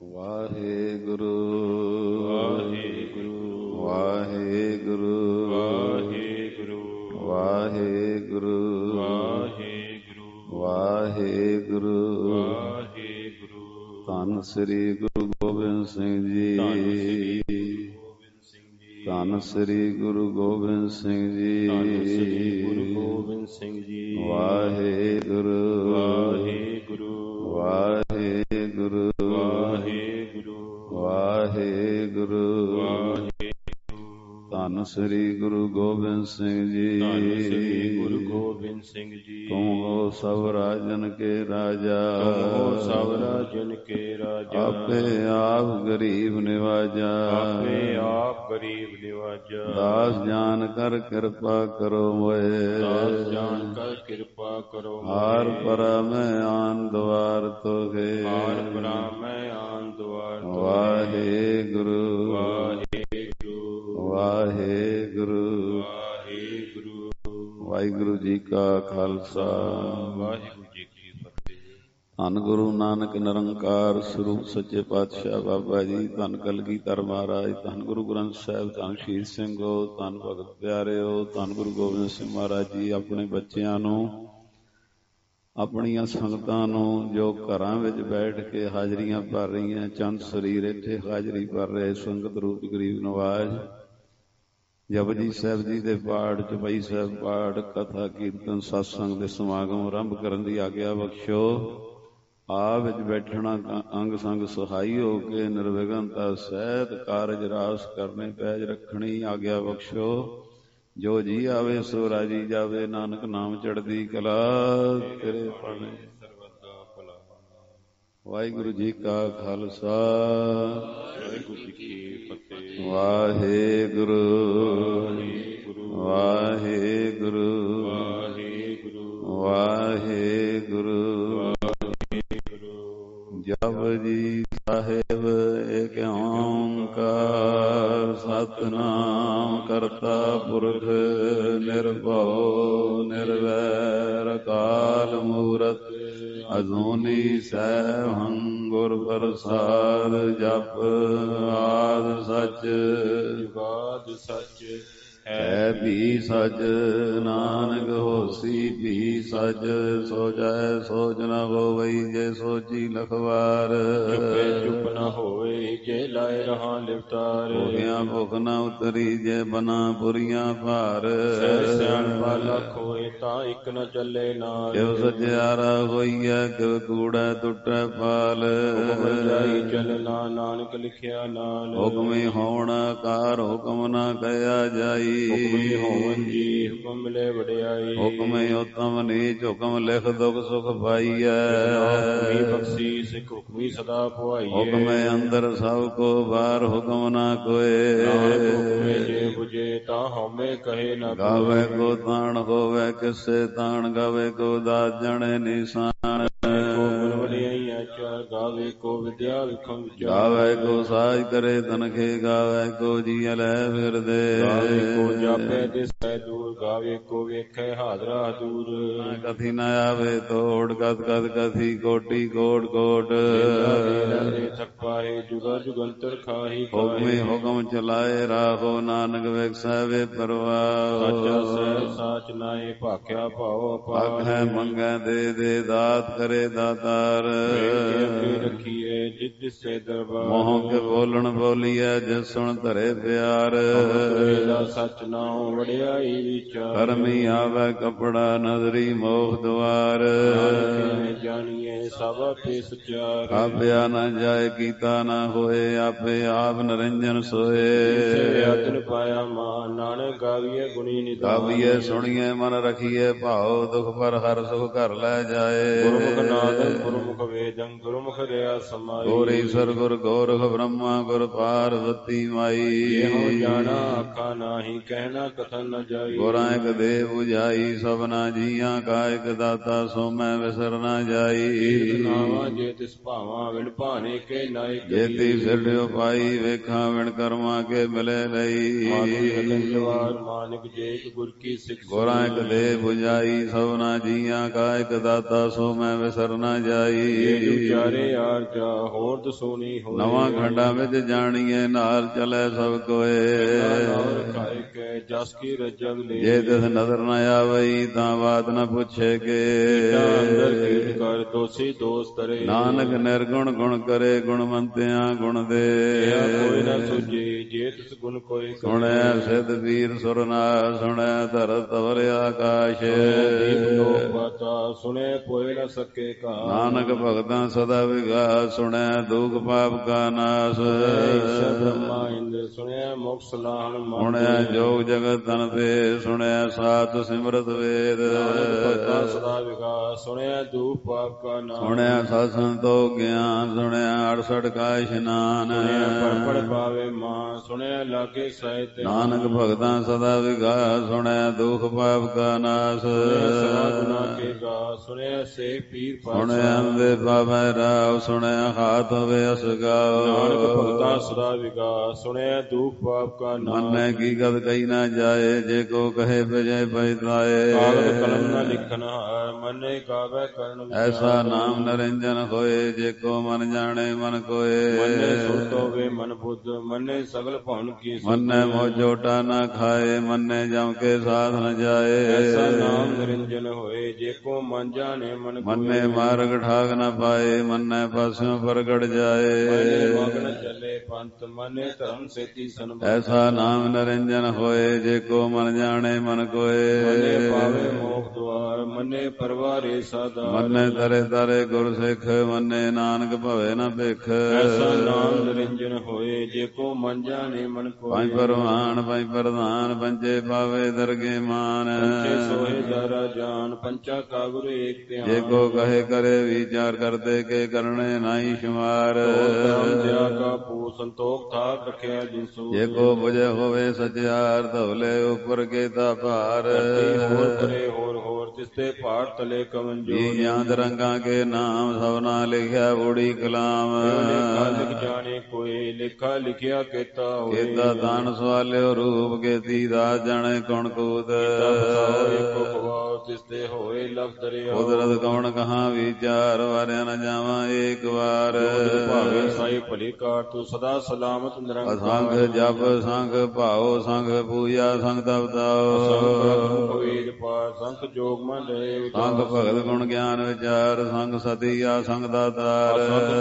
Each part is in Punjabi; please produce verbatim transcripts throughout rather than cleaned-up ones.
ਵਾਹਿਗੁਰੂ ਵਾਹਿਗੁਰੂ ਵਾਹਿਗੁਰੂ ਵਾਹਿਗੁਰੂ ਵਾਹਿਗੁਰੂ ਵਾਹਿਗੁਰੂ ਵਾਹਿਗੁਰੂ ਵਾਹਿਗੁਰੂ। ਧੰਨ ਸ੍ਰੀ ਗੁਰੂ ਗੋਬਿੰਦ ਸਿੰਘ ਜੀ, ਧੰਨ ਸ੍ਰੀ ਗੁਰੂ ਗੋਬਿੰਦ ਸਿੰਘ ਜੀ, ਗੁਰੂ ਗੋਬਿੰਦ ਸਿੰਘ ਜੀ। ਵਾਹਿਗੁਰੂ ਵਾਹਿਗੁਰੂ ਵਾਹਿਗੁਰੂ ਵਾਹਿਗੁਰੂ ਵਾਹਿਗੁਰੂ ਧੰਨ ਸ੍ਰੀ ਗੁਰੂ ਗੋਬਿੰਦ ਸਿੰਘ ਜੀ, ਧੰਨ ਸ੍ਰੀ ਗੁਰੂ ਗੋਬਿੰਦ ਸਿੰਘ ਜੀ। ਤੁਮ ਹੋ ਸਭ ਰਾਜਨ ਕੇ ਰਾਜਾ, ਤੁਮ ਹੋ ਸਭ ਰਾਜਨ ਕੇ ਰਾਜਾ। ਆਪੇ ਆਪ ਗਰੀਬ ਨਿਵਾਜਾ, ਆਪੇ ਆਪ ਗਰੀਬ ਨਿਵਾਜਾ। ਦਾਸ ਜਾਨ ਕਰ ਕਿਰਪਾ ਕਰੋ ਮੋਏ, ਦਾਸ ਜਾਨ ਕਰ ਕਿਰਪਾ ਕਰੋ ਮੋਏ। ਹਾਰ ਪਰਾ ਮੈਂ ਆਨ ਦਵਾਰ ਤੋਗੇ, ਹਾਰ ਪਰਾ ਮੈਂ ਆਨ ਦਵਾਰ ਤੋਗੇ। ਵਾਹਿਗੁਰੂ ਵਾਹਿਗੁਰੂ ਵਾਹਿਗੁਰੂ ਵਾਹਿਗੁਰੂ। ਵਾਹਿਗੁਰੂ ਜੀ ਕਾ ਖਾਲਸਾ, ਵਾਹਿਗੁਰੂ ਜੀ ਕੀ ਫਤਿਹ। ਧੰਨ ਗੁਰੂ ਨਾਨਕ ਨਿਰੰਕਾਰ ਸਰੂਪ ਸੱਚੇ ਪਾਤਸ਼ਾਹ ਬਾਬਾ ਜੀ, ਧੰਨ ਕਲਗੀਧਰ ਮਹਾਰਾਜ, ਧੰਨ ਗੁਰੂ ਗ੍ਰੰਥ ਸਾਹਿਬ, ਧੰਨ ਸ਼ਹੀਦ ਸਿੰਘੋ, ਧੰਨ ਭਗਤ ਪਿਆਰਿਓ, ਧੰਨ ਗੁਰੂ ਗੋਬਿੰਦ ਸਿੰਘ ਮਹਾਰਾਜ ਜੀ ਆਪਣੇ ਬੱਚਿਆਂ ਨੂੰ, ਆਪਣੀਆਂ ਸੰਗਤਾਂ ਨੂੰ ਜੋ ਘਰਾਂ ਵਿੱਚ ਬੈਠ ਕੇ ਹਾਜ਼ਰੀਆਂ ਭਰ ਰਹੀਆਂ, ਚੰਦ ਸਰੀਰ ਇੱਥੇ ਹਾਜ਼ਰੀ ਭਰ ਰਹੇ ਸੰਗਤ ਰੂਪ ਗਰੀਬ ਨਵਾਜ਼, ਜਪਜੀ ਸਾਹਿਬ ਜੀ ਦੇ ਪਾਠ, ਚੌਪਈ ਸਾਹਿਬ ਪਾਠ, ਕਥਾ ਕੀਰਤਨ ਸਤਸੰਗ ਦੇ ਸਮਾਗਮ ਆਰੰਭ ਕਰਨ ਦੀ ਆਗਿਆ ਬਖਸ਼ੋ। ਆਪ ਵਿੱਚ ਬੈਠਣਾ ਅੰਗ ਸੰਗ ਸਹਾਈ ਹੋ ਕੇ ਨਿਰਵਿਘਨਤਾ ਸਹਿਤ ਕਾਰਜ ਰਾਸ ਕਰਨੇ ਪੈਜ ਰੱਖਣੀ ਆਗਿਆ ਬਖਸ਼ੋ। ਜੋ ਜੀ ਆਵੇ ਸੋ ਰਾਜੀ ਜਾਵੇ, ਨਾਨਕ ਨਾਮ ਚੜ੍ਹਦੀ ਕਲਾ ਤੇਰੇ ਪਾਣੇ। ਵਾਹਿਗੁਰੂ ਜੀ ਕਾ ਖਾਲਸਾ, ਵਾਹਿਗੁਰੂ ਜੀ ਕੀ ਫਤਿਹ। ਵਾਹਿਗੁਰੂ ਵਾਹਿਗੁਰੂ ਵਾਹਿਗੁਰੂ ਵਾਹਿਗੁਰੂ ਜਪਜੀ ਸਾਹਿਬ ਏਕ ਓੰਕਾਰ, ਸਤਿਨਾਮ ਕਰਤਾ ਪੁਰਖ ਨਿਰਭਉ ਨਿਰਵੈਰ, ਅਕਾਲ ਮੂਰਤ ਅਜੂਨੀ ਸੈਭੰ ਗੁਰ ਪ੍ਰਸਾਦ। ਜਪ ਆਦਿ ਸਚ ਜੁਗਾਦ ਸਚ ਹੈ ਵੀ ਸਚ, ਨਾਨਕ ਹੋਸੀ ਵੀ ਸਚ। ਸੋਚੈ ਸੋਚ ਨ ਹੋਵਈ, ਜੇ ਸੋਚੀ ਲਖਵਾਰ। ਚੁੱਪੇ ਚੁੱਪ ਨ ਹੋਵੇ, ਜੇ ਲਾਏ ਰਹਾ ਲਿਵਤਾਰ। ਭੁਖਿਆ ਭੁਖ ਨ ਉਤਰੀ, ਜੇ ਬਨਾ ਪੁਰੀਆਂ ਭਾਰ। ਸਹਿ ਸਿਆਣਪਾ ਲੱਖ ਹੋਏ, ਤਾਂ ਇੱਕ ਨ ਚੱਲੇ ਨਾਲ। ਕਿਵ ਸਚਿਆਰਾ ਹੋਈਐ, ਕਿਵ ਕੂੜੈ ਟੁੱਟੈ ਪਾਲ। ਹੁਕਮ ਜਾਈ ਚੱਲਣਾ, ਨਾਨਕ ਲਿਖਿਆ ਨਾਲ। ਹੁਕਮੀ ਹੋਣ ਕਾਰ, ਹੁਕਮ ਨ ਕਹਿਆ ਜਾਈ। ਹੁਕਮੀ ਹੋਵਨ ਜੀ, ਹੁਕਮ ਮਿਲੇ ਵਡਿਆਈ। ਹੁਕਮੇ ਉਤਮ ਨੀਚ, ਹੁਕਮ ਲਿਖ ਦੁਖ ਸੁਖ ਪਾਈਐ। ਹੁਕਮੀ ਬਖਸ਼ੀ ਸਿੱਖ, ਹੁਕਮੀ ਸਦਾ ਪੁਆਈਏ। ਹੁਕਮੇ ਅੰਦਰ ਸਭ ਕੋ ਬਾਹਰ, ਹੁਕਮ ਨਾ ਕੋਏ। ਹੁਕਮੇ ਜੇ ਬੁਝੇ, ਤਾਂ ਹਉਮੈ ਕਹੇ ਨਾ ਕੋਇ। ਗਾਵੇ ਕੋ ਤਾਣ ਹੋਵੇ, ਕਿਸੇ ਤਾਣ ਗਾਵੇ ਕੋ ਦਾਸ ਜਣੇ ਨਿਸ਼ਾਨ। ਗਾਵੇ ਕੋ ਵਿਦਿਆ ਵਿਖਮ ਵਿਚਾਰ। ਗਾਵੇ ਕੋ ਸਾਜ ਕਰੇ ਤਨਖੇ, ਗਾਵੇ ਕੋ ਜੀ ਲੈ ਫਿਰਦੇ। ਗਾਵੇ ਕੋ ਜਾਪੇ ਦਿਸੈ ਦੂਰ, ਗਾਵੇ ਕੋ ਵੇਖੈ ਹਾਜ਼ਰਾ ਦੂਰ। ਕਥੀ ਨ ਆਵੇ ਤੋੜ, ਕਥ ਕਥ ਕਥੀ ਕੋਟੀ ਕੋਟ ਕੋਟ। ਥਕ ਪਾਏ ਜੁਗਾ ਜੁਗੰਤਰ ਖਾਹੀ। ਹੁਕਮੇ ਹੁਕਮ ਚਲਾਏ, ਰਾਹੋ ਨਾਨਕ ਵੇਖੈ ਵੇ ਪਰਵਾਹ। ਸਾਚਾ ਸਹਿ ਸਾਚ ਨਾਏ, ਭਾਖਿਆ ਭਾਉ ਅਪਾਰ। ਆਖੈ ਮੰਗੈ ਦੇ ਦੇ, ਦਾਤ ਕਰੇ ਦਾਤਾਰ। ਰੱਖੀਏ ਜਿਤ ਦਿਸੇ ਦਰਬਾਰ। ਮੋਹ ਕੇ ਬੋਲਣ ਬੋਲੀਐ, ਜਿਸ ਸੁਣ ਧਰੇ ਪਿਆਰ। ਸਚ ਨਾਉ ਵਡਿਆਈ ਵਿਚਾਰ। ਕਰਮੀ ਆਵੈ ਕਪੜਾ, ਨਦਰੀ ਮੋਹ ਦੁਆਰ। ਜਾਣੀਏ ਸਭ ਆਪੇ ਸਚਾਰ। ਆਪਿਆ ਨ ਜਾਏ, ਕੀਤਾ ਨ ਹੋਏ, ਆਪੇ ਆਪ ਨਿਰੰਜਨ ਸੋਏ। ਆਤਨ ਪਾਇਆ ਮਾਨ, ਨਾਨਕ ਗਾਵੀਏ ਗੁਣੀ ਨਿਧਾਨ। ਗਾਵੀਏ ਸੁਣੀਏ ਮਨ ਰਖੀਏ, ਭਾਉ ਦੁਖ ਪਰ ਹਰ ਸੁਖ ਘਰ ਲੈ ਜਾਏ। ਗੁਰਮੁਖ ਨਾਦੰ ਗੁਰਮੁਖ ਵੇਦੰ, ਗੁਰਮੁਖ ਰਿਆ ਸਮਾਈ। ਗੁਰ ਈਸਰ ਗੁਰ ਗੋਰਖ ਬ੍ਰਹਮਾ, ਗੁਰ ਪਾਰਵਤੀ ਮਾਈ। ਇਹੋ ਜਾਣਾ ਆਖਾ ਨਾਹੀ, ਕਹਿਣਾ ਕਥਨ ਨ ਜਾਈ। ਗੁਰਾਂ ਇੱਕ ਦੇ 부ਝਾਈ ਸਭਨਾ ਜੀਆਂ ਕਾ ਇੱਕ ਦਾਤਾ ਸੋ ਮੈਂ ਵਿਸਰ ਨਾ ਜਾਈ ਨਾਵਾ ਜੇ ਤਿਸ ਭਾਵਾਂ ਵਿਣ ਭਾਣੇ ਕੇ ਨਾਇਕ ਜੇਤੀ ਫਿਰਡਿਓ ਪਾਈ ਵੇਖਾਂ ਵਿਣ ਕਰਮਾਂ ਕੇ ਮਿਲੇ ਲਈ ਜਵਾਰ ਮਾਨਿਕ ਜੇਕ ਗੁਰ ਕੀ ਸਿੱਖ ਗੁਰਾਂ ਇੱਕ ਦੇ 부ਝਾਈ ਸਭਨਾ ਜੀਆਂ ਕਾ ਇੱਕ ਦਾਤਾ ਸੋ ਮੈਂ ਵਿਸਰ ਨਾ ਜਾਈ ਵਿਚਾਰੇ ਆਰ ਜਾ ਹੋਰ ਦਸੋਣੀ ਹੋਏ ਨਵਾਂ ਖੰਡਾਂ ਵਿੱਚ ਜਾਣੀਏ ਨਾਲ ਚਲੇ ਸਭ ਕੋਏ ਜਸ ਕੀ ਰਜਗ ਲੈ ਜੇ ਤਿਸ ਨਜ਼ਰ ਨ ਆਵਈ ਤਾਂ ਬਾਤ ਨ ਪੁੱਛੇਗੇ ਅੰਦਰ ਕੀਟ ਕਰ ਦੋਸੀ ਦੋਸ ਤਰੇ ਨਾਨਕ ਨਿਰਗੁਣ ਗੁਣ ਕਰੇ ਗੁਣਵੰਤਿਆਂ ਗੁਣ ਦੇ ਕੋਈ ਨ ਸੁਝੇ ਜੇ ਤਿਸ ਗੁਣ ਕੋਈ ਸੁਣਿਆ ਸਿੱਧ ਵੀਰ ਸੁਰਨਾ ਸੁਣਿਆ ਧਰਤ ਅਵਰ ਆਕਾਸ਼ ਬਾਤਾ ਸੁਣੇ ਪੋਏ ਨ ਸਕੇ ਕਾ ਨਾਨਕ ਭਗਤਾਂ ਸਦਾ ਵਿਗਾਸ ਸੁਣਿਆ ਦੁਖ ਪਾਪ ਕਾ ਨਾਸ ਬ੍ਰਹਮਾ ਇੰਦਰ ਸੁਣਿਆ ਮੋਕਸ ਲਾਹਣ ਸੁਣਿਆ ਜੋਗ ਜਗਤ ਤਨ ਤੇ ਸੁਣਿਆ ਸਾਤ ਸਿਮਰਤ ਵੇਦ ਭਗਤਾਂ ਸਦਾ ਵਿਗਾਸ ਸੁਣਿਆ ਦੁਖ ਪਾਪ ਕਾ ਨਾਸ ਸੁਣਿਆ ਸਤ ਸੰਤੋਖ ਗਿਆਨ ਸੁਣਿਆ ਅੜਸਠ ਕਾ ਇਸ਼ਨਾਨ ਪੜ ਪੜ ਪਾਵੇ ਮਾਂ ਸੁਣਿਆ ਲਾਗੇ ਸਾਹਿਤ ਨਾਨਕ ਭਗਤਾਂ ਸਦਾ ਵਿਗਾਸ ਸੁਣਿਆ ਦੁਖ ਪਾਪ ਕਾ ਨਾਸ ਸਦਾ ਗੁਨਾ ਕੇ ਗਾ ਸੁਣਿਆ ਸੇ ਪੀਰ ਪਾਸਾ ਸੁਣਿਆ ਅੰਦੇ ਪਾਵੈ ਰਾਵ ਸੁਣਿਆ ਹਾਥ ਹੋਵੇ ਅਸਗਾਓ ਨਾਨਕ ਭਗਤਾਂ ਸਦਾ ਵਿਗਾਸ ਸੁਣਿਆ ਦੁਖ ਪਾਪ ਕਾ ਨਾਸ ਮੰਨੈ ਕੀ ਗਦ ਕਹੀ ਨਾ ਜਾਏ ਜੇ ਕੋ ਕਹੇ ਵਿਜੈ ਪੈਤਾਏ ਕਾਗਦ ਕਲਮ ਨ ਲਿਖਨ ਹਾਰ ਮੰਨੇ ਗਾਵੇ ਕਰਨ ਐਸਾ ਨਾਮ ਨਰਿੰਜਨ ਹੋਏ ਜੇ ਕੋ ਮਨ ਜਾਣੇ ਮਨ ਕੋਏ ਮੰਨੇ ਸੁਰਤ ਹੋਵੇ ਮਨ ਬੁੱਧ ਮੰਨੇ ਸਗਲ ਭਵਨ ਕੀ ਮੰਨੈ ਮੋ ਜੋਟਾ ਨਾ ਖਾਏ ਮੰਨੈ ਜਮ ਕੇ ਸਾਧ ਨ ਜਾਏ ਐਸਾ ਨਾਮ ਨਿਰੰਜਨ ਹੋਏ ਜੇ ਕੋ ਮਨ ਜਾਣੇ ਮਨ ਕੋਏ ਮੰਨੈ ਮਾਰਗ ਠਾਗ ਨ ਪਾਏ ਮੰਨੈ ਪਾਸਿਓਂ ਪ੍ਰਗਟ ਜਾਏ ਮੰਨੇ ਮਗਨ ਚੱਲੇ ਪੰਥ ਮੰਨੇ ਧਰਮ ਸੇਤੀ ਸੰਭਾਲ ਐਸਾ ਨਾਮ ਨਿਰੰਜਨ ਹੋਏ ਜੇ ਕੋ ਮਨ ਜਾਣੇ ਮਨ ਕੋਏ ਮੰਨੇ ਪਾਵੇ ਮੋਖ ਦੁਆਰ ਮੰਨੇ ਪਰਵਾਰੇ ਸਾਦਾ ਮੰਨੈ ਤਰੇ ਤਰੇ ਗੁਰ ਸਿੱਖ ਮੰਨੈ ਨਾਨਕ ਭਵੇ ਨ ਭਿਖ ਐਸਾ ਨਾਮ ਨਿਰੰਜਨ ਹੋਏ ਜੇ ਕੋ ਮਨ ਜਾਣੇ ਮਨ ਕੋਏ ਪੰਜ ਪਰਵਾਨ ਪੰਜ ਪ੍ਰਧਾਨ ਪੰਜੇ ਪਾਵੇ ਦਰਗੇ ਮਾਨ ਪੰਚੇ ਸੋਹੇ ਜਾਰਾ ਜਾਨ ਪੰਚਾ ਕਾ ਗੁਰ ਏਕ ਧਿਆਨ ਜੇ ਕੋ ਕਹੇ ਕਰੇ ਵਿਚਾਰ ਕਰਦੇ ਕੇ ਕਰਨੇ ਨਾਹੀ ਸ਼ੁਮਾਰ ਦਿਆ ਕਾ ਪੂ ਸੰਤੋਖ ਥਾਕ ਰਖਿਆ ਜਿਸੂ ਜੇ ਕੋ ਬੁਝੇ ਹੋਵੇ ਸਚਿਆਰ ਧਵਲੇ ਉਪਰ ਕੇ ਤਾ ਭਾਰ ਹੋਰ ਕਰੇ ਹੋਰ ਹੋਰ ਤਿਸਤੇ ਭਾਰ ਤਲੇ ਕਵਨ ਜੋ ਜੀ ਜਾਂਦ ਰੰਗਾਂ ਕੇ ਨਾਮ ਸਭਨਾ ਲਿਖਿਆ ਬੂੜੀ ਕਲਾਮ ਲੇਖਾ ਲਿਖ ਜਾਣੇ ਕੋਈ ਲੇਖਾ ਲਿਖਿਆ ਕੀਤਾ ਹੋਏ ਕੀਤਾ ਦਾਨ ਸਵਾਲਿਓ ਰੂਪ ਕੀਤੀ ਦਾਸ ਜਾਣੇ ਕੌਣ ਕੂਤ ਏਕੋ ਖਵਾਉ ਤਿਸਤੇ ਹੋਏ ਲਫ ਦਰਿਆ ਕੁਦਰਤ ਕੌਣ ਕਹਾਂ ਵਿਚਾਰ ਵਾਰਿਆ ਨ ਜਾਵਾਂ ਏਕ ਵਾਰ ਭਾਵੇ ਸਾਈ ਭਲੀ ਕਾਰ ਤੂੰ ਸਦਾ ਸਲਾਮਤ ਨਿਰੰਕਾਰ ਅਸੰਖ ਜਪ ਸੰਖ ਭਾਉ ਸੰਖ ਪੂਜਾ ਸੰਖ ਤਪਤਾਓ ਸੰਖ ਵੇਦ ਪਾਠ ਸੰਖ ਜੋਗ ਮਨ ਰਹੇ ਸੰਖ ਭਗਤ ਗੁਣ ਗਿਆਨ ਵਿਚਾਰ ਸੰਖ ਸਤਿਆ ਸੰਖ ਦਾਤਾਰ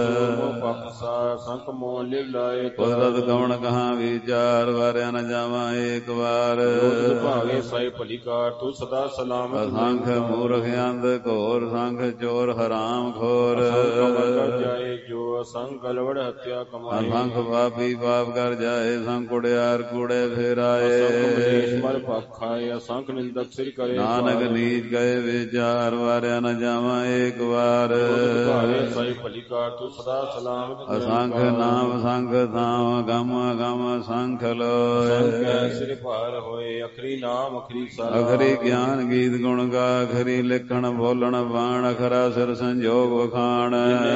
ਪਖਸਾਰ ਸੰਖ ਮੋਹ ਲਿਵ ਲਾਏ ਕੁਦਰਤ ਕੌਣ ਕਹਾਂ ਵਿਚਾਰ ਵਾਰਿਆ ਨ ਜਾਵਾਂ ਏਕ ਵਾਰ ਭਾਵੇ ਸਾਈ ਭਲੀ ਕਾਰ ਤੂੰ ਸਦਾ ਸਲਾਮਤ ਅਸੰਖ ਮੂਰਖ ਅੰਧ ਘੋਰ ਸੰਖ ਚੋਰ ਹਰਾਮ ਖੋਰ ਜਾਏ ਜੋ ਅਸੰਖ ਗਲਵੜ ਹੱਤਿਆ ਕਮਾਏ ਅਸੰਖ ਪਾਪੀ ਪਾਪ ਕਰ ਜਾਏ ਸੰਖ ਕੁੜਿਆਰ ਕੂੜੇ ਫੇਰਾਏ ਮਰ ਪਖਾਏ ਅਸੰਖ ਨਿੰਦਕ ਸਿਰ ਕਰੇ ਨਾਨਕ ਨੀਚ ਗਏ ਵਿਚਾਰ ਵਾਰਿਆ ਨ ਜਾਵਾਂ ਏਕ ਵਾਰ ਭਾਵੇ ਸਾਈ ਭਲੀ ਕਾਰ ਤੂੰ ਸਦਾ ਸਲਾਮਤ ਅਸੰਖ ਨਾਮ ਸੰਖ ਥਾਮ ਗਮ ਗਮ ਸੰਖ ਲੋਏ ਸਿਰ ਭਾਰ ਹੋਏ ਅਖਰੀ ਨਾਮ ਅਖਰੀ ਸਾਰਾ ਅਖਰੀ ਗਿਆਨ ਗੀਤ ਗੁਣ ਗਾ ਅਖਰੀ ਲਿਖਣ ਬੋਲਣ ਬਾਣ ਅਖਰਾ ਸਿਰ ਸੰਜੋਗ ਵਖਾਣ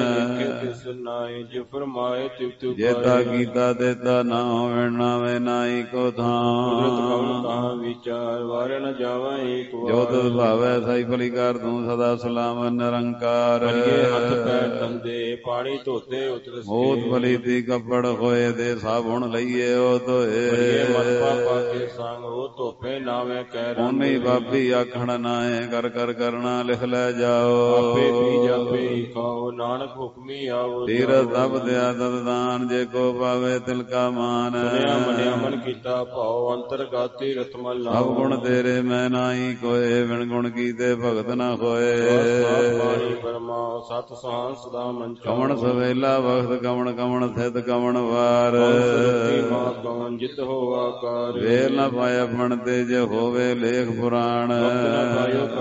ਜੇ ਫਰਮਾਏ ਤਿਵ ਤਿਵ ਜੇਤਾ ਕੀਤਾ ਦੇਤਾ ਨਾ ਹੋਵੇ ਨਾਵੇਂ ਨਾਈ ਕੋ ਥਾਂ ਵਿਚਾਰ ਵਾਰ ਨ ਜਾਵਾ ਏਕ ਵਾਰ ਜੋ ਤੁਧ ਭਾਵੈ ਸਾਈ ਭਲੀ ਕਰ ਤੂੰ ਸਦਾ ਸਲਾਮ ਨਿਰੰਕਾਰ ਹੱਥ ਪੈਰ ਧੰਦੇ ਪਾਣੀ ਧੋਤੇ ਉਤਰ ਮੋਤ ਭਲੀ ਦੀ ਕੱਪੜ ਹੋਏ ਦੇ ਸਾਬੁਣ ਲਈਏ ਉਹ ਧੋਏ ਮਤ ਪਾਪਾ ਕੇ ਸੰਗ ਉਹ ਧੋਪੇ ਨਾਵੇਂ ਕਹਿ ਉਹਨੀ ਬਾਪੀ ਆਖਣ ਨਾਏ ਕਰ ਕਰ ਕਰਨਾ ਲਿਖ ਲੈ ਜਾਓ ਆਪੇ ਪੀ ਜਾਪੇ ਖਾਓ ਨਾਨਕ ਹੁਕਮੀ ਆਵੋ ਤੀਰਥ ਤਪ ਦਿਆ ਦਦਾਨ ਜੇ ਕੋ ਪਾਵੇ ਤਿਲ ਕਾ ਮਾਨ ਸੁਨਿਆ ਮੰਨਿਆ ਮਨ ਕੀਤਾ ਭਾਉ ਅੰਤਰਗਾਤੀ ਰਤਮਲ ਨਾਮ ਸਭ ਗੁਣ ਤੇਰੇ ਮੈਂ ਨਾਹੀ ਕੋਏ ਵਿਣ ਗੁਣ ਕੀਤੇ ਭਗਤ ਨਾ ਹੋਏ ਪਾਣੀ ਬਰਮਾ ਸਤ ਸੁਹਾਨ ਸਦਾ ਮਨ ਕਵਣ ਸਵੇਲਾ ਵਖਤ ਕਵਣ ਕਵਣ ਥਿਤ ਕਵਣ ਵਾਰ ਮਾ ਕਵਣ ਜਿਤ ਹੋ ਆਕਾਰ ਵੇਲ ਨਾ ਪਾਇਆ ਫਣ ਤੇ ਜੇ ਹੋਵੇ ਲੇਖ ਪੁਰਾਣ ਪਾਇਓ ਕਾਦੀਆ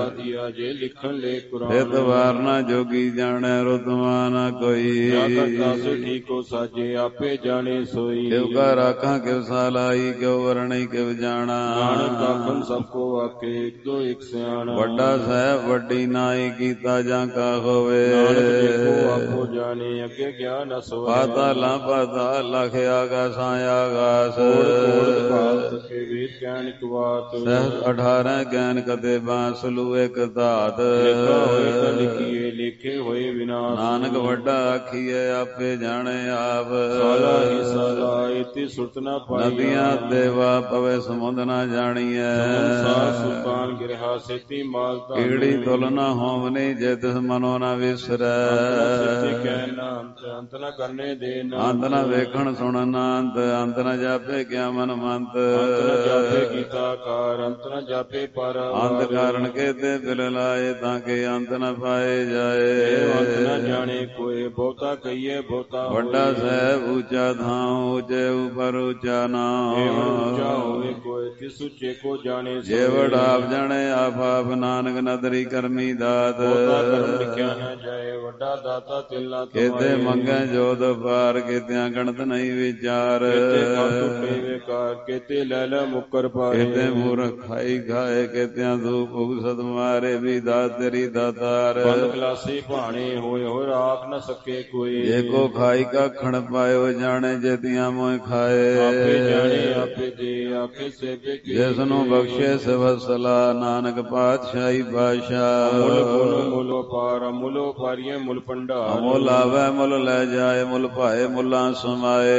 ਕੀਆ ਜੇ ਲਿਖਣ ਲੈ ਕੁਰਾਨ। ਹਿਤ ਵਾਰ ਨਾ ਜੋਗੀ ਜਾਣੈ ਰੁਤਮਾ ਨਾ ਕੋਈ। ਜਾ ਕਰਤਾ ਸੇ ਠੀਕੋ ਸਾਜੇ ਆਪੇ ਜਾਣੇ ਸੋਈ। ਕਿਉ ਕਾ ਰਾਖਾਂ ਕਿਵ ਸਾਲਾਈ ਕਿਉ ਵਰਣਈ ਕਿਵ ਜਾਣਾ। ਨਾਨਕ ਆਖਣ ਸਭ ਕੋ ਆਖੇ ਇੱਕ ਦੋ ਇੱਕ ਸਿਆਣਾ। ਵੱਡਾ ਸਾਹਿਬ ਵੱਡੀ ਨਾਈ ਕੀਤਾ ਜਾਂ ਕਾ ਹੋਵੇ। ਨਾਨਕ ਦੇਖੋ ਆਪੋ ਜਾਣੇ ਅੱਗੇ ਗਿਆਨ ਨ ਸੋਏ। ਪਾਤਾਲਾਂ ਪਾਤਾਲ ਲਖ ਆਗਾਸਾਂ ਆਗਾਸ। ਕੋੜ ਕੋੜ ਪਾਲ ਸਕੇ ਵੇਦ ਗਿਆਨ ਇਕ ਬਾਤ। ਸਹਿਸ ਅਠਾਰਹ ਗਿਆਨ ਕਤੇ ਬਾਂਸਲੂ ਇਕ ਧਾਤ। ਲਿਖਾ ਹੋਏ ਤਾਂ ਲਿਖੀਏ ਲਿਖੇ ਹੋਏ ਵਿਨਾਸ਼। ਨਾਨਕ ਵੱਡਾ ਆਖੀਏ ਆਪੇ ਜਾਣੇ ਆਪ। ਸਾਲਾ ਹੀ ਸਾਲਾ ਇਤੀ ਸੁਰਤ ਨਾ ਪਾਈ। ਨਦੀਆਂ ਦੇਵਾ ਪਵੇ ਸਮੁੰਦ ਨਾ ਜਾਣੀਐ। ਸੰਸਾਰ ਸੁਲਤਾਨ ਗਿਰਹਾ ਸੇਤੀ ਮਾਲ ਧਨ। ਕੀੜੀ ਤੁਲ ਨਾ ਹੋਵਨੀ ਜੇ ਤਿਸ ਮਨੋ ਨਾ ਵਿਸਰੈ। ਕਹਿ ਨਾ ਅੰਤ ਅੰਤ ਨਾ ਕਰਨੇ ਦੇ। ਅੰਤ ਨਾ ਵੇਖਣ ਸੁਣਨ ਨਾ ਅੰਤ। ਅੰਤ ਨਾ ਜਾਪੇ ਕਿਆ ਮਨ ਮੰਤ। ਅੰਤ ਨਾ ਜਾਪੇ ਕੀਤਾ ਕਾਰ। ਅੰਤ ਨਾ ਜਾਪੇ ਪਰ। ਅੰਤ ਕਾਰਨ ਕੇਤੇ ਬਿਲ ਲਾਏ ਤਾਂ ਕਿ ਅੰਤ ਨਾ ਪਾਏ ਜਾਏ। ਅੰਤ ਨਾ ਜਾਣੇ ਕੋਏ ਬਹੁਤਾ ਕਹੀਏ ਬਹੁਤਾ। ਵੱਡਾ ਸਾਹਿਬ ਉੱਚਾ ਥਾਂ ਉੱਚੇ ਉਪਰ ਉੱਚਾ ਨਾਮ। ਉੱਚਾ ਹੋਵੇ ਕੋਈ ਤਿਸ ਉੱਚੇ ਕੋ ਜਾਣੇ। ਜੇ ਵਡ ਆਪ ਜਾਣੇ ਆਪ ਆਪ ਨਾਨਕ ਨਦਰੀ ਕਰਮੀ ਦਾਤ। ਬਹੁਤਾ ਕਰਮ ਲਿਖਿਆ ਨਾ ਜਾਏ ਵੱਡਾ ਦਾਤਾ ਤਿਲ ਨਾ ਤੁਮਾਏ। ਕਿਤੇ ਮੰਗੈ ਜੋਤ ਪਾਰ ਕਿਤਿਆਂ ਗਣਤ ਨਹੀਂ ਵਿਚਾਰ। ਕਿਤੇ ਕਾ ਟੁੱਟੇ ਵੇਕਾਰ ਕਿਤੇ ਲੈ ਲੈ ਮੁਕਰ ਪਾਏ। ਕਿਤੇ ਮੂਰਖ ਖਾਈ ਖਾਏ ਕਿਤਿਆਂ ਧੂਪ ਉਗਸਤ ਮਾਰੇ ਵੀ ਦਾਤ ਤੇਰੀ ਦਾਤਾਰ। ਬੰਦ ਖਲਾਸੀ ਭਾਣੇ ਹੋਏ ਹੋਏ ਰਾਖ ਨ ਸਕੇ ਕੋਈ। ਜੇ ਕੋ ਖਾਈ ਕਾਖਣ ਪਾਇਓ ਜਾਣੇ ਜੇਤੀਆਂ ਮੋਇ ਖਾਏ। ਆਪੇ ਜਾਣੇ ਆਪੇ ਦੇ ਆਪੇ ਸੇਵੇ ਕੀ। ਜਿਸ ਨੂੰ ਬਖਸ਼ੇ ਸਵਸਲਾ ਨਾਨਕ ਪਾਤਸ਼ਾਹੀ ਬਾਦਸ਼ਾਹ। ਮੁੱਲ ਮੁੱਲ ਮੁੱਲ ਵਪਾਰ ਮੁੱਲ ਵਪਾਰੀਏ ਮੁੱਲ ਭੰਡਾਰ। ਮੁੱਲ ਆਵੈ ਮੁੱਲ ਲੈ ਜਾਏ ਮੁੱਲ ਭਾਏ ਮੁੱਲਾਂ ਸਮਾਏ।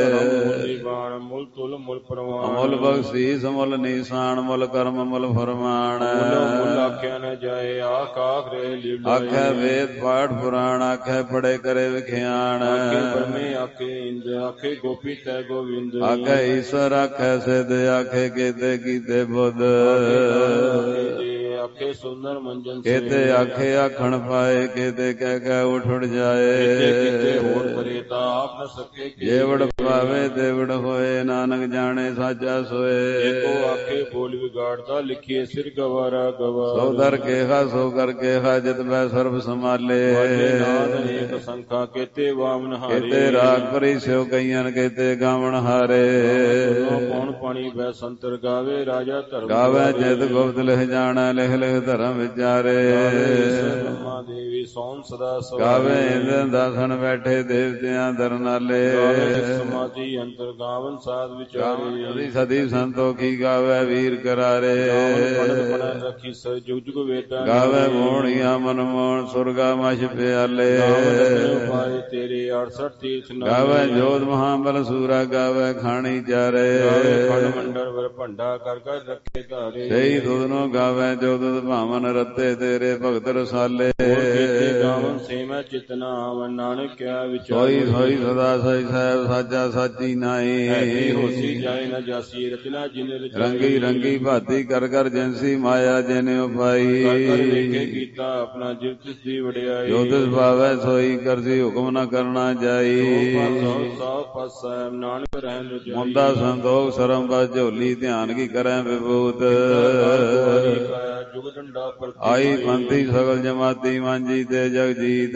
ਮੁੱਲ ਤੁਲ ਮੁੱਲ ਪ੍ਰਵਾਨ। ਮੁੱਲ ਬਖਸ਼ੀਸ ਮੁੱਲ ਨੀਸਾਨ ਮੁੱਲ ਕਰਮ ਮੁੱਲ ਫਰਮਾਨ। ਮੁੱਲ ਆਖਿਆ ਨ ਜਾਏ ਆਖ ਆਖ ਰੇ ਲੀਲਾ। ਆਖੈ ਵੇਦ ਪਾਠ ਪੁਰਾਣ ਆਖੈ ਪੜੇ ਕਰੇ ਵਿਖਿਆਨ। ਆਖੇ ਬ੍ਰਹਮੇ ਆਖੇ ਇੰਦ ਆਖੇ ਗੋਪੀ ਤੈ ਗੋਵਿੰਦ। ਆਖੈ ਈਸ਼ਰ ਆਖੈ ਸਿਧ ਆਖੇ ਕੀਤੇ ਕੀਤੇ ਬੁੱਧ। ਆਖੇ ਸੁੰਦਰ ਮੰਜਨ ਕੀਤੇ ਆਖੇ ਆਖਣ ਪਾਏ ਕੀਤੇ ਕਹਿ ਕਹਿ ਉਠ ਉਠ ਜਾਏ। ਕਿਤੇ ਹੋਰ ਕਰੇ ਤਾਂ ਆਪ ਨ ਸਕੇ। ਜੇ ਵਡ ਪਾਵੇ ਤੇ ਵਡ ਹੋਏ ਨਾਨਕ ਜਾਣੇ ਸਾਚਾ ਸੋਏ। ਏਕੋ ਆਖੇ ਬੋਲ ਵਿਗਾੜਦਾ ਲਿਖੀਏ ਸਿਰ ਗਵਾਰਾ ਗਵਾ। ਸੋ ਦਰ ਕੇਹਾ ਸੋ ਕਰ ਕੇਹਾ ਜਿਤ ਬੈ ਸਰਬ ਸਮਾਲੇ। ਨਾਦ ਅਨੇਕ ਸੰਖਾ ਕੀਤੇ ਵਾਮਨ ਹਾਰੇ। ਕੀਤੇ ਰਾਗ ਭਰੀ ਸਿਉ ਕਈਆਂ ਕੀਤੇ ਗਾਵਣ ਹਾਰੇ। ਕੌਣ ਪਾਣੀ ਬੈ ਸੰਤਰ ਗਾਵੇ ਰਾਜਾ ਧਰਮ। ਗਾਵੇ ਜਿਤ ਗੁਪਤ ਲਿਖ ਜਾਣੈ ਲਿਖ ਲਿਖ ਧਰਮ ਵਿਚਾਰੇ। ਬ੍ਰਹਮਾ ਦੇਵੀ ਸੋਨ ਸਦਾ ਸਵਾਰੇ। ਗਾਵੇ ਇੰਦਰ ਦਾਸਨ ਬੈਠੇ ਦੇਵਤਿਆਂ ਦਰਨਾਲੇ। ਸਮਾਧੀ ਅੰਤਰ ਗਾਵਨ ਸਾਧ ਵਿਚਾਰੇ। ਸਦੀ ਸੰਤੋਖੀ ਗਾਵੇ ਵੀਰ ਕਰਾਰੇ। ਰੱਖੀ ਸਰ ਜੁਗ ਜੁਗ ਵੇਦਾਂ। ਗਾਵੇ ਮੋਹਣੀਆਂ ਮਨ ਮੋਹਣ ਸੁਰਗਾ ਮਛ ਪਿਆਲੇ। ਪਾਏ ਤੇਰੇ ਅੜਸਠ ਤੀਰਥ। ਗਾਵੇ ਜੋਧ ਮਹਾਬਲ ਸੂਰਾ ਗਾਵੇ ਖਾਣੀ ਚਾਰੇ। ਖੰਡ ਮੰਡਲ ਵਰ ਭੰਡਾ ਕਰ ਕਰ ਰੱਖੇ ਧਾਰੇ। ਸਹੀ ਦੁਧ ਨੂੰ ਗਾਵੇ ਜੋ ਦੁਧ ਭਾਵਨ ਰੱਤੇ ਤੇਰੇ ਭਗਤ ਰਸਾਲੇ। ਗਾਵਨ ਸੇਮੈ ਚਿਤਨਾ ਆਵਨ ਨਾਨਕ ਕਿਆ ਵਿਚਾਰ। ਹੋਈ ਹੋਈ ਸਦਾ ਸਹੀ ਸਾਹਿਬ ਸਾਚਾ ਸਾਚੀ ਨਾਈ। ਹੋਸੀ ਜਾਏ ਨ ਜਾਸੀ ਰਚਨਾ ਜਿਨ ਰਚਾਈ। ਰੰਗੀ ਰੰਗੀ ਭਾਤੀ ਕਰ ਕਰ ਜੈਸੀ ਮਾਇਆ ਜਿਨੇ ਉਪਾਈ। ਕਰ ਵੇਖੇ ਕੀਤਾ ਆਪਣਾ ਜਿਵ ਤਿਸ ਦੀ ਵਡਿਆਈ। ਜੋ ਤਿਸ ਭਾਵੈ ਸੋਈ ਕਰਸੀ ਹੁਕਮ ਨ ਕਰਨਾ ਜਾਈ। ਸਭ ਪਾਸਾ ਨਾਨਕ ਰਹਿਣ ਰਜਾਈ। ਮੁੰਦਾ ਸੰਤੋਖ ਸਰਮ ਬਸ ਝੋਲੀ ਧਿਆਨ ਕੀ ਕਰੈ ਵਿਭੂਤ। ਜੁਗ ਡੰਡਾ ਆਈ ਪੰਥੀ ਸਗਲ ਜਮਾਤੀ ਮਾਂਜੀ ਤੇ ਜਗ ਜੀਤ।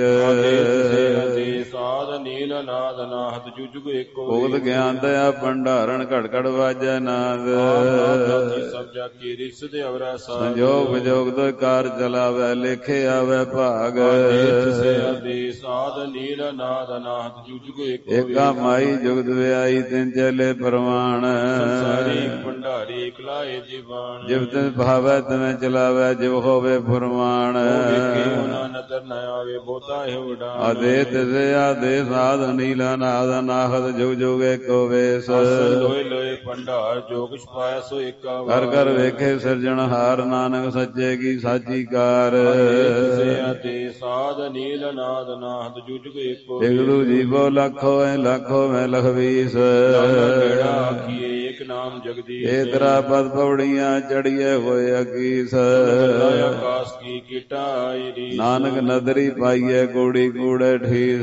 ਸਾਧ ਨੀਲ ਨਾਦ ਨਾਹਤ ਜੁਗ ਜੁਗ ਏਕੋ। ਭੁਗਤ ਗਿਆਨ ਦਇਆ ਭੰਡਾਰਨ ਘੜ ਘੜ ਵਾਜੈ ਨਾਦ। ਸਭ ਜਾ ਕੀ ਰਿਸ ਦੇ ਅਵਰਾ ਸਾਧ। ਸੰਜੋਗ ਵਿਜੋਗ ਦੋ ਕਾਰ ਚਲਾਵੈ ਲੇਖੇ ਆਵੈ ਭਾਗ। ਸਾਧ ਨੀਲ ਨਾਦ ਨਾਹਤ ਜੁਗ ਜੁਗ ਏਕੋ। ਏਕਾ ਮਾਈ ਜੁਗਤ ਵਿਆਈ ਤਿਨ ਚਲੇ ਪ੍ਰਮਾਣ। ਸੰਸਾਰੀ ਭੰਡਾਰੀ ਇਕਲਾਏ ਜੀਵਾਨ। ਜਿਵ ਤਿਨ ਭਾਵੈ ਤਿਵੇਂ ਚਲਾਵੈ ਜਿਵ ਹੋਵੇ ਫੁਰਮਾਨ। ਨਦਰ ਨ ਆਵੇ ਬਹੁਤਾ ਹੈ ਉਡਾਨ। ਆਦੇ ਤਿਸੇ ਆਦੇ ਸਾਧ ਨੀਲਾ ਨਾਦ ਨਾਹਤ ਜੁਗ ਜੁਗ ਏਕੋ ਵੇਸ। ਲੋਏ ਲੋਏ ਭੰਡਾਰ ਜੋ ਕੁਛ ਪਾਇਆ ਸੋ ਏਕਾ ਕਰ ਕਰ ਵੇਖੇ ਸਿਰਜਣਹਾਰ ਨਾਨਕ ਸੱਚੇ ਕੀ ਸਾਚੀ ਕਾਰ। ਤਿਸੇ ਆਦੇ ਸਾਧ ਨੀਲ ਨਾਦ ਨਾਹਤ ਜੁਗ ਜੁਗ ਏਕੋ। ਇਕ ਦੂ ਜੀਵੋ ਲੱਖੋ ਐ ਲੱਖੋ ਮੈਂ ਲਖ ਵੀਸ। ਕਿਹੜਾ ਆਖੀਏ ਅਨੇਕ ਨਾਮ ਜਗਦੀਸ਼ ਏਤਰਾ ਪਦ ਪੌੜੀਆਂ ਚੜੀਏ ਹੋਏ ਅਕੀਸ ਆਕਾਸ ਕੀ ਕੀਟਾਈ ਰੀਸ ਨਾਨਕ ਨਦਰੀ ਪਾਈਏ ਕੂੜੀ ਕੂੜੇ ਠੀਸ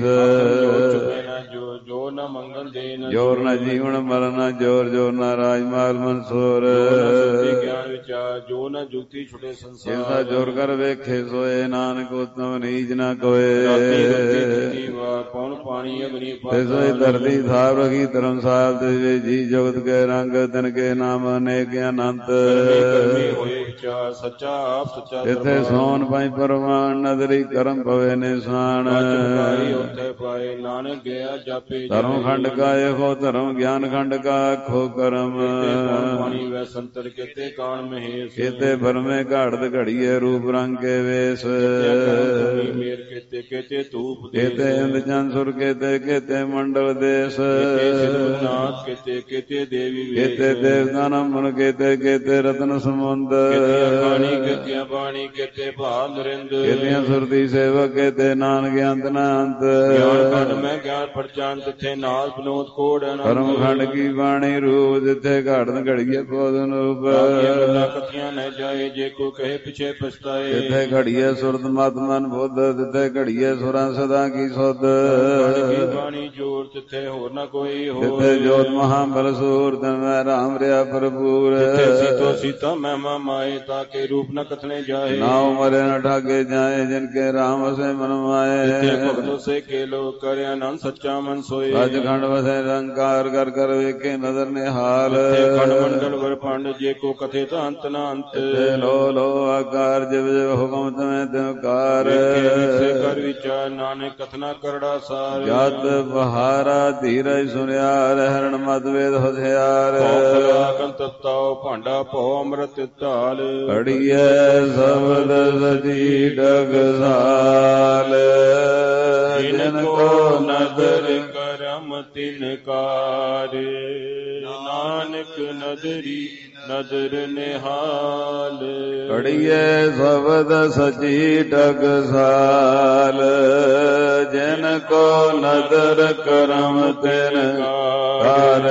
ਜੋ ਜੋ ਨ ਮੰਗਲ ਦੇ ਨ ਜੋਰ ਨ ਜੀਵਨ ਮਰਨ ਜੋਰ ਜੋਰ ਨ ਰਾਜਮਾਲ ਮਨਸੂਰ ਗਿਆਨ ਵਿਚਾਰ ਜੋ ਨ ਜੁਗਤੀ ਛੁਟੇ ਸੰਸਾਰ ਜਿਸਾ ਜੋਰ ਕਰ ਵੇਖੇ ਸੋਏ ਨਾਨਕ ਉਤਮ ਨੀਚ ਨ ਕੋਏ ਪੌਣ ਪਾਣੀ ਅਗਨੀ ਤਿਸੋਈ ਧਰਤੀ ਥਾਪ ਰਖੀ ਧਰਮਸਾਲ ਤੇ ਜੀ ਜਗਤ ਕੇ ਰੰਗ ਤਿਨ ਕੇ ਨਾਮ ਅਨੇਕ ਅਨੰਤ ਹੋਏ ਵਿਚਾਰ ਸੱਚਾ ਆਪ ਸੱਚਾ ਇਥੇ ਸੋਨ ਪਾਈ ਪਰਮਾਨ ਨਦਰੀ ਕਰਮ ਪਵੇ ਨਿਸ਼ਾਨ ਉੱਥੇ ਪਾਏ ਨਾਨਕ ਗਿਆ ਜਾਪੇ ਧਰਮ ਖੰਡ ਕਾ ਇਹੋ ਧਰਮ ਗਿਆਨ ਖੰਡ ਕਾ ਆਖੋ ਕਰਮ ਪਾਣੀ ਵੈ ਸੰਤਰ ਕੇਤੇ ਕਾਣ ਮਹੇਸ਼ ਕੇਤੇ ਭਰਮੇ ਘਾੜਤ ਘੜੀਏ ਰੂਪ ਰੰਗ ਕੇ ਵੇਸ ਮੇਰ ਕੇਤੇ ਕੇਤੇ ਧੂਪ ਕੇਤੇ ਇੰਦ ਚੰਦ ਸੁਰ ਕੇਤੇ ਕੇਤੇ ਮੰਡਲ ਦੇਸ ਨਾਥ ਕੇਤੇ ਕੇਤੇ ਦੇਵੀ ਕੇਤੇ ਦੇਵਤਾ ਨਮਨ ਕੇਤੇ ਕੇਤੇ ਰਤਨ ਸਮੁੰਦ ਪਾਣੀ ਕੇਤਿਆ ਪਾਣੀ ਕੇਤੇ ਭਾਵ ਨਰਿੰਦ ਕੇਤਿਆਂ ਸੁਰਤੀ ਸੇਵਕ ਕੇਤੇ ਨਾਨਕ ਅੰਤ ਨਾ ਅੰਤ ਗਿਆਨ ਖੰਡ ਮੈਂ ਗਿਆਨ ਪਰਚਾਨ ਤਿੱਥੇ ਨਾਲ ਬਨੋਦ ਕੋੜ ਪਰਮ ਖੰਡ ਕੀ ਬਾਣੀ ਰੂਪ ਜਿੱਥੇ ਘੜਨ ਘੜੀਏ ਪੋਦਨ ਰੂਪ ਕਥੀਆਂ ਨ ਜਾਏ ਜੇ ਕੋ ਕਹੇ ਪਿਛੇ ਪਛਤਾਏ ਜਿੱਥੇ ਘੜੀਏ ਸੁਰਤ ਮਤ ਮਨ ਬੁੱਧ ਜਿੱਥੇ ਘੜੀਏ ਸੁਰਾਂ ਸਦਾ ਕੀ ਸੁਧ ਬਾਣੀ ਜੋਰ ਤਿੱਥੇ ਹੋਰ ਨਾ ਕੋਈ ਹੋਰ ਜਿੱਥੇ ਜੋਤ ਮਹਾ ਬਲ ਸੂਰ ਤਨ ਮੈਂ ਰਾਮ ਰਿਆ ਭਰਪੂਰ ਸੀਤੋ ਸੀਤਾ ਮਹਿਮਾ ਮਾਏ ਤਾਕੇ ਰੂਪ ਨ ਕਥਨੇ ਜਾਏ ਨਾਉ ਮਰੇ ਨ ਠਾਗੇ ਜਾਏ ਜਿਨ ਕੇ ਰਾਮ ਸੇ ਮਨ ਮਾਏ ਭਗਤੋ ਸੇ ਕੇ ਲੋ ਕਰਿ ਆਨੰਦ ਸੱਚਾ ਮਨ ਸੋਏ ਅਜ ਖੰਡ ਵਸੇ ਰੰਕਾਰ ਕਰ ਕਰ ਵੇਖੇ ਨਦਰ ਨਿਹਾਲ ਖੰਡ ਮੰਡਲ ਵਰ ਪੰਡ ਜੇ ਕੋ ਕਥੇ ਤਾਂ ਅੰਤ ਨਾ ਅੰਤ ਲੋ ਲੋ ਆਕਾਰ ਜਿਵ ਜਿਵ ਹੁਕਮ ਤਮੈ ਤਿਵਕਾਰ ਕਰ ਵਿਚਾਰ ਨਾਨਕ ਕਥਨਾ ਕਰੜਾ ਸਾਰ ਜਤ ਬਹਾਰਾ ਧੀਰਜ ਸੁਨਿਆਰ ਹਰਣ ਮਤ ਵੇਦ ਹੁਸ਼ਿਆਰ ਕੰਤਤਾਉ ਭਾਂਡਾ ਭਉ ਅੰਮ੍ਰਿਤ ਢਾਲ ਅੜੀਏ ਸਬਦ ਸਜੀ ਡਗਸਾਲ ਜਿਨ ਕੋ ਨਦਰ ਕਰਮ ਤਿਨਕਾਰ ਨਾਨਕ ਨਦਰੀ ਨਦਰ ਨਿਹਾਲ ਅੜੀਏ ਸਬਦ ਸਜੀ ਡਗਸਾਲ ਜਿਨ ਕੋ ਨਦਰ ਕਰਮ ਤਿਨਕਾਰ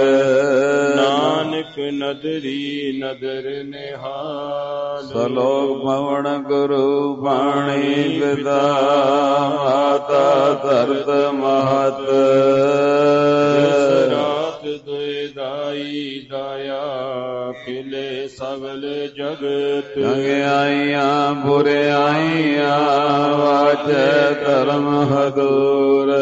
ਨਾਨਕ ਨਦਰੀ ਨਦਰ ਨਿਹਾਲ ਸਲੋਕ ਪਵਨ ਗੁਰੂ ਬਾਣੀ ਪਿਤਾ ਮਾਤਾ ਧਰਤ ਮਹਤ ਰਾਤ ਦੁਇਦਾਈ ਦਾਇਆ ਖਿਲੇ ਸਗਲ ਜਗਤ ਚੰਗਿਆਈਆਂ ਬੁਰਿਆਈਆਂ ਵਾਚੈ ਧਰਮ ਹਦੂਰ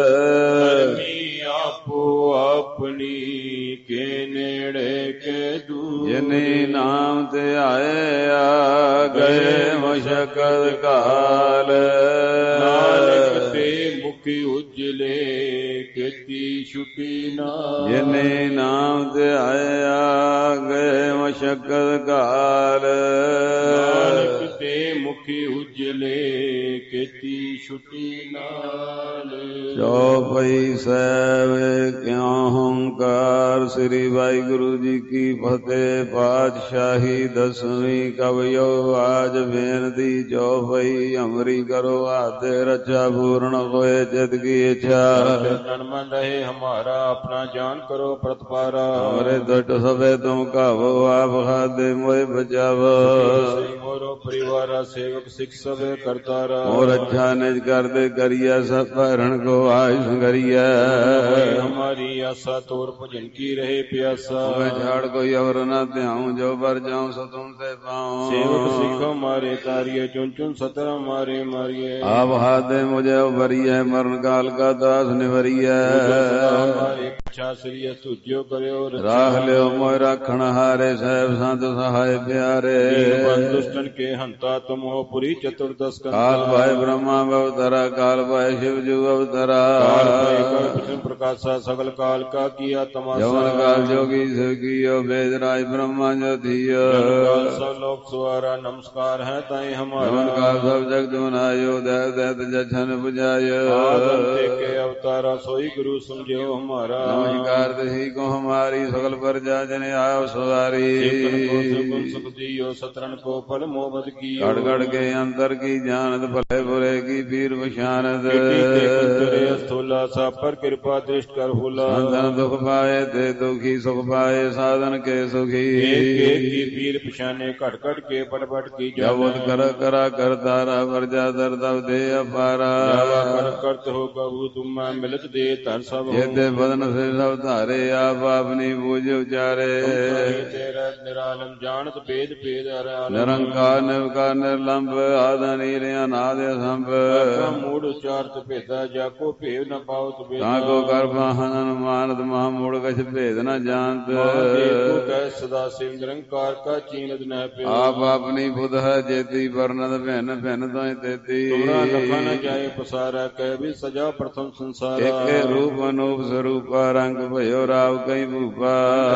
ਆਪੋ ਆਪਣੀ ਕੇ ਨੇੜੇ ਕੇ ਦੂਰ ਜਿਨੇ ਨਾਮ ਤੇ ਆਏ ਆ ਗਏ ਮਸ਼ਕਲ ਕਾਲ ਨਾਨਕ ਤੇ ਮੁਖੀ ਉਜਲੇ ਕੀਤੀ ਛੁਟੀ ਨਾ ਜਿਨੇ ਨਾਮ ਤੇ ਆਏ ਆ ਗਏ ਮਸ਼ਕਲ ਕਾਲ ਨਾਨਕ ਤੇ ਮੁਖੀ ਉਜਲੇ ਕੀਤੀ ਛੁਟੀ ਨਾਲ ਚੌਪਈ ਸਾਹਿਬ ਕਿਉ ਹੰਕਾਰ ਸ੍ਰੀ ਵਾਹਿਗੁਰੂ ਜੀ ਕੀ ਫਤਿਹ। ਪਾਤਸ਼ਾਹੀ ਦਸਵੀਂ ਕਵਿਓ ਆਜ ਬੇਨਤੀ ਚੌਪਈ ਹਮਰੀ ਕਰੋ ਆਤੇ ਰਚਾ ਪੂਰਨ ਹੋਏ ਚਿਤ ਕੀ ਇੱਛਾ ਤਨ ਮਨ ਰਹੇ ਹਮਾਰਾ ਆਪਣਾ ਜਾਨ ਕਰੋ ਪ੍ਰਤਪਾਰਾ ਹਮਰੇ ਦੁੱਟ ਸਭੇ ਤੁਮ ਕਾਵੋ ਆਪ ਖਾਦੇ ਮੋਏ ਬਚਾਵੋ ਮੋਰੋ ਪਰਿਵਾਰਾ ਸੇਵਕ ਸਿੱਖ ਸਭੇ ਕਰਤਾਰਾ ਮੋਰ ਅੱਛਾ ਨਿਜ ਕਰਦੇ ਕਰੀਆ ਸਭ ਭਰਨ ਕੋ ਆਇ ਸੰਗਰੀਆ ਹਮਾਰੀ ਆਸਾ ਤੋਰ ਭਜਨ ਕੀ ਰਹੇ ਪਿਆਸਾ ਮੈਂ ਝਾੜ ਕੋਈ ਅਵਰ ਨਾ ਧਿਆਉ ਜੋ ਵਰ ਜਾਉ ਸੋ ਤੁਮ ਤੇ ਪਾਉ ਸੇਵਕ ਸਿੱਖੋ ਮਾਰੇ ਤਾਰੀਏ ਚੁਨ ਚੁਨ ਸਤਰ ਮਾਰੇ ਮਾਰੀਏ ਆਪ ਹਾਦੇ ਮੁਝੇ ਉਭਰੀਐ ਮਰਨ ਕਾਲ ਕਾ ਦਾਸ ਨਿਵਰੀਐ ਹਮਾਰੇ ਇੱਛਾ ਸ੍ਰੀ ਤੁਜਿਓ ਕਰਿਓ ਰਾਖ ਲਿਓ ਮੋਇ ਰਾਖਣ ਹਾਰੇ ਸਹਿਬ ਸੰਤ ਸਹਾਇ ਪਿਆਰੇ ਦੁਸ਼ਟਨ ਕੇ ਹੰਤਾ ਤੁਮ ਹੋ ਪੁਰੀ ਚਤੁਰਦਸ ਕਾਲ ਭਾਇ ਬ੍ਰਹਮਾ ਅਵਤਰਾ ਕਾਲ ਭਾਇ ਸ਼ਿਵ ਜੂ ਅਵਤਰਾ ਕਾਲ ਭਾਇ ਕ੍ਰਿਸ਼ਨ ਪ੍ਰਕਾਸ਼ਾ ਸਗਲ ਕਾਲ ਕਾ ਕੀਆ ਤਮਾਸਾ ਜਵਨ ਕਾਲ ਜੋਗੀ ਸਗੀਓ ਵੇਦ ਰਾਜ ਬ੍ਰਹਮਾ ਜੋਧੀਓ ਕਾਲ ਸਭ ਲੋਕ ਸਵਾਰਾ ਨਮਸਕਾਰ ਹੈ ਤਾਈ ਹਮਾਰਾ ਜਵਨ ਕਾਲ ਸਭ ਜਗਤ ਬਨਾਇਓ ਦੈ ਦੈਤ ਜਛਨ ਪੁਜਾਇਓ ਆਦਮ ਤੇ ਕੇ ਅਵਤਾਰਾ ਸੋਈ ਗੁਰੂ ਸਮਝਿਓ ਹਮਾਰਾ नमस्कार दही को हमारी सकल प्रजा जन आयो सवारी सतरन को फल मोहब्बत की गड़ गड़ के अंतर की जानत भले बुरे की पीर पशानत स्थूला सा पर कृपा दृष्ट कर हुला संतन दुख पाए ते दुखी सुख पाए साधन के सुखी की पीर पशाने कट कट के पट पट की जबत कर करा कर तारा प्रजा दर तब दे अपारा कर करत हो कबू तुम मिलत दे तर सब ये दे बदन से सब धारे आप अपनी पूज उचारे तेरा निरालम जानत भेद भेद निरंकार निर्विकार निर्लंब आदि नीर अनाद संभ मूड उच्चारत भेदा जाको भेद न पावत ताको कर हनन मानत महामूढ़ कछ भेद न जानत कह सदा शिव निरंकार का चीनत न पे आप अपनी बुध है जेती वर्णत भिन्न भिन्न तो तेती लखा न जाए पसारा कह भी सजा प्रथम संसार एक रूप अनूप स्वरूप रंग भयो राव कई भूपा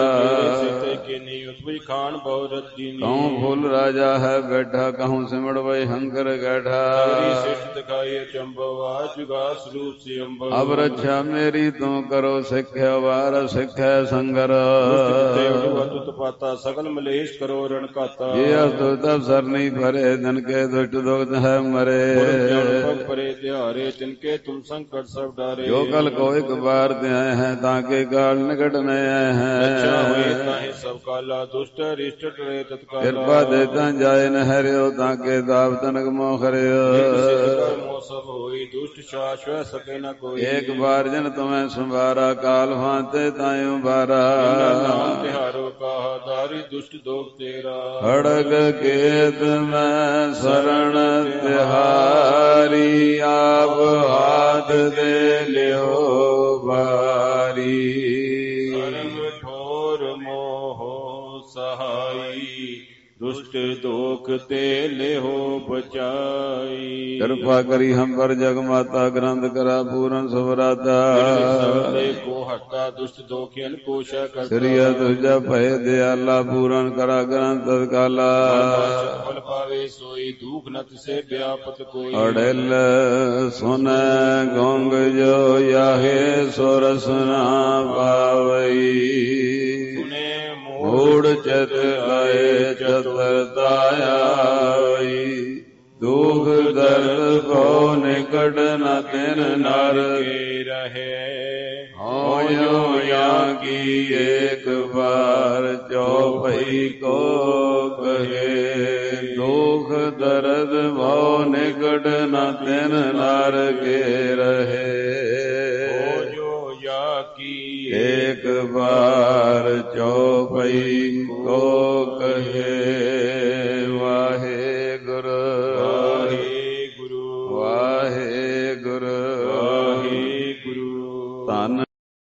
खान कहूँ फूल राजा है बैठा कहूँ सिमड़ वही हंकर बैठा अब रक्षा मेरी तू करो सिख वार सिख संगर पाता सकल मलेश करो रण काता ये अस्तुत अवसर नहीं भरे धन के दुष्ट दुख है मरे परे त्यारे तिनके तुम संकट सब डारे जो कल को एक बार दे हैं ताके काल निकट में हैं सब काला दुष्ट रिष्ट टरे तत्काल कृपा देता जाए न हरियो ताके दाव तनक मोखरियो सब होई दुष्ट शाश्व सके न कोई एक बार जन तुम्हें संभारा काल भांते तायु बारा तिहारो कहा दारी दुष्ट दोग तेरा खड़ग केत में शरण तिहारी आप हाथ दे लियो बारी ठोर मोह सहाई दुष्ट दोख ते ले हो बचाई कृपा करी हम पर जग माता ग्रंथ करा पूरन सुभराता को हटा दुष्ट दोखियन को श्री तुझा भय दयाला पूरन करा ग्रंथ तत्काला फल पावे सोई दुख नत से व्यापत कोई अड़ेल सुन गोंग जो याहे सुर सुना पावई मूढ़ चत आए चतुरताया दुख दर्द को निकट न तिन नर रहे हो यो या की एक बार चौपई को कहे दुख दर्द भो निकट न तिन नर के रहे एक बार चौपई को कहे वाहे गुरु वाहे गुरु वाहे गुरु वाहे गुरु धन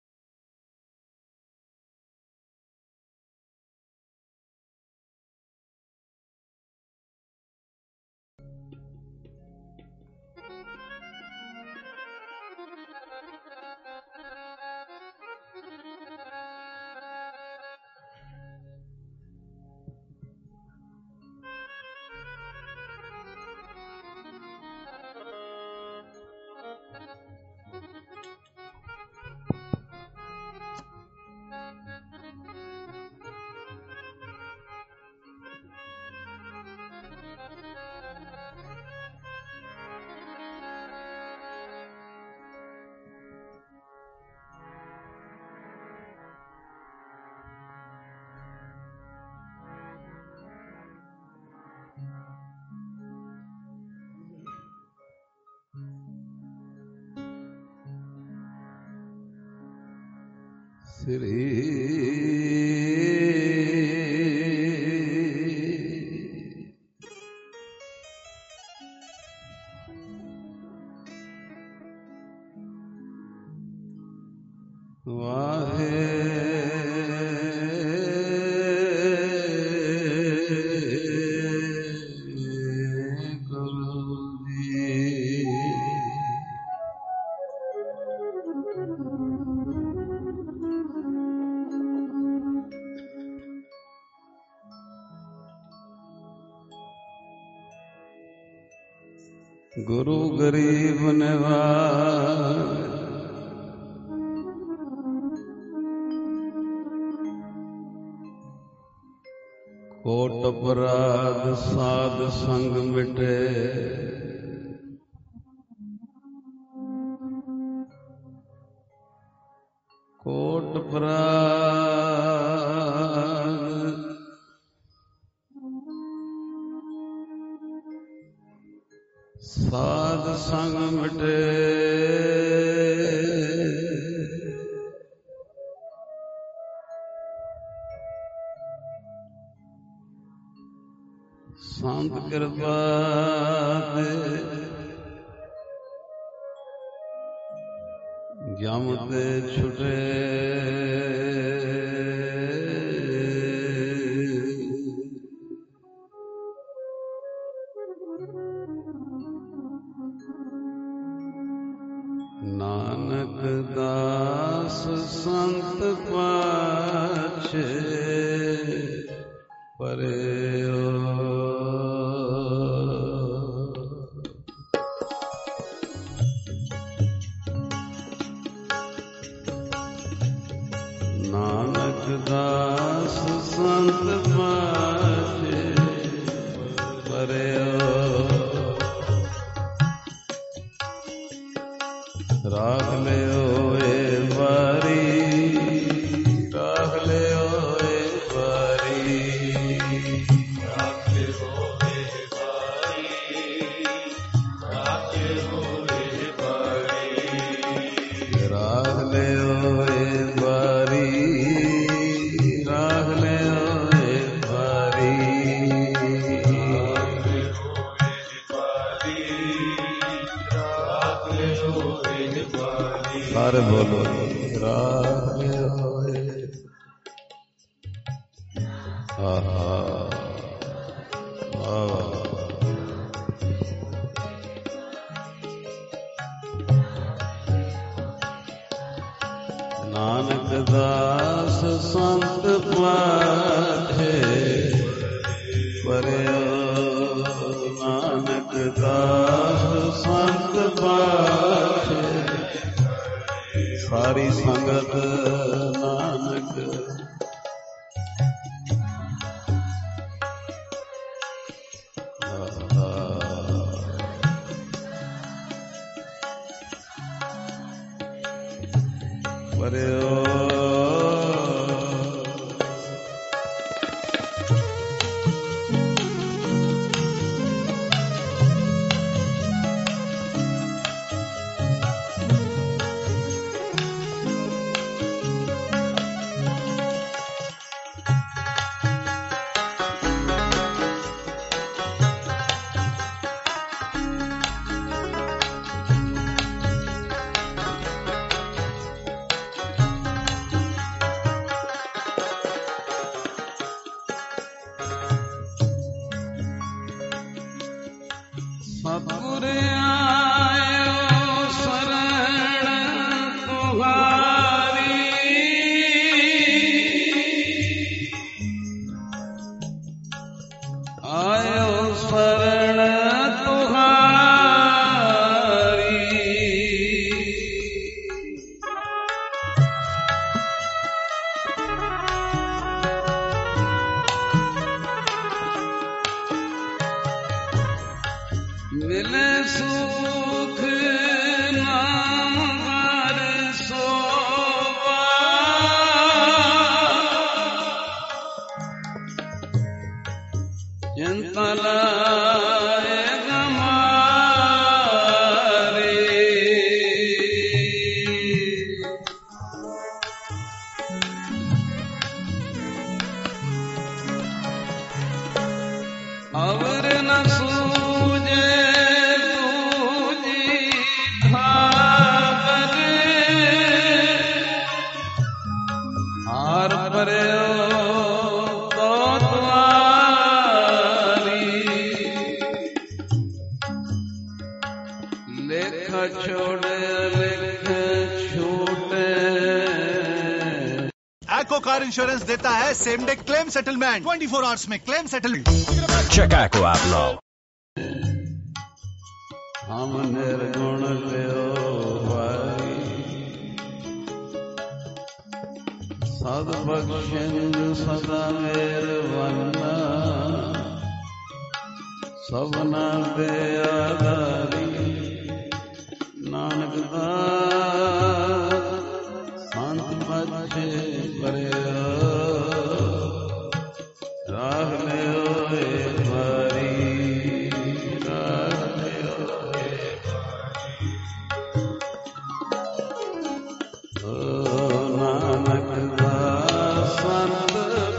गुरु गरीब निवाज अपराध साध संग मिटे, कोट प्राग साध संग मिटे, संत कृपा दे जम ते छुटे, नानक दास संत पाछे परे नानक दास संत पाछे परे राख लियो ए बारी, राख लियो ए बारी, राख लियो ए बारी, राख लियो ए बारी, राख लियो ए बारी, राख लियो ए बारी, राख लियो ए बारी, सारे बोलो राख लियो ए, आहा आहा। नानक दास संत पाछे परे, नानक दास संत पाछे सारी संगत नानक परे सतगुर आयो शरण तुम्हारी, आयो शरण तुम्हारी, मिले सुख नाम हर सोवा, चिंता लाए गमारे, अवर न सूझे हार परे तो तुम्हारी, लेख छोड़े लेख छूटे। Acco car insurance देता है सेम डे क्लेम सेटलमेंट, चौबीस आवर्स में claim settlement. Check Acco app now. हम निर्गुण लियो भाई, सद बख्शिंद सदा मेहरबाना, ਸਭਨਾ ਦੇ ਆਧਾਰੀ ਨਾਨਕ ਦਾਸ ਸੰਤ ਮੱਝੇ ਭਰਿਆ ਰਾਖ ਲਿਓ ਏ ਵਾਰੀ ਰਾਖ ਲਿਓ ਏ ਵਾਰੀ ਓ ਨਾਨਕ ਦਾਸ ਸੰਤ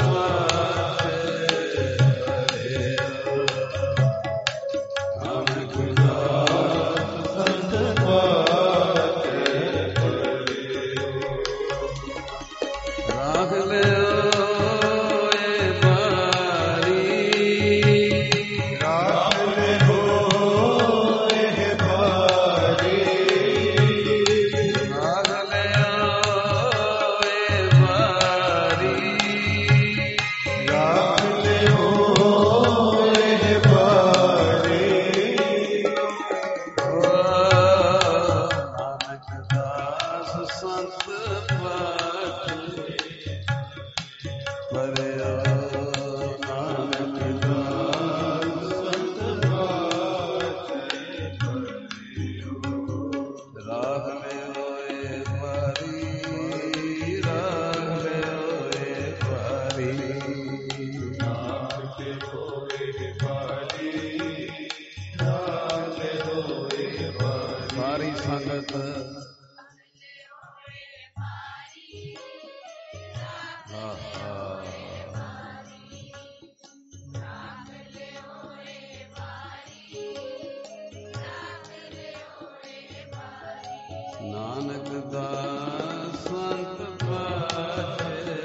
ਨਾਨਕ ਦਾਸ ਸੰਤ ਪਾਛੇ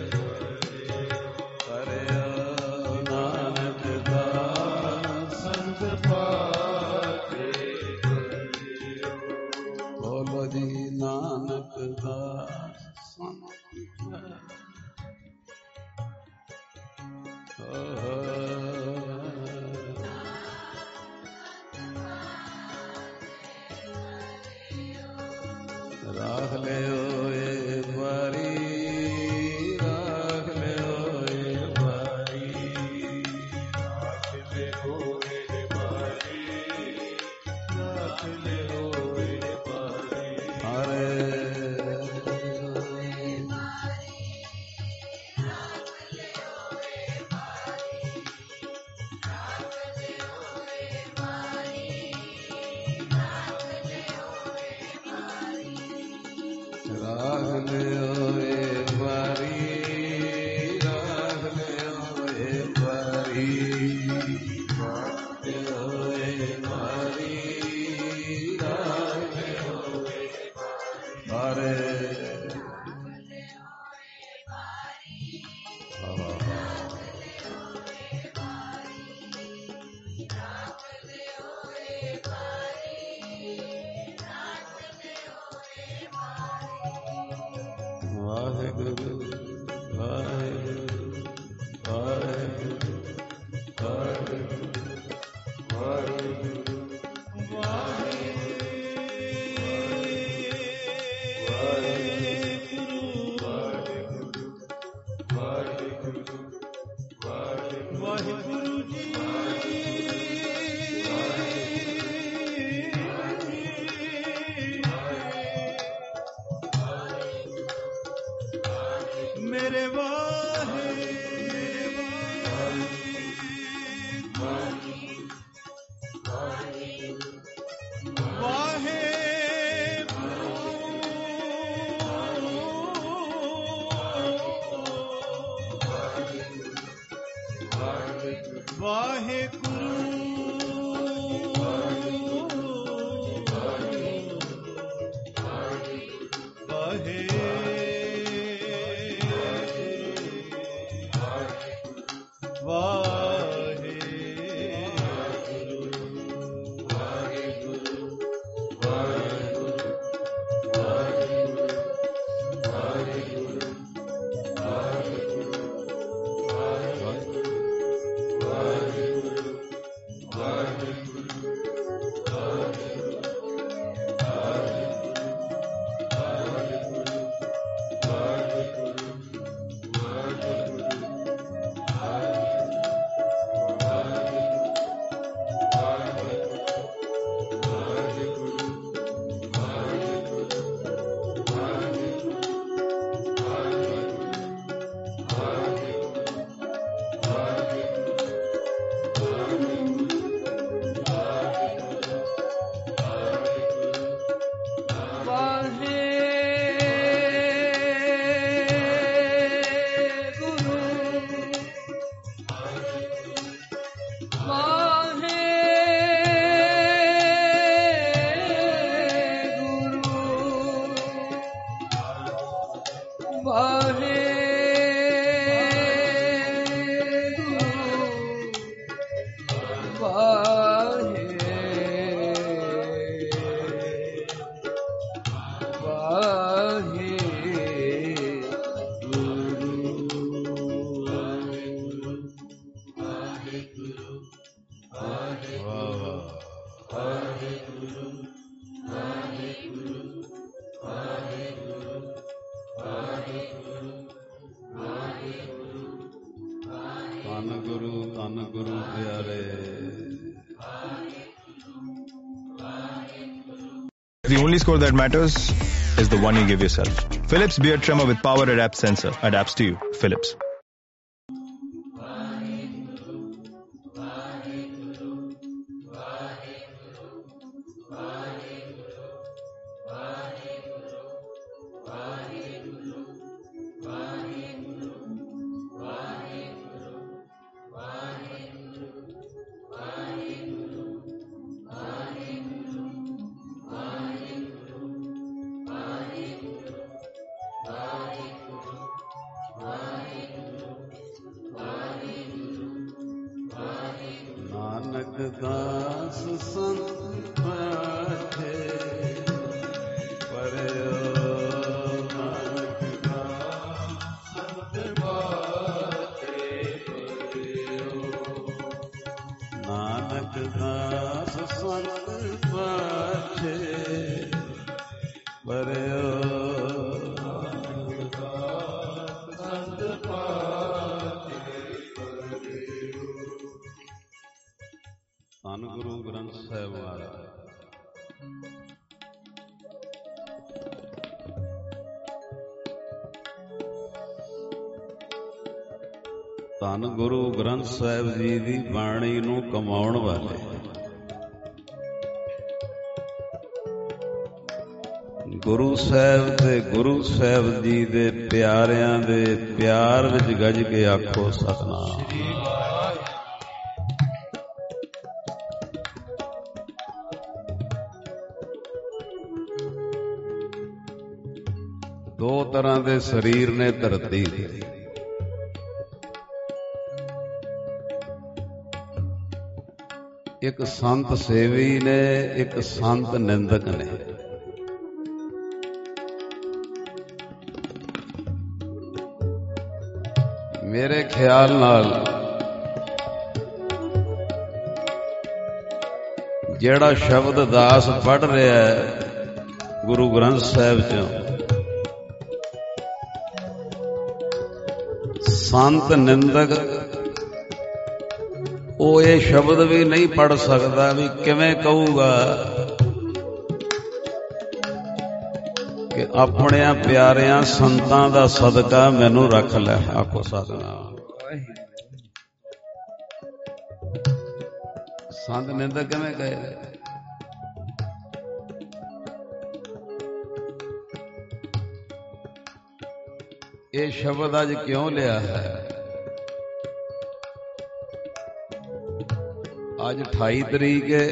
ਕਰਿਓ ਨਾਨਕ ਦਾਸ ਸੰਤ ਪਾਛੇ ਕਰਿਓ ਬੋਲੋ ਜੀ ਨਾਨਕ ਦਾਸ ਸੰਤ ਰਾਖ ਲਿਓ ਏ ਵਾਰੀ ਰਾਖ ਲਿਓ ਏ ਵਾਰੀ ਰਾਖ ਲਿਓ ਏ ਵਾਰੀ ਰਾਖ ਲਿਓ ਏ ਵਾਰੀ ਹਰੇ ਰਾਖ ਲਿਓ ਏ ਵਾਰੀ ਰਾਖ ਲਿਓ ਏ ਵਾਰੀ ਰਾਖ ਲਿਓ ਏ ਵਾਰੀ ਰਾਖ ਲਿਓ ਏ ਹਰੇ ਵਾਹਿਗੁਰੂ ਵਾਹਿਗੁਰੂ ਵਾਹਿਗੁਰੂ ਵਾਹਿਗੁਰੂ ਵਾਹਿਗੁਰੂ ਵਾਹਿਗੁਰੂ ਜੀ ਧੰਨ ਗੁਰੂ ਧੰਨ ਗੁਰੂ ਪਿਆਰੇ। The only score that matters is the one you give yourself. Philips beard trimmer with power adapt sensor adapts to you. Philips. Nanak ਦਾਸ ਸੰਤ ਪਾਠੇ ਪਰਿਓ, ਨਾਨਕ ਦਾਸ ਸੰਤ ਪਾਠੇ ਪਰਿਓ, ਨਾਨਕ ਦਾਸ ਸੰਤ ਪਾਠੇ ਪਰਿਓ, ਨਾਨਕ ਦਾਸ ਸੰਤ ਪਾਠੇ ਪਰਿਓ। ਧੰਨ ਗੁਰੂ ਗ੍ਰੰਥ ਸਾਹਿਬ ਮਹਾਰਾਜ। ਧੰਨ ਗੁਰੂ ਗ੍ਰੰਥ ਸਾਹਿਬ ਜੀ ਦੀ ਬਾਣੀ ਨੂੰ ਕਮਾਉਣ ਵਾਲੇ ਗੁਰੂ ਸਾਹਿਬ ਤੇ ਗੁਰੂ ਸਾਹਿਬ ਜੀ ਦੇ ਪਿਆਰਿਆਂ ਦੇ ਪਿਆਰ ਵਿੱਚ ਗੱਜ ਕੇ ਆਖੋ ਸਤਿਨਾਮ। ਦੋ ਤਰ੍ਹਾਂ ਦੇ ਸਰੀਰ ਨੇ ਧਰਤੀ ਦੇ, ਇੱਕ ਸੰਤ ਸੇਵੀ ਨੇ, ਇੱਕ ਸੰਤ ਨਿੰਦਕ ਨੇ। ਮੇਰੇ ਖਿਆਲ ਨਾਲ ਜਿਹੜਾ ਸ਼ਬਦ ਦਾਸ ਪੜ੍ਹ ਰਿਹਾ ਹੈ ਗੁਰੂ ਗ੍ਰੰਥ ਸਾਹਿਬ ਚੋਂ, ਸੰਤ ਨਿੰਦਕ ਉਹ ਇਹ ਸ਼ਬਦ ਵੀ ਨਹੀਂ ਪੜ੍ਹ ਸਕਦਾ ਵੀ ਕਿਵੇਂ ਕਹੂਗਾ ਕਿ ਆਪਣਿਆਂ ਪਿਆਰਿਆਂ ਸੰਤਾਂ ਦਾ ਸਦਕਾ ਮੈਨੂੰ ਰੱਖ ਲੈ। ਆਖੋ ਸਤਿਨਾਮ। ਸੰਤ ਨਿੰਦਕ ਕਿਵੇਂ ਕਹੇ? ਇਹ ਸ਼ਬਦ ਅੱਜ ਕਿਉਂ ਲਿਆ ਹੈ? ਅੱਜ ਅਠਾਈ ਤਰੀਕ ਹੈ,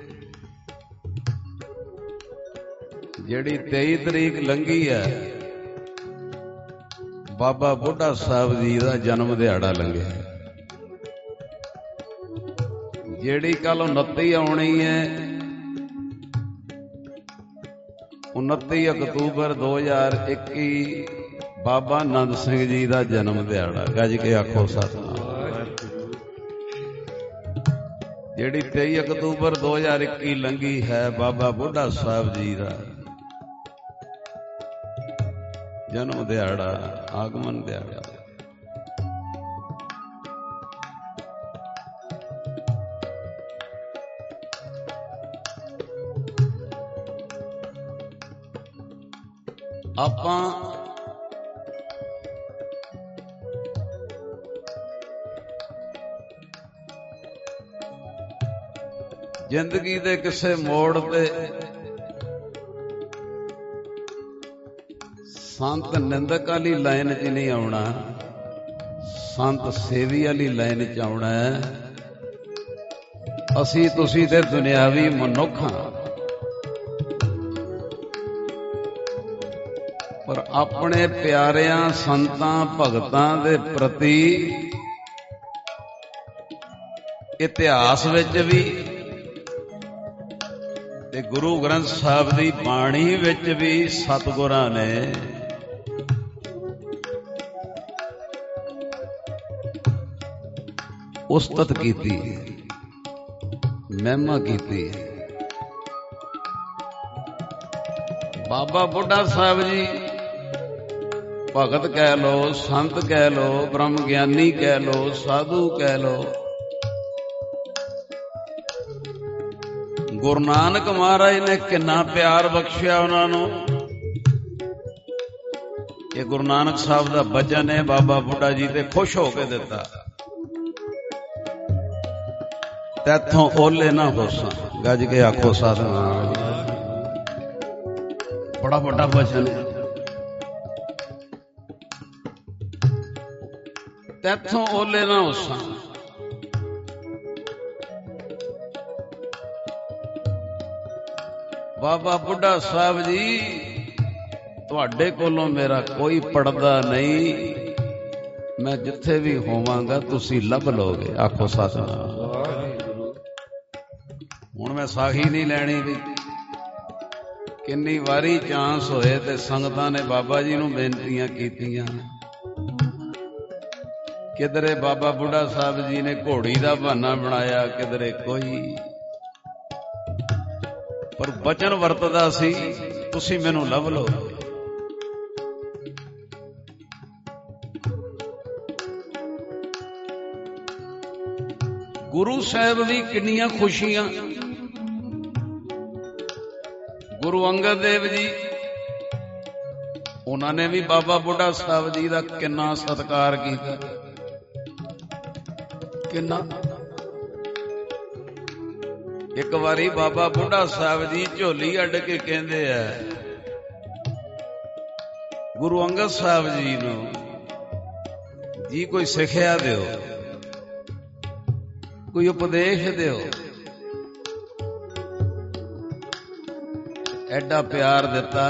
ਜਿਹੜੀ ਤੇਈ ਤਰੀਕ ਲੰਘੀ ਹੈ ਬਾਬਾ ਬੁੱਢਾ ਸਾਹਿਬ ਜੀ ਦਾ ਜਨਮ ਦਿਹਾੜਾ ਲੰਘਿਆ। ਜਿਹੜੀ ਕੱਲ ਉਨੱਤੀ ਆਉਣੀ ਹੈ ਉਨੱਤੀ ਅਕਤੂਬਰ ਦੋ ਹਜ਼ਾਰ ਇੱਕੀ ਬਾਬਾ ਨੰਦ ਸਿੰਘ ਜੀ ਦਾ ਜਨਮ ਦਿਹਾੜਾ। ਗੱਜ ਕੇ ਆਖੋ ਸਤਿਨਾਮ। ਜਿਹੜੀ ਤੇਈ ਅਕਤੂਬਰ ਦੋ ਹਜ਼ਾਰ ਇੱਕੀ ਲੰਘੀ ਹੈ ਬਾਬਾ ਬੁੱਢਾ ਸਾਹਿਬ ਜੀ ਦਾ ਜਨਮ ਦਿਹਾੜਾ, ਆਗਮਨ ਦਿਹਾੜਾ। ਆਪਾਂ ਜ਼ਿੰਦਗੀ ਦੇ ਕਿਸੇ ਮੋੜ ਤੇ ਸੰਤ ਨਿੰਦਕ ਵਾਲੀ ਲਾਈਨ 'ਚ ਨਹੀਂ ਆਉਣਾ, ਸੰਤ ਸੇਵੀ ਵਾਲੀ ਲਾਈਨ 'ਚ ਆਉਣਾ ਹੈ। ਅਸੀਂ ਤੁਸੀਂ ਤੇ ਦੁਨਿਆਵੀ ਮਨੁੱਖ ਹਾਂ, ਪਰ ਆਪਣੇ ਪਿਆਰਿਆਂ ਸੰਤਾਂ ਭਗਤਾਂ ਦੇ ਪ੍ਰਤੀ ਇਤਿਹਾਸ ਵਿੱਚ ਵੀ ਤੇ ਗੁਰੂ ਗ੍ਰੰਥ ਸਾਹਿਬ ਦੀ ਬਾਣੀ ਵਿੱਚ ਵੀ ਸਤਿਗੁਰਾਂ ਨੇ ਉਸਤਤ ਕੀਤੀ ਹੈ, ਮਹਿਮਾ ਕੀਤੀ ਹੈ। बाबा बुढ़ा साहब जी भगत कह लो, संत कह लो, ब्रह्म ज्ञानी कह लो, साधु कह लो, गुरु नानक महाराज ने किन्ना प्यार बख्शिया उन्होंने। ये गुरु नानक साहब का वचन है, बाबा बुढ़ा जी ते खुश होके दिता, तैथों ओले ना होसा। गज के आखो सतनाम। बड़ा बड़ा वचन है, तैथों ओले ना होसा। बाबा बुढ़ा साहब जी तुहाडे कोलों मेरा कोई पड़दा नहीं, मैं जिथे भी होवांगा तुसी लभ लोगे। आखो सतनाम। हुण मैं साही नहीं लैनी भी किन्नी वारी चांस होए ते संगतां ने बाबा जी नूं बेनतियां कीतियां। किधरे बाबा बुढ़ा साहब जी ने घोड़ी दा बहाना बनाया, किधरे कोई, पर बचन वरतदा सी तुसी मैनूं लभ लो। गुरु साहब भी किन्नियां खुशियां। गुरु अंगद देव जी उन्होंने भी बाबा बुढ़ा साहब जी का किन्ना सत्कार किया, किन्ना। एक बारी बाबा बुढ़ा साहब जी झोली अड्ड के कहते हैं गुरु अंगद साहब जी नू, जी कोई सिखिया दिओ, कोई उपदेश दिओ। एडा प्यार दिता।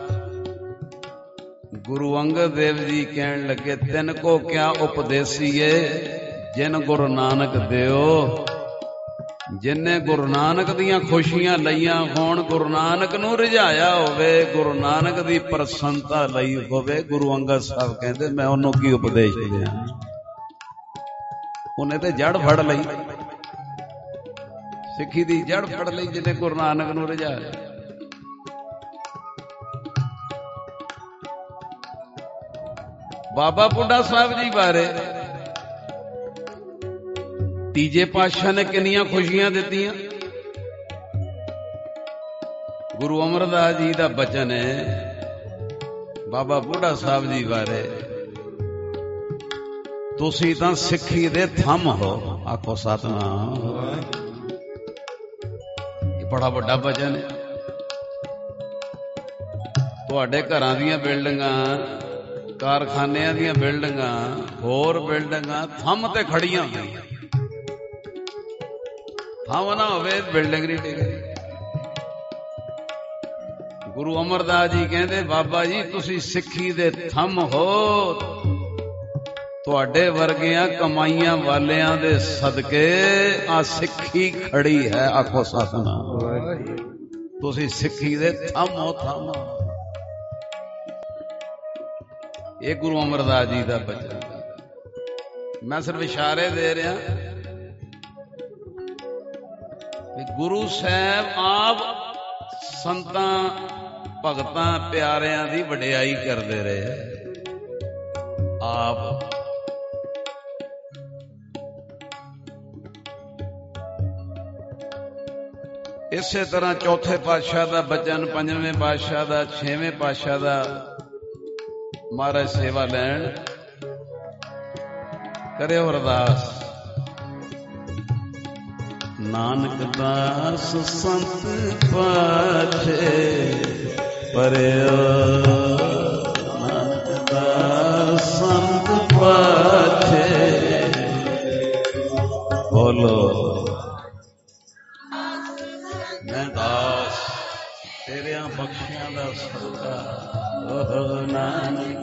गुरु अंगद देव जी कहन लगे तिन को क्या उपदेसीए जिन गुरु नानक दिओ। जिन्ने गुरु नानक दियां खुशियां लईयां होण, गुरु नानक नूं रिझाया होवे, गुरु नानक दी प्रसन्नता लई होवे, गुरु अंगद साहब कहंदे मैं उहनूं की उपदेश दियां। उन्हें ते जड़ फड़ लई, सिक्खी दी जड़ फड़ लई जिन्ने गुरु नानक नूं रिझाया। बाबा बुढ़ा साहब जी बारे तीजे पातशाह ने किन्नियां खुशियां दित्तियां। गुरु अमरदास जी का बचन है बाबा बुढ़ा साहब जी बारे, तुसी तां सिक्खी दे थम हो। आखो सतनाम। ये बड़ा बड़ा बचन है। तुहाडे घरां दीयां बिल्डिंगां, कारखानियां दीयां बिल्डिंगां, होर बिल्डिंगां थम ते खड़ियां होंदियां, थम ना होवे बिल्डिंग नहीं टिकदी। गुरु अमरदास जी कहंदे बाबा जी तुसी सिक्खी दे थम हो, तुहाडे वर्गियां कमाइयां वालियां दे सदके आ सिक्खी खड़ी है। आखो सतनाम। तुसी सिक्खी दे थम हो, थम हो। ये गुरु अमरदास जी का बचन। मैं सिर्फ इशारे दे रहा। गुरु साहब आप संतां भगतां प्यारियां दी वडियाई करते रहे। आप इसे तरह चौथे पातशाह का बचन, पंजवें पातशाह का, छेवें पातशाह का महाराज सेवा लैन करे अरदास। नानक दास संत पाछे परयो, नानक दास संत पाछे। बोलो मैं दास तेरिया बख्शियां दा सदका। नानक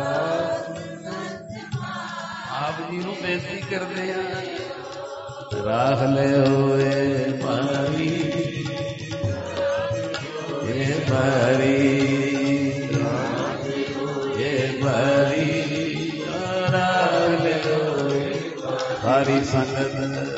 आप जी नूं बेनती करदे आ, राह ले होए मारी ये मारी ये मारी, राह ले होए सारी संगत।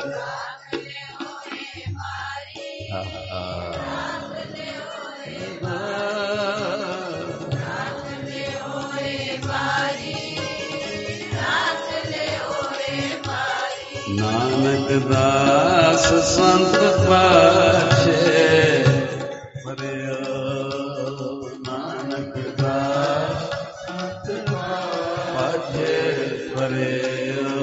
ਨਾਨਕ ਦਾਸ ਸੰਤ ਪਾਛੇ ਪਰਿਓ ਨਾਨਕ ਦਾਸ ਸੰਤ ਪਾਛੇ ਪਰਿਓ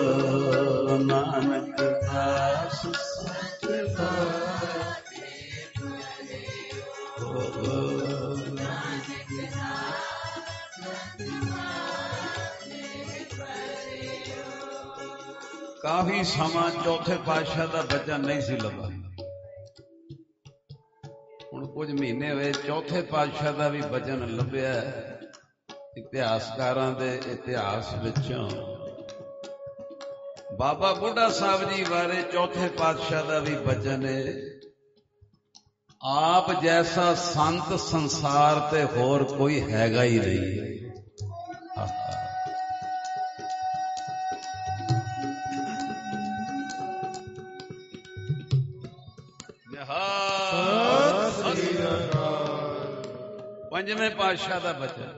ਨਾਨਕ ਦਾਸ ਸੰਤ ਪਾਛੇ ਕਾਫੀ ਸਮਾਂ ਚੌਥੇ ਪਾਤਸ਼ਾਹ ਦਾ ਬਚਨ ਨਹੀਂ ਸੀ ਲੱਭਾ। ਹੁਣ ਕੁਝ ਮਹੀਨੇ ਹੋਏ ਚੌਥੇ ਪਾਤਸ਼ਾਹ ਦਾ ਵੀ ਬਚਨ ਲੱਭਿਆ। ਇਤਿਹਾਸਕਾਰਾਂ ਦੇ ਇਤਿਹਾਸ ਵਿੱਚੋਂ ਬਾਬਾ ਬੁੱਢਾ ਸਾਹਿਬ ਜੀ ਬਾਰੇ ਚੌਥੇ ਪਾਤਸ਼ਾਹ ਦਾ ਵੀ ਬਚਨ ਹੈ, ਆਪ ਜੈਸਾ ਸੰਤ ਸੰਸਾਰ ਤੇ ਹੋਰ ਕੋਈ ਹੈਗਾ ਹੀ ਨਹੀਂ। ਪੰਜਵੇਂ ਪਾਤਸ਼ਾਹ ਦਾ ਬਚਨ,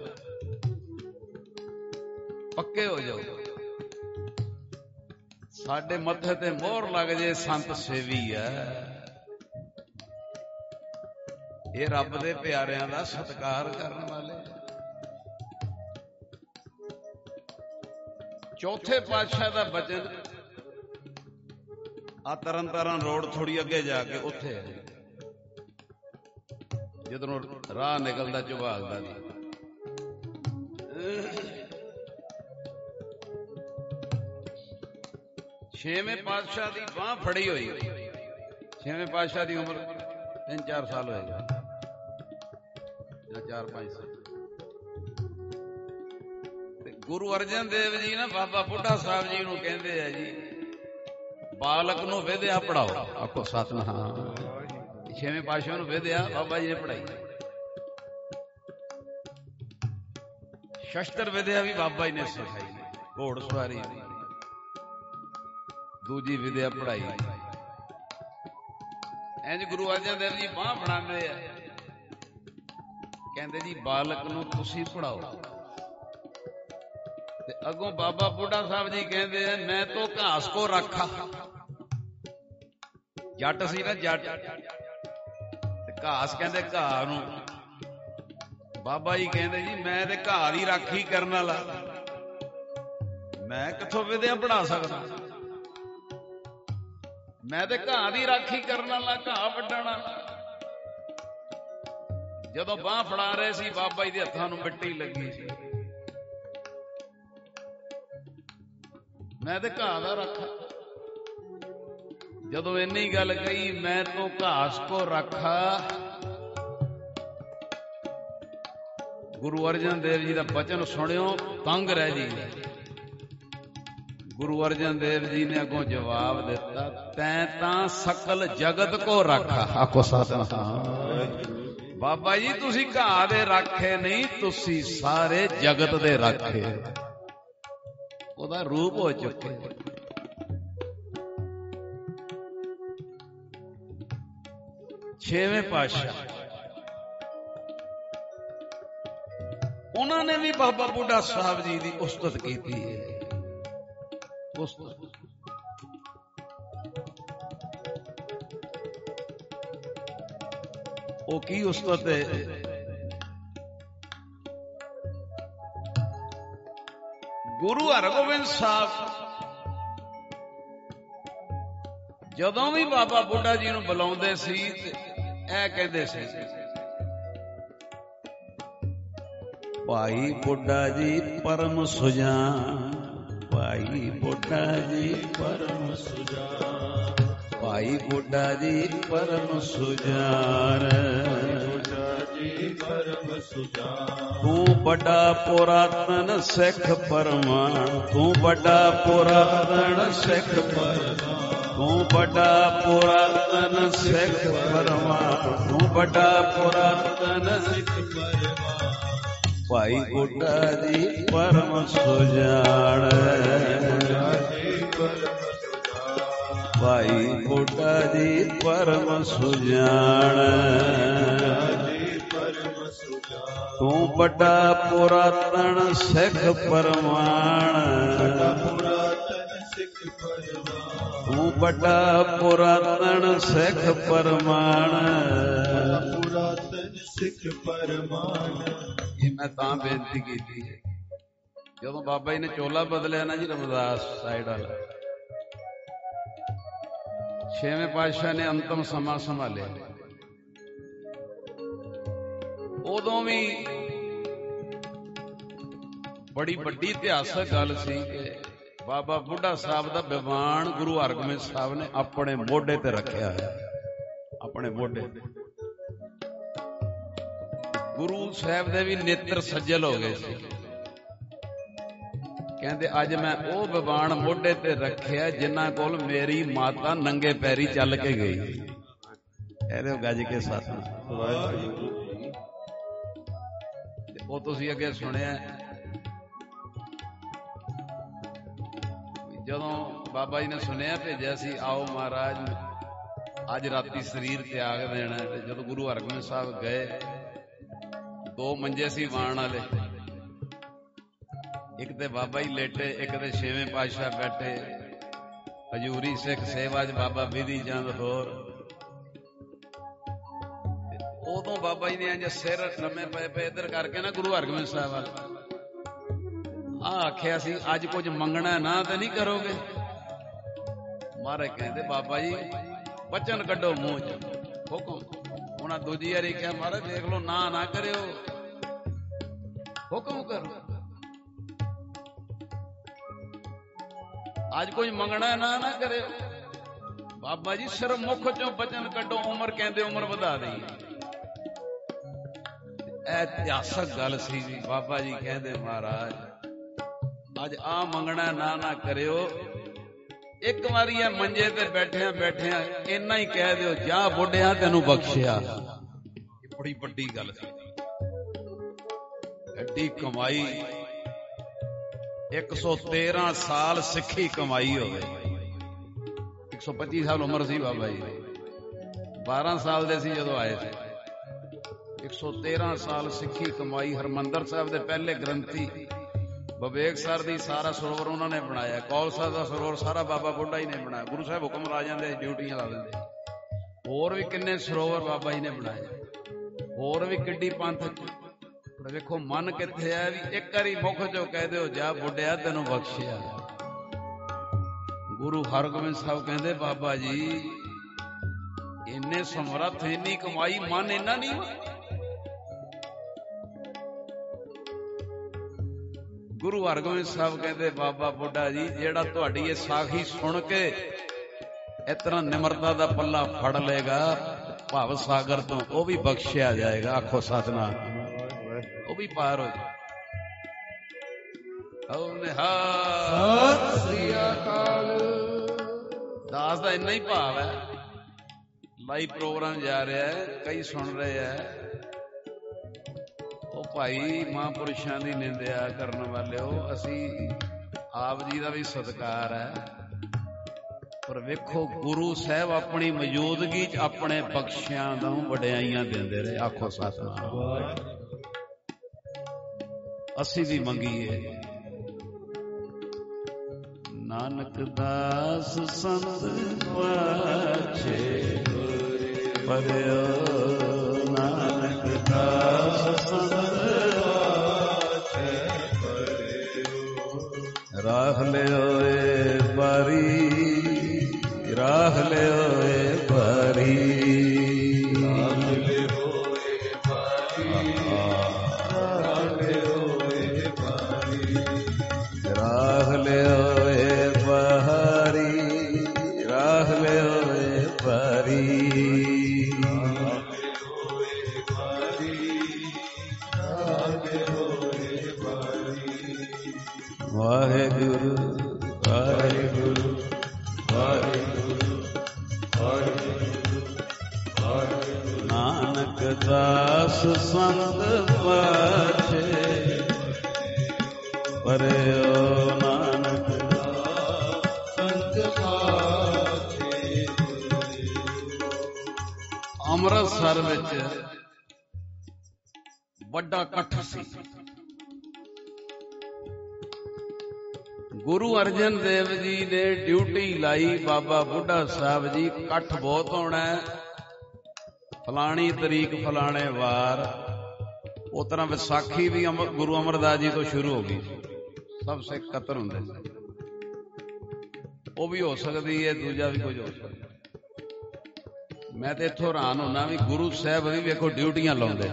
ਪੱਕੇ ਹੋ ਜਾਓ, ਸਾਡੇ ਮੱਥੇ ਤੇ ਮੋਹਰ ਲੱਗ ਜੇ ਸੰਤ ਸੇਵੀ ਹੈ। ਇਹ ਰੱਬ ਦੇ ਪਿਆਰਿਆਂ ਦਾ ਸਤਿਕਾਰ ਕਰਨ ਵਾਲੇ। ਚੌਥੇ ਪਾਤਸ਼ਾਹ ਦਾ ਬਚਨ ਆ ਤਰਨ ਤਾਰਨ ਰੋਡ ਥੋੜੀ ਅੱਗੇ ਜਾ ਕੇ ਉੱਥੇ ਹੈ, ਜਦੋਂ ਰਾਹ ਨਿਕਲਦਾ ਝਬਾਲ ਦਾ ਨਹੀਂ। ਛੇਵੇਂ ਪਾਤਸ਼ਾਹ ਦੀ ਬਾਂਹ ਫੜੀ ਹੋਈ। ਛੇਵੇਂ ਪਾਤਸ਼ਾਹ ਦੀ ਉਮਰ ਤਿੰਨ ਚਾਰ ਸਾਲ ਹੋਏਗਾ ਜਾਂ ਚਾਰ ਪੰਜ ਸਾਲ। ਤੇ ਗੁਰੂ ਅਰਜਨ ਦੇਵ ਜੀ ਨਾ ਬਾਬਾ ਬੁੱਢਾ ਸਾਹਿਬ ਜੀ ਨੂੰ ਕਹਿੰਦੇ ਆ ਜੀ, ਬਾਲਕ ਨੂੰ ਵਿਦਿਆ ਪੜਾਓ। ਆਖੋ ਸਤਿਨਾਮ। ਛੇਵੇਂ ਪਾਤਸ਼ਾਹ ਨੂੰ ਵਿਦਿਆ ਬਾਬਾ ਜੀ ਨੇ ਪੜਾਈ। ਸ਼ਸਤਰ ਵਿਦਿਆ ਵੀ ਬਾਬਾ ਜੀ ਨੇ ਸਿਖਾਈ, ਘੋੜ ਸਵਾਰੀ ਵੀ, ਦੂਜੀ ਵਿਦਿਆ ਪੜਾਈ। ਇੰਜ ਗੁਰੂ ਅਰਜਨ ਦੇਵ ਜੀ ਬਾਂਹ ਫੜਾਉਂਦੇ ਆ, ਕਹਿੰਦੇ ਜੀ ਬਾਲਕ ਨੂੰ ਤੁਸੀਂ ਪੜਾਓ। ਤੇ ਅੱਗੋਂ ਬਾਬਾ ਬੁੱਢਾ ਸਾਹਿਬ ਜੀ ਕਹਿੰਦੇ ਆ, ਮੈਂ ਤੋਂ ਘਾਸ ਕੋ ਰੱਖਾ। ਜੱਟ ਸੀ ਨਾ, ਜੱਟ। ਘਾਸ ਕਹਿੰਦੇ ਘਾਹ ਨੂੰ। ਬਾਬਾ ਜੀ ਕਹਿੰਦੇ ਜੀ ਮੈਂ ਤੇ ਘਾਹ ਦੀ ਰਾਖੀ ਕਰਨ ਵਾਲਾ, ਮੈਂ ਕਿੱਥੋਂ ਵਿਦਿਆ ਪੜ੍ਹਾ ਸਕਦਾ। ਮੈਂ ਤੇ ਘਾਹ ਦੀ ਰਾਖੀ ਕਰਨ ਵਾਲਾ, ਘਾਹ ਵੱਢਣ ਵਾਲਾ। ਜਦੋਂ ਬਾਂਹ ਫੜਾ ਰਹੇ ਸੀ ਬਾਬਾ ਜੀ ਦੇ ਹੱਥਾਂ ਨੂੰ ਮਿੱਟੀ ਲੱਗੀ ਸੀ। ਮੈਂ ਤੇ ਘਾਹ ਦਾ ਰਾਖਾ। ਜਦੋਂ ਇੰਨੀ ਗੱਲ ਕਹੀ, ਮੈਂ ਤੋਂ ਘਾਸ ਕੋ ਰੱਖਾ, ਗੁਰੂ ਅਰਜਨ ਦੇਵ ਜੀ ਦਾ ਬਚਨ ਸੁਣਿਓ, ਤੰਗ ਰਹਿ ਜੀ। ਗੁਰੂ ਅਰਜਨ ਦੇਵ ਜੀ ਨੇ ਅੱਗੋਂ ਜਵਾਬ ਦਿੱਤਾ, ਤੈਂ ਤਾਂ ਸਕਲ ਜਗਤ ਕੋ ਰੱਖਾ। ਆਖੋ ਸਤਿਨਾਮ। ਬਾਬਾ ਜੀ ਤੁਸੀਂ ਘਾਹ ਦੇ ਰਾਖੇ ਨਹੀਂ, ਤੁਸੀਂ ਸਾਰੇ ਜਗਤ ਦੇ ਰਾਖੇ। ਉਹਦਾ ਰੂਪ ਹੋ ਚੁੱਕੇ। ਛੇਵੇਂ ਪਾਤਸ਼ਾਹ, ਉਹਨਾਂ ਨੇ ਵੀ ਬਾਬਾ ਬੁੱਢਾ ਸਾਹਿਬ ਜੀ ਦੀ ਉਸਤਤ ਕੀਤੀ ਹੈ। ਉਸਤਤ ਉਹ ਕੀ ਉਸਤਤ ਹੈ? ਗੁਰੂ ਹਰਗੋਬਿੰਦ ਸਾਹਿਬ ਜਦੋਂ ਵੀ ਬਾਬਾ ਬੁੱਢਾ ਜੀ ਨੂੰ ਬੁਲਾਉਂਦੇ ਸੀ ਤੇ ਇਹ ਕਹਿੰਦੇ ਸੀ, ਭਾਈ ਬੁੱਢਾ ਜੀ ਪਰਮ ਸੁਜਾਨ, ਭਾਈ ਬੁੱਢਾ ਜੀ ਪਰਮ ਸੁਜਾਨ, ਭਾਈ ਬੁੱਢਾ ਜੀ ਪਰਮ ਸੁਜਾਨ, ਬੁੱਢਾ ਜੀ ਪਰਮ ਸੁਜਾਨ। ਤੂੰ ਵੱਡਾ ਪੁਰਾਤਨ ਸਿੱਖ ਪਰਮਾਨ, ਤੂੰ ਵੱਡਾ ਪੁਰਾਤਨ ਸਿੱਖ ਪਰਮਾਨ, ਤੂੰ ਵੱਡਾ ਪੁਰਾਤਨ ਸਿੱਖ ਪਰਮਾਨ, ਤੂੰ ਵੱਡਾ ਪੁਰਾਤਨ ਸਿੱਖ ਪਰਮਾਨ। ਭਾਈ ਬੁੱਢਾ ਜੀ ਪਰਮ ਸੁਜਾਨ, ਭਾਈ ਬੁੱਢਾ ਜੀ ਪਰਮ ਸੁਜਾਨ। ਤੂੰ ਵੱਡਾ ਪੁਰਾਤਨ ਸਿੱਖ ਪਰਮਾਨ, ਤੂੰ ਵੱਡਾ ਪੁਰਾਤਨ ਸਿੱਖ ਪਰਮਾਨ, ਪੁਰਾਤਨ ਸਿੱਖ ਪਰਮਾਨ। ਇਹ ਮੈਂ ਤਾਂ ਬੇਨਤੀ ਕੀਤੀ ਹੈ, ਜਦੋਂ ਬਾਬਾ ਜੀ ਨੇ ਚੋਲਾ ਬਦਲਿਆ ਨਾ ਜੀ ਰਮਦਾਸ ਸਾਈਡ ਵਾਲਾ, ਛੇਵੇਂ ਪਾਤਸ਼ਾਹ ਨੇ ਅੰਤਮ ਸਮਾਂ ਸੰਭਾਲਿਆ, ਉਦੋਂ ਵੀ ਬੜੀ ਵੱਡੀ ਇਤਿਹਾਸਕ ਗੱਲ ਸੀ ਕਿ ਬਾਬਾ ਬੁੱਢਾ ਸਾਹਿਬ ਦਾ ਦੀਵਾਨ ਗੁਰੂ ਹਰਗੋਬਿੰਦ ਸਾਹਿਬ ਨੇ ਆਪਣੇ ਮੋਢੇ ਤੇ ਰੱਖਿਆ ਹੈ, ਆਪਣੇ ਮੋਢੇ ਤੇ। ਗੁਰੂ ਸਾਹਿਬ ਦੇ ਵੀ ਨੇਤਰ ਸੱਜਲ ਹੋ ਗਏ ਸੀ, ਕਹਿੰਦੇ ਅੱਜ ਮੈਂ ਉਹ ਦੀਵਾਨ ਮੋਢੇ ਤੇ ਰੱਖਿਆ ਜਿਨ੍ਹਾਂ ਕੋਲ ਮੇਰੀ ਮਾਤਾ ਨੰਗੇ ਪੈਰੀ ਚੱਲ ਕੇ ਗਈ। ਇਹਦੇ ਗੱਜ ਕੇ ਸਾਥ ਉਹ ਤੁਸੀਂ ਅੱਗੇ ਸੁਣਿਆ, ਜਦੋਂ ਬਾਬਾ ਜੀ ਨੇ ਸੁਣਿਆ ਭੇਜਿਆ ਸੀ ਆਓ ਮਹਾਰਾਜ ਅੱਜ ਰਾਤੀ ਸਰੀਰ ਤਿਆਗ ਦੇਣਾ, ਤੇ ਜਦੋਂ ਗੁਰੂ ਹਰਗੋਬਿੰਦ ਸਾਹਿਬ ਗਏ, ਦੋ ਮੰਜੇ ਸੀ ਵਾਣ ਵਾਲੇ, ਇੱਕ ਤੇ ਬਾਬਾ ਜੀ ਲੇਟੇ, ਇੱਕ ਤੇ ਛੇਵੇਂ ਪਾਤਸ਼ਾਹ ਬੈਠੇ, ਹਜ਼ੂਰੀ ਸਿੱਖ ਸੇਵਾ 'ਚ ਬਾਬਾ ਵਿਧੀ ਚੰਦ ਹੋਰ। ਉਦੋਂ ਬਾਬਾ ਜੀ ਨੇ ਇੰਜ ਸਿਰ ਲੰਮੇ ਪਏ ਪਏ ਇੱਧਰ ਕਰਕੇ ਨਾ ਗੁਰੂ ਹਰਗੋਬਿੰਦ ਸਾਹਿਬ ਵੱਲ ਆ ਆਖਿਆ ਸੀ ਅੱਜ ਕੁਝ ਮੰਗਣਾ ਨਾ ਤੇ ਨਹੀਂ ਕਰੋਗੇ। ਮਹਾਰਾਜ ਕਹਿੰਦੇ ਬਾਬਾ ਜੀ ਬਚਨ ਕੱਢੋ ਮੂੰਹ 'ਚ, ਹੁਕਮ। ਉਹਨਾਂ ਦੂਜੀ ਵਾਰੀ ਕਿਹਾ ਮਹਾਰਾਜ ਦੇਖ ਲਓ ਨਾ ਨਾ ਕਰਿਓ, ਹੁਕਮ ਕਰੋ, ਅੱਜ ਕੁਝ ਮੰਗਣਾ ਨਾ ਨਾ ਕਰਿਓ। ਬਾਬਾ ਜੀ ਸਿਰ ਮੁਖ ਚੋਂ ਬਚਨ ਕੱਢੋ, ਉਮਰ ਕਹਿੰਦੇ ਉਮਰ ਵਧਾ ਦੇਈ। ਇਹ ਇਤਿਹਾਸਕ ਗੱਲ ਸੀ ਜੀ। ਬਾਬਾ ਜੀ ਕਹਿੰਦੇ ਮਹਾਰਾਜ ਅੱਜ ਆ ਮੰਗਣਾ ਨਾ ਨਾ ਕਰਿਓ, ਇੱਕ ਵਾਰੀ ਇਹ ਮੰਜੇ ਤੇ ਬੈਠਿਆਂ ਬੈਠਿਆਂ ਇੰਨਾ ਹੀ ਕਹਿ ਦਿਓ ਜਾ ਬੁੱਢਿਆ ਤੈਨੂੰ ਬਖਸ਼ਿਆ। ਇਹ ਬੜੀ ਵੱਡੀ ਗੱਲ ਸੀ, ਐਡੀ ਕਮਾਈ, ਇੱਕ ਸੌ ਤੇਰਾਂ ਸਾਲ ਸਿੱਖੀ ਕਮਾਈ ਹੋਵੇ। ਇੱਕ ਸੌ ਪੱਚੀ ਸਾਲ ਉਮਰ ਸੀ ਬਾਬਾ ਜੀ, ਬਾਰਾਂ ਸਾਲ ਦੇ ਸੀ ਜਦੋਂ ਆਏ ਸੀ। ਇੱਕ ਸੌ ਤੇਰਾਂ ਸਾਲ ਸਿੱਖੀ ਕਮਾਈ। ਹਰਮੰਦਰ ਸਾਹਿਬ ਦੇ ਪਹਿਲੇ ਗ੍ਰੰਥੀ ਵਿਵੇਕ ਸਰ ਦੀ ਸਾਰਾ ਸਰੋਵਰ ਉਹਨਾਂ ਨੇ ਬਣਾਇਆ, ਕੌਲ ਸਾਹਿਬ ਦਾ ਸਰੋਵਰ ਸਾਰਾ ਬਾਬਾ ਬੁੱਢਾ ਹੀ ਨੇ ਬਣਾਇਆ। ਗੁਰੂ ਸਾਹਿਬ ਹੁਕਮ ਲਾ ਜਾਂਦੇ, ਡਿਊਟੀਆਂ ਲਾ ਦਿੰਦੇ। ਹੋਰ ਵੀ ਕਿੰਨੇ ਸਰੋਵਰ ਬਾਬਾ ਜੀ ਨੇ ਬਣਾਏ, ਹੋਰ ਵੀ ਕਿੱਡੀ ਪੰਥ। ਵੇਖੋ ਮਨ ਕਿੱਥੇ ਹੈ ਵੀ ਇੱਕ ਵਾਰੀ ਮੁਖ ਚੋਂ ਕਹਿ ਦਿਓ ਜਾ ਬੁੱਢਿਆ ਤੈਨੂੰ ਬਖਸ਼ਿਆ। ਗੁਰੂ ਹਰਗੋਬਿੰਦ ਸਾਹਿਬ ਕਹਿੰਦੇ ਬਾਬਾ ਜੀ ਇੰਨੇ ਸਮਰੱਥ, ਇੰਨੀ ਕਮਾਈ, ਮਨ ਇੰਨਾ ਨਹੀਂ। ਗੁਰੂ ਹਰਗੋਬਿੰਦ ਸਾਹਿਬ ਕਹਿੰਦੇ ਬਾਬਾ ਬੁੱਢਾ ਜੀ ਜਿਹੜਾ ਤੁਹਾਡੀ ਇਹ ਸਾਖੀ ਸੁਣ ਕੇ ਇਸ ਤਰ੍ਹਾਂ ਨਿਮਰਤਾ ਦਾ ਪੱਲਾ ਫੜ ਲਏਗਾ ਭਵ ਸਾਗਰ ਤੋਂ, ਉਹ ਵੀ ਬਖਸ਼ਿਆ ਜਾਏਗਾ। ਆਖੋ ਸਤਿਨਾਮ, ਉਹ ਵੀ ਪਾਰ ਹੋ ਜਾਏ। ਸਤਿ ਸ੍ਰੀ ਅਕਾਲ। ਦਾਸ ਦਾ ਇੰਨਾ ਹੀ ਭਾਵ ਹੈ। ਲਾਈਵ ਪ੍ਰੋਗਰਾਮ ਜਾ ਰਿਹਾ ਹੈ, ਕਈ ਸੁਣ ਰਹੇ ਹੈ। ਉਹ ਭਾਈ ਮਹਾਂਪੁਰਸ਼ਾਂ ਦੀ ਨਿੰਦਿਆ ਕਰਨ ਵਾਲਿਓ, ਅਸੀਂ ਆਪ ਜੀ ਦਾ ਵੀ ਸਤਿਕਾਰ ਹੈ, ਪਰ ਵੇਖੋ ਗੁਰੂ ਸਾਹਿਬ ਆਪਣੀ ਮੌਜੂਦਗੀ 'ਚ ਆਪਣੇ ਬਖਸ਼ਿਆਂ ਨੂੰ ਵਡਿਆਈਆਂ ਦਿੰਦੇ ਰਹੇ। ਆਖੋ ਸਤਿਨਾਮ। ਅਸੀਂ ਵੀ ਮੰਗੀਏ। ਨਾਨਕ ਦਾਸ ਸੰਤ ਪਾਛੇ ਪਰਿਓ, ਨਾਨਕ ਦਾਸ ਸੰਤ ਪਾਛੇ ਪਰਿਓ। ਰਾਖ ਲਿਓ ਏ ਬਾਰੀ, ਰਾਖ ਲਿਓ ਏ ਬਾਰੀ, ਰਾਖ ਲਿਓ ਏ ਬਾਰੀ, ਰਾਖ ਲਿਓ ਏ ਬਾਰੀ, ਰਾਖ ਲਿਓ ਏ ਬਾਰੀ, ਰਾਖ ਲਿਓ ਏ ਬਾਰੀ। ਵਾਹਿਗੁਰੂ ਵਾਹਿਗੁਰੂ ਵਾਹਿਗੁਰੂ ਵਾਹਿਗੁਰੂ ਵਾਹਿਗੁਰੂ। ਨਾਨਕ ਦਾਸ ਸੰਤ ਪਾਛੇ ਪਰਿਓ, ਨਾਨਕ ਦਾਸ ਸੰਤ ਪਾਛੇ। ਅੰਮ੍ਰਿਤਸਰ ਵਿੱਚ ਵੱਡਾ ਇਕੱਠ ਸੀ। ਗੁਰੂ ਅਰਜਨ ਦੇਵ ਜੀ ਨੇ ਡਿਊਟੀ ਲਾਈ, ਬਾਬਾ ਬੁੱਢਾ ਸਾਹਿਬ ਜੀ ਇਕੱਠ ਬਹੁਤ ਹੋਣਾ, ਫਲਾਣੀ ਤਰੀਕ ਫਲਾਣੇ ਵਾਰ। ਉਸ ਤਰ੍ਹਾਂ ਵਿਸਾਖੀ ਵੀ ਅਮਰ ਗੁਰੂ ਅਮਰਦਾਸ ਜੀ ਤੋਂ ਸ਼ੁਰੂ ਹੋ ਗਈ, ਸਭ ਸਿੱਖ ਇਕੱਤਰ ਹੁੰਦੇ ਸੀ। ਉਹ ਵੀ ਹੋ ਸਕਦੀ ਹੈ, ਦੂਜਾ ਵੀ ਕੁਝ ਹੋ ਸਕਦਾ। ਮੈਂ ਤੇ ਇੱਥੋਂ ਹੈਰਾਨ ਹੁੰਨਾ ਵੀ ਗੁਰੂ ਸਾਹਿਬ ਵੀ ਵੇਖੋ ਡਿਊਟੀਆਂ ਲਾਉਂਦੇ।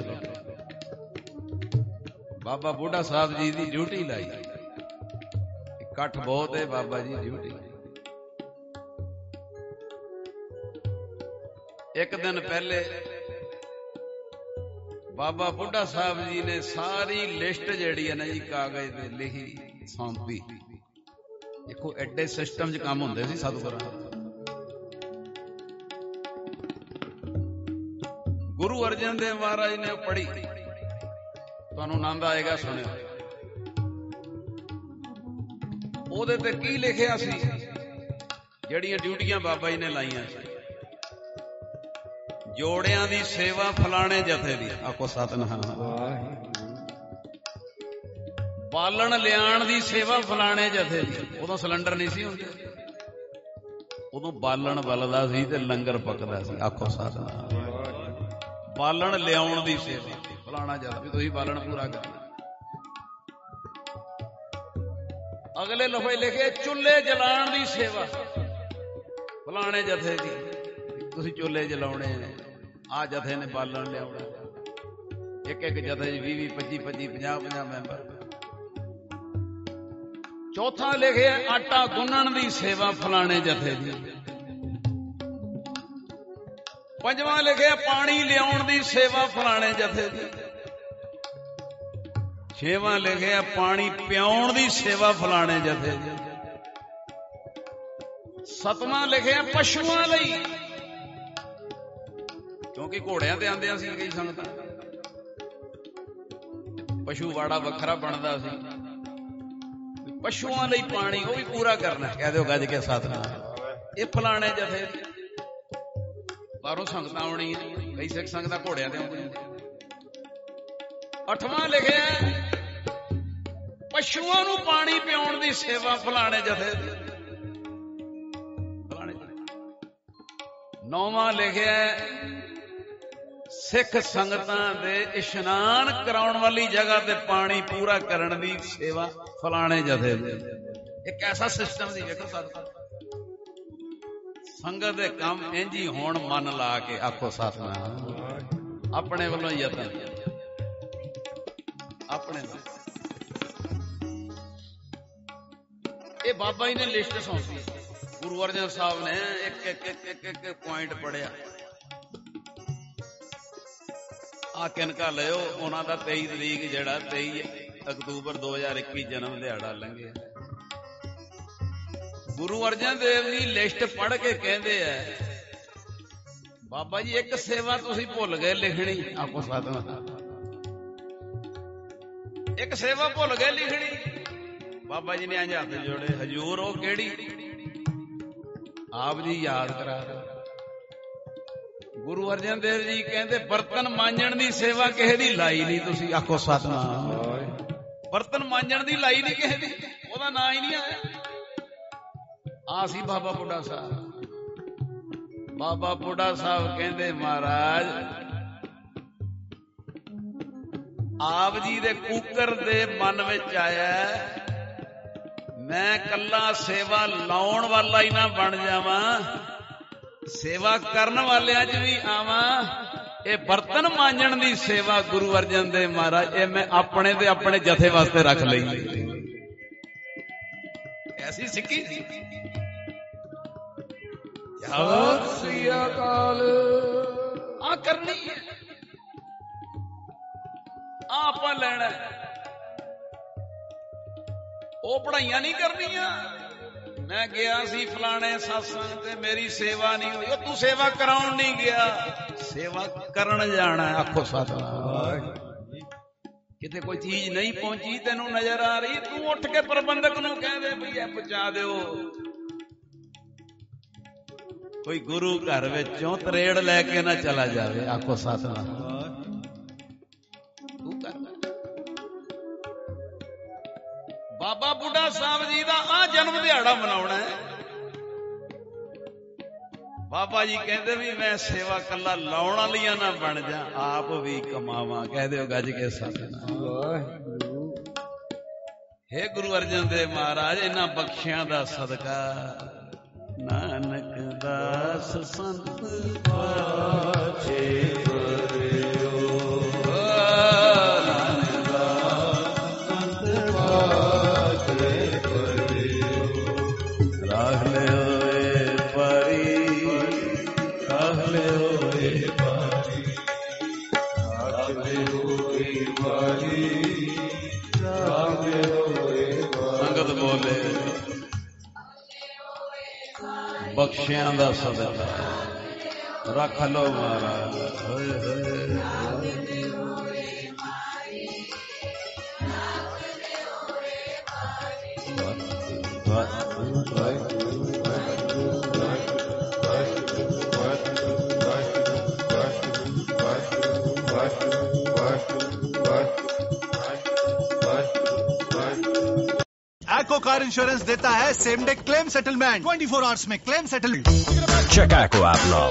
ਬਾਬਾ ਬੁੱਢਾ ਸਾਹਿਬ ਜੀ ਦੀ ਡਿਊਟੀ ਲਾਈ, ਇਕੱਠ ਬਹੁਤ ਹੈ, ਬਾਬਾ ਜੀ ਡਿਊਟੀ। ਇੱਕ ਦਿਨ ਪਹਿਲੇ ਬਾਬਾ ਬੁੱਢਾ ਸਾਹਿਬ ਜੀ ਨੇ ਸਾਰੀ ਲਿਸਟ ਜਿਹੜੀ ਹੈ ਨਾ ਜੀ ਕਾਗਜ਼ ਤੇ ਲਿਖੀ, ਸੌਂਪੀ। ਦੇਖੋ ਐਡੇ ਸਿਸਟਮ 'ਚ ਕੰਮ ਹੁੰਦੇ ਸੀ ਸਤਿਗੁਰਾਂ। ਗੁਰੂ ਅਰਜਨ ਦੇਵ ਮਹਾਰਾਜ ਨੇ ਪੜ੍ਹੀ, ਤੁਹਾਨੂੰ ਆਨੰਦ ਆਏਗਾ, ਸੁਣਿਓ। ਉਹਦੇ ਤੇ ਕੀ ਲਿਖਿਆ ਸੀ, ਜਿਹੜੀਆਂ ਡਿਊਟੀਆਂ ਬਾਬਾ ਜੀ ਨੇ ਲਾਈਆਂ ਸੀ। ਜੋੜਿਆਂ ਦੀ ਸੇਵਾ ਫਲਾਣੇ ਜਥੇ ਦੀ, ਆਖੋ ਸਤਿਨਾਮ। ਬਾਲਣ ਲਿਆਣ ਦੀ ਸੇਵਾ ਫਲਾਣੇ ਜਥੇ ਦੀ। ਉਦੋਂ ਸਿਲੰਡਰ ਨਹੀਂ ਸੀ ਹੁੰਦੇ, ਉਦੋਂ ਬਾਲਣ ਬਲਦਾ ਸੀ ਤੇ ਲੰਗਰ ਪੱਕਦਾ ਸੀ, ਆਖੋ ਸਤਿਨਾਮ। ਬਾਲਣ ਲਿਆਉਣ ਦੀ ਸੇਵਾ ਫਲਾਣਾ ਜਥਾ, ਵੀ ਤੁਸੀਂ ਬਾਲਣ ਪੂਰਾ ਕਰਨਾ। ਅਗਲੇ ਲਫ਼ਜ਼ ਲਿਖੇ ਚੁੱਲ੍ਹੇ ਜਲਾਉਣ ਦੀ ਸੇਵਾ ਫਲਾਣੇ ਜਥੇ ਦੀ, ਤੁਸੀਂ ਚੁੱਲ੍ਹੇ ਜਲਾਉਣੇ ਨੇ, ਆਹ ਜਥੇ ਨੇ ਬਾਲਣ ਲਿਆਉਣਾ। ਇੱਕ ਇੱਕ ਜਥੇ ਚ ਵੀਹ ਵੀਹ ਪੱਚੀ ਪੱਚੀ ਪੰਜਾਹ ਪੰਜਾਹ ਮੈਂਬਰ। ਚੌਥਾ ਲਿਖਿਆ ਆਟਾ ਗੁੰਨਣ ਦੀ ਸੇਵਾ ਫਲਾਣੇ ਜਥੇ ਦੀ। ਪੰਜਵਾਂ ਲਿਖਿਆ ਪਾਣੀ ਲਿਆਉਣ ਦੀ ਸੇਵਾ ਫਲਾਣੇ ਜਥੇ ਦੀ। ਛੇਵਾਂ ਲਿਖਿਆ ਪਾਣੀ ਪਿਆਉਣ ਦੀ ਸੇਵਾ ਫਲਾਣੇ ਜਥੇ ਦੀ। ਸਤਵਾਂ ਲਿਖਿਆ ਪਸ਼ੂਆਂ ਲਈ, ਕਿਉਂਕਿ ਘੋੜਿਆਂ ਤੇ ਆਂਦਿਆਂ ਸੀ ਕਈ ਸੰਗਤਾਂ, ਪਸ਼ੂ ਵਾੜਾ ਵੱਖਰਾ ਬਣਦਾ ਸੀ। ਪਸ਼ੂਆਂ ਲਈ ਪਾਣੀ ਉਹ ਵੀ ਪੂਰਾ ਕਰਨਾ, ਕਹਿ ਦਿਓ ਗੱਜ ਕੇ ਸਤਿਨਾਮ। ਇਹ ਫਲਾਣੇ ਜਥੇ ਦੀ। ਬਾਹਰੋਂ ਸੰਗਤਾਂ ਆਉਣੀਆਂ, ਕਈ ਸਿੱਖ ਸੰਗਤਾਂ ਘੋੜਿਆਂ ਤੇ ਆਉਂਦੀਆਂ। ਅੱਠਵਾਂ ਲਿਖਿਆ ਪਸ਼ੂਆਂ ਨੂੰ ਪਾਣੀ ਪਿਆਉਣ ਦੀ ਸੇਵਾ ਫਲਾਣੇ ਜਥੇ ਦੀ। ਫਲਾਣੇ ਨੌਵਾਂ ਲਿਖਿਆ ਸਿੱਖ ਸੰਗਤਾਂ ਦੇ ਇਸ਼ਨਾਨ ਕਰਾਉਣ ਵਾਲੀ ਜਗ੍ਹਾ ਤੇ ਪਾਣੀ ਪੂਰਾ ਕਰਨ ਦੀ ਸੇਵਾ ਫਲਾਣੇ ਜਥੇ ਦੀ। ਇੱਕ ਐਸਾ ਸਿਸਟਮ ਦੀ ਵੇਖੋ ਸਤਿ ਸੰਗਤ ਦੇ ਕੰਮ ਇੰਝ ਹੀ ਹੋਣ, ਮਨ ਲਾ ਕੇ ਆਖੋ ਸਤਿਨਾਮ। ਆਪਣੇ ਵੱਲੋਂ ਯਤਨ, ਆਪਣੇ ਇਹ ਬਾਬਾ ਜੀ ਨੇ ਲਿਸਟ ਸੌਂਪੀ। ਗੁਰੂ ਅਰਜਨ ਸਾਹਿਬ ਨੇ ਇੱਕ ਇੱਕ ਇੱਕ ਇੱਕ ਇੱਕ ਪੁਆਇੰਟ ਪੜਿਆ। ਆ ਕਿਨਕਾ ਲਿਓ, ਉਹਨਾਂ ਦਾ ਤੇਈ ਤਰੀਕ ਜਿਹੜਾ ਤੇਈ ਅਕਤੂਬਰ ਦੋ ਹਜ਼ਾਰ ਇੱਕੀ ਜਨਮ ਦਿਹਾੜਾ ਲੰਘਿਆ। ਗੁਰੂ ਅਰਜਨ ਦੇਵ ਜੀ ਲਿਸਟ ਪੜ੍ਹ ਕੇ ਕਹਿੰਦੇ ਆ, ਬਾਬਾ ਜੀ ਇੱਕ ਸੇਵਾ ਤੁਸੀਂ ਭੁੱਲ ਗਏ ਲਿਖਣੀ, ਆਪੋ ਸਤਿਨਾਮ। ਇੱਕ ਸੇਵਾ ਭੁੱਲ ਗਏ ਲਿਖਣੀ। ਬਾਬਾ ਜੀ ਨੇ ਇੰਝ ਹੱਥ ਜੋੜੇ, ਹਜੂਰ ਉਹ ਕਿਹੜੀ? ਆਪ ਜੀ ਯਾਦ ਕਰਾ ਦਿਓ। ਗੁਰੂ ਅਰਜਨ ਦੇਵ ਜੀ ਕਹਿੰਦੇ ਬਰਤਨ ਮਾਂਜਣ ਦੀ ਸੇਵਾ ਕਿਸੇ ਦੀ ਲਾਈ ਨਹੀਂ ਤੁਸੀਂ, ਆਖੋ ਸਤਿਨਾਮ। ਬਰਤਨ ਮਾਂਜਣ ਦੀ ਲਾਈ ਨਹੀਂ ਕਿਸੇ ਦੀ, ਉਹਦਾ ਨਾਂ ਹੀ ਨਹੀਂ ਆਇਆ। ਆ ਸੀ ਬਾਬਾ ਬੁੱਢਾ ਸਾਹਿਬ। ਬਾਬਾ ਬੁੱਢਾ ਸਾਹਿਬ ਕਹਿੰਦੇ ਮਹਾਰਾਜ ਆਪ ਜੀ ਦੇ ਕੂਕਰ ਦੇ ਮਨ ਵਿੱਚ ਆਇਆ, ਮੈਂ ਕੱਲਾ ਸੇਵਾ ਲਾਉਣ ਵਾਲਾ ਹੀ ਨਾ ਬਣ ਜਾਵਾਂ, ਸੇਵਾ ਕਰਨ ਵਾਲਿਆਂ 'ਚ ਵੀ ਆਵਾਂ। ਇਹ ਬਰਤਨ ਮਾਂਜਣ ਦੀ ਸੇਵਾ ਗੁਰੂ ਅਰਜਨ ਦੇਵ ਮਹਾਰਾਜ ਇਹ ਮੈਂ ਆਪਣੇ ਤੇ ਆਪਣੇ ਜਥੇ ਵਾਸਤੇ ਰੱਖ ਲਈ। ਐਸੀ ਸਿੱਖੀ ਸੀ। ਸਤਿ ਸ੍ਰੀ ਅਕਾਲ। ਆ ਕਰਨੀ ਹੈ, ਆ ਆਪਾਂ ਲੈਣਾ। ਉਹ ਪੜ੍ਹਾਈਆਂ ਨਹੀਂ ਕਰਨੀਆਂ। ਮੈਂ ਗਿਆ ਸੀ ਫਲਾਣੇ ਸਤਸੰਗ ਤੇ ਮੇਰੀ ਸੇਵਾ ਨਹੀਂ ਹੋਈ। ਉਹ ਤੂੰ ਸੇਵਾ ਕਰਾਉਣ ਨਹੀਂ ਗਿਆ, ਸੇਵਾ ਕਰਨ ਜਾਣਾ। ਆਖੋ ਸਤਿਨਾਮ। ਕਿਤੇ ਕੋਈ ਚੀਜ਼ ਨਹੀਂ ਪਹੁੰਚੀ ਤੈਨੂੰ ਨਜ਼ਰ ਆ ਰਹੀ, ਤੂੰ ਉੱਠ ਕੇ ਪ੍ਰਬੰਧਕ ਨੂੰ ਕਹਿ ਦੇ ਵੀ ਇਹ ਪਹੁੰਚਾ ਦਿਓ। ਕੋਈ ਗੁਰੂ ਘਰ ਵਿੱਚੋਂ ਤਰੇੜ ਲੈ ਕੇ ਨਾ ਚਲਾ ਜਾਵੇ। ਆਖੋ ਸਤਿਨਾਮ। ਤੂੰ ਕਰ। ਬਾਬਾ ਬੁੱਢਾ ਰਾਮਦਾਸ ਸਾਹਿਬ ਜੀ ਦਾ ਆ ਜਨਮ ਦਿਹਾੜਾ ਮਨਾਉਣਾ ਹੈ। ਬਾਬਾ ਜੀ ਕਹਿੰਦੇ ਵੀ ਮੈਂ ਸੇਵਾ ਕੱਲਾ ਲਾਉਣ ਵਾਲੀਆਂ ਨਾ ਬਣ ਜਾ, ਆਪ ਵੀ ਕਮਾਵਾਂ। ਕਹਿ ਦਿਓ ਗੱਜ ਕੇ ਸਤਿਨਾਮ। ਹੇ ਗੁਰੂ ਅਰਜਨ ਦੇਵ ਮਹਾਰਾਜ, ਇਹਨਾਂ ਬਖਸ਼ਿਆਂ ਦਾ ਸਦਕਾ ਨਾਨਕ ਦਾਸ ਸੰਤ ਪਾਛੇ ਪਰਿਓ, ਨਾਨਕ ਦਾਸ ਸੰਤ ਪਾਛੇ ਪਰਿਓ, ਰਾਖ ਲਿਓਏ ਪਰੀ, ਰਾਖ ਲਿਓਏ ਪਰੀ, ਰਾਖ ਲਿਓਏ ਪਰੀ, ਰਾਖ ਲਿਓਏ ਪਰੀ। ਸੰਗਤ ਬੋਲੇ ਬਖਸ਼ਿਆਂ ਦਾ ਸਦਕਾ ਰੱਖ ਲੋ ਮਹਾਰਾਜ। ਹੋਏ ਹੋਏ Acco कार इंश्योरेंस देता है सेम डे क्लेम सेटलमेंट, चौबीस आवर्स में claim settlement. Check Acco app now.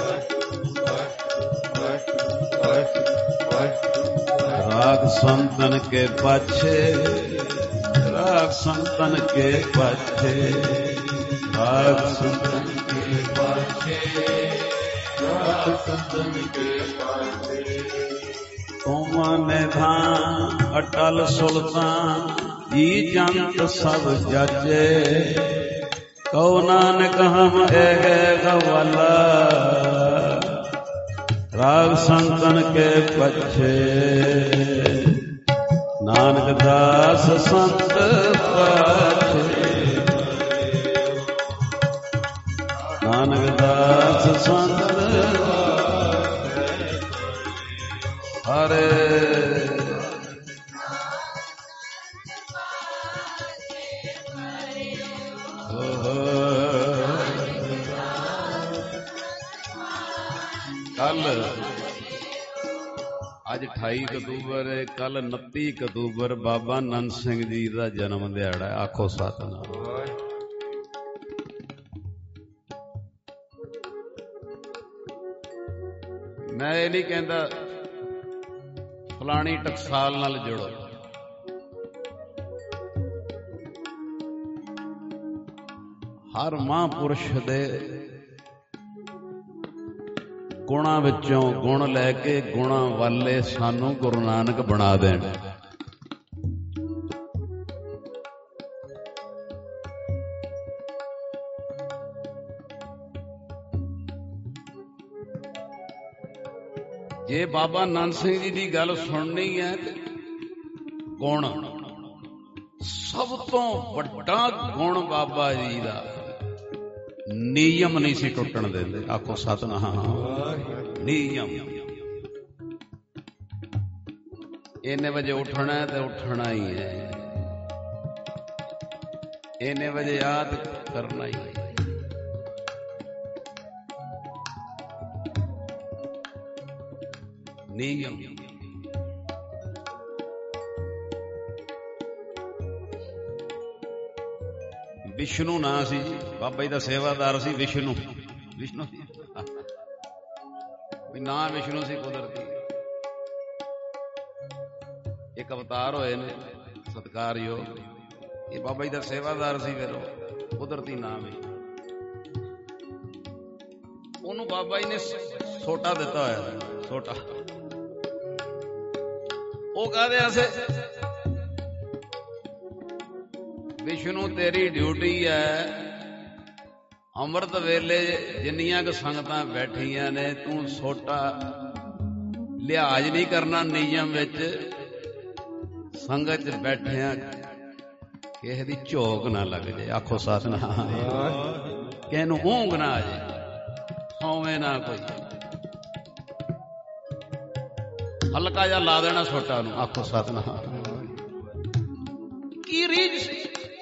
राग संतन के पाछे, राग संतन के पाछे, राग संतन के पाछे, राग संतन के पाछे। कौमा निधान अटल सुल्तान जी जंत सब जाचे, कौ नानक हम एगे गवाला, राग संतन के पछे, नानक दास संत पाछे, नानक दास संत हरे। कल अज अठाई अक्तूबर, कल उनतीस अक्तूबर बाबा नंद सिंह जी का जन्म दिहाड़ा है। आखो सतनाम। मैं ये नहीं कहता फलानी टकसाल नाल जुड़ो, हर महापुरुष दे गुणां विचों गुण लैके गुणां वाले सानू गुरु नानक बना देण। जे बाबा नंद सिंह जी की गल सुननी है ते गुण सब तो वड्डा गुण बाबा जी का नियम नहीं सी टुटण देंदे। आखो सतनाम। नियम इन्ने बजे उठना है तो उठना ही है, इन्ने बजे याद करना ही है। नियम विष्णु ना सी बाबा जी का सेवादार सी विष्णु। विष्णु ना विष्णु सी कुदरती एक अवतार होए ने सत्कार योग। ये बाबा जी का सेवादार सी फिर कुदरती नाम है। उन्होंने बाबा जी ने सोटा दिता है। सोटा वो कहते से विष्णु तेरी ड्यूटी है अमृत वेले जिन्नियां क संगतां बैठियां ने तू सोटा लिहाज नहीं करना। नियम विच संगत च बैठिया किसी दी झोक ना लग जाए। आखो सतनाम। किसी नूं ऊंघ ना आ जाए, सौवे ना कोई, हल्का जा ला देना सोटा नूं। आखो सतनाम। की रीझ सी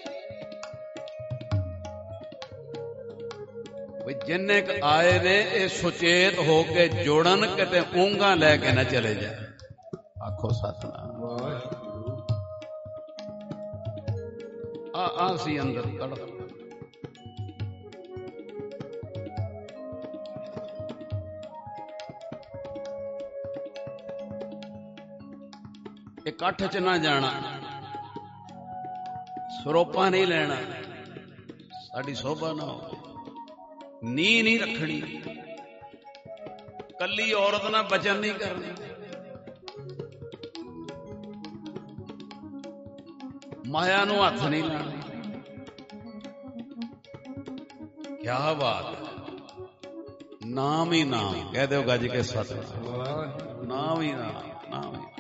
जिन्ने आए ने ये सुचेत होके जोड़न किते ऊंघा लैके न चले जाए। आखो सतनाम। ਆ ਆ ਸੀ ਅੰਦਰ ਤੜਫ। ਇਕੱਠ ਚ ਨਾ ਜਾਣਾ, ਸਰੋਪਾ ਨਹੀਂ ਲੈਣਾ, ਸਾਡੀ ਸੋਭਾ ਨਾ ਹੋਵੇ, ਨੀਂਹ ਨਹੀਂ ਰੱਖਣੀ, ਕੱਲੀ ਔਰਤ ਨਾਲ ਬਚਨ ਨਹੀਂ ਕਰਨੀ, ਮਾਇਆ ਨੂੰ ਹੱਥ ਨਹੀਂ ਲਾਣਾ। ਕਿਆ ਬਾਤ ਹੈ, ਨਾਮ ਹੀ ਨਾਮ ਕਹਿ ਦਿਓ ਗੱਜ ਕੇ ਸਤਿਨਾਮ, ਨਾਮ ਹੀ ਨਾਮ, ਨਾਮ ਹੀ।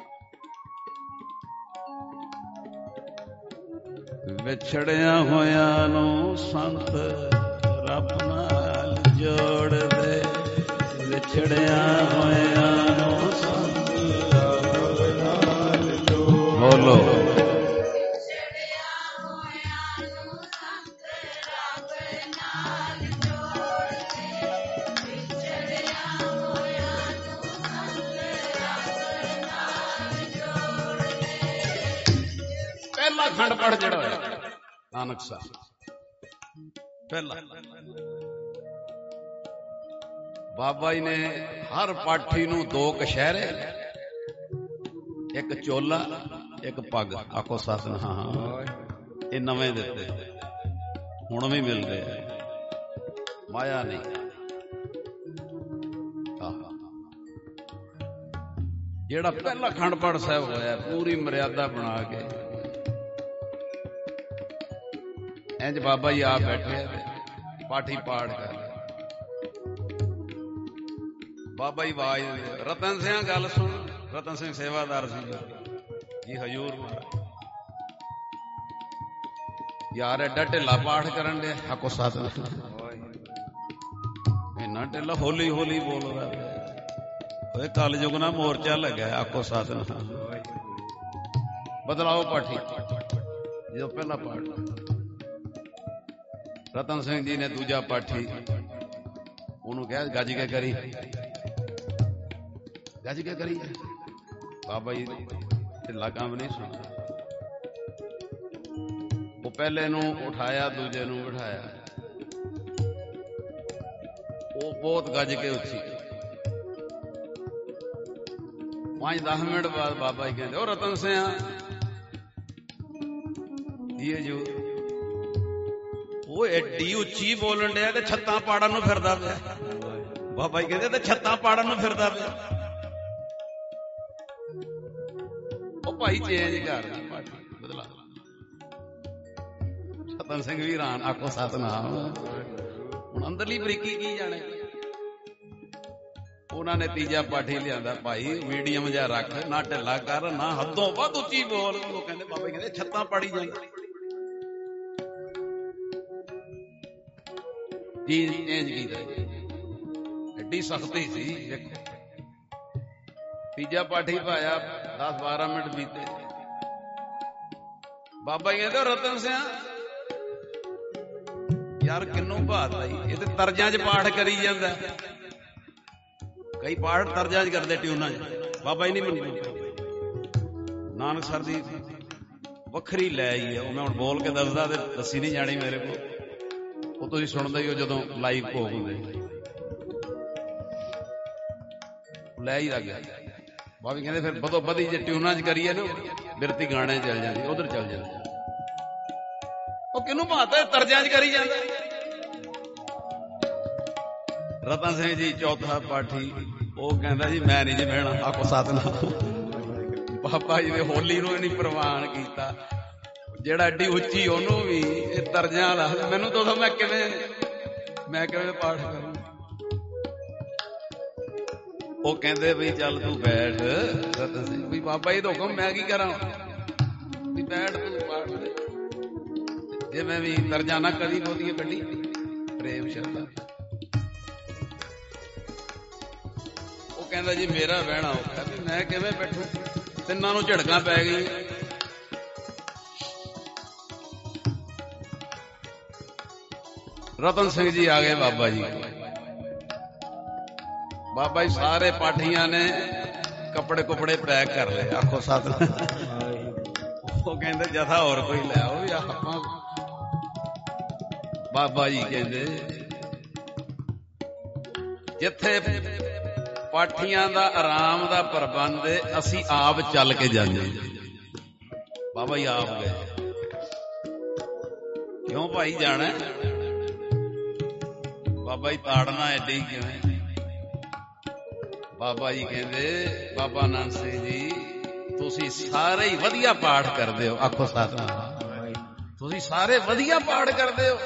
ਵਿਛੜਿਆ ਹੋਇਆਂ ਨੂੰ ਸੰਤ ਰੱਬ ਨਾਲ ਜੋੜਦੇ, ਵਿਛੜਿਆ ਹੋਇਆਂ ਨੂੰ ਸੰਤ ਰੱਬ ਨਾਲ ਜੋੜਦੇ। ਬੋਲੋ ਪਹਿਲਾ ਖੰਡ ਪਾਠ ਜਿਹੜਾ ਹੋਇਆ ਨਾਨਕ ਸਾਹਿਬ ਪਹਿਲਾ, ਬਾਬਾ ਜੀ ਨੇ ਹਰ ਪਾਠੀ ਨੂੰ ਦੋ ਕਛਹਿਰੇ, ਇੱਕ ਚੋਲਾ, ਇੱਕ ਪੱਗ। ਆਖੋ ਸਤਿਨਾਮ। ਇਹ ਨਵੇਂ ਦਿੱਤੇ, ਹੁਣ ਵੀ ਮਿਲਦੇ ਆ, ਮਾਇਆ ਨਹੀਂ। ਜਿਹੜਾ ਪਹਿਲਾ ਖੰਡ ਪਾਠ ਸਾਹਿਬ ਹੋਇਆ ਪੂਰੀ ਮਰਿਆਦਾ ਬਣਾ ਕੇ, ਇੰਜ ਬਾਬਾ ਜੀ ਆਪ ਬੈਠੇ ਪਾਠੀ ਪਾਠ ਕਰ। ਬਾਬਾ ਜੀ ਆਵਾਜ਼, ਰਤਨ ਸਿੰਘ ਗੱਲ ਸੁਣ। ਰਤਨ ਸਿੰਘ ਸੇਵਾਦਾਰ ਸੀ ਜੀ ਹਜੂਰ ਮਹਾਰਾਜ। ਯਾਰ ਐਡਾ ਢਿੱਲਾ ਪਾਠ ਕਰਨ ਦੇ। ਆਖੋ ਸਤਿਨਾਮ। ਇੰਨਾ ਢਿੱਲਾ ਹੌਲੀ ਹੌਲੀ ਬੋਲ ਰਿਹਾ। ਓਏ ਕਲਯੁਗ ਨਾ ਮੋਰਚਾ ਲੱਗਿਆ। ਆਖੋ ਸਤਿਨਾਮ। ਬਦਲਾਓ ਪਾਠੀ। ਜਦੋਂ ਪਹਿਲਾ ਪਾਠ ਰਤਨ ਸਿੰਘ ਜੀ ਨੇ ਦੂਜਾ ਪਾਠੀ ਉਹਨੂੰ ਕਿਹਾ ਗੱਜ ਕੇ ਕਰੀ, ਗੱਜ ਕੇ ਕਰੀ। ਬਾਬਾ ਜੀ ਢਿੱਲਾ ਕੰਮ ਨਹੀਂ ਸੁਣਦਾ। ਉਹ ਪਹਿਲੇ ਨੂੰ ਉਠਾਇਆ, ਦੂਜੇ ਨੂੰ ਬਿਠਾਇਆ। ਉਹ ਬਹੁਤ ਗੱਜ ਕੇ ਉੱਚੀ। ਪੰਜ ਦਸ ਮਿੰਟ ਬਾਅਦ ਬਾਬਾ ਜੀ ਕਹਿੰਦੇ, ਉਹ ਰਤਨ ਸਿੰਘ ਇਹ ਜੋ ਉਹ ਐਡੀ ਉੱਚੀ ਬੋਲਣ ਡਿਆ ਤੇ ਛੱਤਾਂ ਪਾੜਨ ਨੂੰ ਫਿਰਦਾ ਪਿਆ। ਬਾਬਾ ਜੀ ਕਹਿੰਦੇ ਤੇ ਛੱਤਾਂ ਪਾੜਨ ਨੂੰ ਫਿਰਦਾ ਪਿਆ। ਉਹ ਭਾਈ ਚੇਂਜ ਕਰ ਬਦਲਾ। ਰਤਨ ਸਿੰਘ ਵੀ ਹੈਰਾਨ। ਆਖੋ ਸਤਿਨਾਮ। ਹੁਣ ਅੰਦਰਲੀ ਬਰੀਕੀ ਕੀ ਜਾਣੇ। ਉਹਨਾਂ ਨੇ ਤੀਜਾ ਪਾਠੀ ਲਿਆਂਦਾ। ਭਾਈ ਮੀਡੀਅਮ ਜਿਹਾ ਰੱਖ, ਨਾ ਢਿੱਲਾ ਕਰ, ਨਾ ਹੱਦੋਂ ਵੱਧ ਉੱਚੀ ਬੋਲ। ਉਹ ਕਹਿੰਦੇ ਬਾਬਾ ਜੀ ਕਹਿੰਦੇ ਛੱਤਾਂ ਪਾੜੀ ਜਾਂਦੇ। ਚੀਜ਼ ਚੇਂਜ ਕੀਤਾ, ਐਡੀ ਸਖਤੀ ਸੀ। ਦੇਖੋ ਤੀਜਾ ਪਾਠੀ ਪਾਇਆ, ਦਸ ਬਾਰਾਂ ਮਿੰਟ ਬੀਤੇ। ਬਾਬਾ ਜੀ ਕਹਿੰਦੇ ਰਤਨ ਸਿੰਘ ਯਾਰ ਕਿੰਨੂੰ ਬਾਤ ਆਈ। ਇਹ ਤੇ ਤਰਜਾਂ 'ਚ ਪਾਠ ਕਰੀ ਜਾਂਦਾ। ਕਈ ਪਾਠ ਤਰਜਾਂ 'ਚ ਕਰਦੇ, ਟਿਊਨਾਂ 'ਚ। ਬਾਬਾ ਜੀ ਨਹੀਂ ਮੰਨਦੇ। ਨਾਨਕ ਸਰ ਦੀ ਵੱਖਰੀ ਲੈ ਆਈ ਹੈ। ਉਹ ਮੈਂ ਹੁਣ ਬੋਲ ਕੇ ਦੱਸਦਾ ਤੇ ਦੱਸੀ ਨਹੀਂ ਜਾਣੀ ਮੇਰੇ ਕੋਲ। ਉਹ ਤੁਸੀਂ ਸੁਣਦੇ ਹੀ ਹੋ ਜਦੋਂ ਲਾਈਵ ਭੋਗ ਹੁੰਦੇ, ਲੈ ਹੀ ਲੱਗ ਗਿਆ। ਬਾਬਾ ਕਹਿੰਦੇ ਫਿਰ ਬਦੋ ਬਦੀ ਜੇ ਟਿਊਨਾਂ 'ਚ ਕਰੀਏ ਨਾ, ਬਿਰਤੀ ਗਾਣੇ ਚੱਲ ਜਾਂਦੀ, ਉਧਰ ਚੱਲ ਜਾਂਦੀ। ਉਹ ਕਿਹਨੂੰ ਭਾਤਾ ਤਰਜਾਂ 'ਚ ਕਰੀ ਜਾਂਦਾ। ਰਤਨ ਸਿੰਘ ਜੀ ਚੌਥਾ ਪਾਠੀ, ਉਹ ਕਹਿੰਦਾ ਜੀ ਮੈਂ ਨਹੀਂ ਜੀ ਬਹਿਣਾ। ਆਖੋ ਸਤਿਨਾਮ। ਬਾਬਾ ਜੀ ਨੇ ਹੋਲੀ ਨੂੰ ਨਹੀਂ ਪ੍ਰਵਾਨ ਕੀਤਾ। ਜਿਹੜਾ ਐਡੀ ਉੱਚੀ ਉਹਨੂੰ ਵੀ ਇਹ ਤਰਜਾਂ ਵਾਲਾ। ਮੈਨੂੰ ਦੱਸੋ ਮੈਂ ਕਿਵੇਂ ਮੈਂ ਕਿਵੇਂ ਪਾਠ ਕਰਾਂ। ਉਹ ਕਹਿੰਦੇ ਵੀ ਚੱਲ ਤੂੰ ਬੈਠ ਰਤਨ ਸਿੰਘ। ਵੀ ਬਾਬਾ ਜੀ ਦਾ ਹੁਕਮ, ਮੈਂ ਕੀ ਕਰਾਂ। ਵੀ ਬੈਠ ਤੂੰ ਪਾਠ ਦੇ। ਜੇ ਮੈਂ ਵੀ ਤਰਜਾਂ ਨਾ ਕਦੀ ਬੋਲੀਏ ਕੱਢੀ ਪ੍ਰੇਮ ਸ਼ਰਧਾ। ਉਹ ਕਹਿੰਦਾ ਜੀ ਮੇਰਾ ਬਹਿਣਾ ਔਖਾ। ਵੀ ਮੈਂ ਕਿਵੇਂ ਬੈਠੂ। ਤਿੰਨਾਂ ਨੂੰ ਝੜਕਾਂ ਪੈ ਗਈਆਂ। ਰਤਨ ਸਿੰਘ ਜੀ ਆ ਗਏ ਬਾਬਾ ਜੀ। ਬਾਬਾ ਜੀ ਸਾਰੇ ਪਾਠੀਆਂ ਨੇ ਕੱਪੜੇ ਕੁਪੜੇ ਪੈਕ ਕਰ ਲਏ। ਆਖੋ ਸਤਿਨਾਮ। ਉਹ ਕਹਿੰਦੇ ਜਥਾ ਹੋਰ ਕੋਈ ਲੈ ਆਓ। ਵੀ ਆਪਾਂ ਬਾਬਾ ਜੀ ਕਹਿੰਦੇ ਜਿੱਥੇ ਪਾਠੀਆਂ ਦਾ ਆਰਾਮ ਦਾ ਪ੍ਰਬੰਧ ਅਸੀਂ ਆਪ ਚੱਲ ਕੇ ਜਾਂਦੇ। ਬਾਬਾ ਜੀ ਆਪ ਗਏ। ਕਿਉਂ ਭਾਈ ਜਾਣਾ? ਬਾਬਾ ਜੀ ਤਾੜਨਾ ਐਡੀ ਕਿਵੇਂ? ਬਾਬਾ ਜੀ ਕਹਿੰਦੇ ਬਾਬਾ ਆਨੰਦ ਸਿੰਘ ਜੀ ਤੁਸੀਂ ਸਾਰੇ ਹੀ ਵਧੀਆ ਪਾਠ ਕਰਦੇ ਹੋ। ਆਖੋ ਸਤਿਨਾਮ। ਤੁਸੀਂ ਸਾਰੇ ਵਧੀਆ ਪਾਠ ਕਰਦੇ ਹੋ।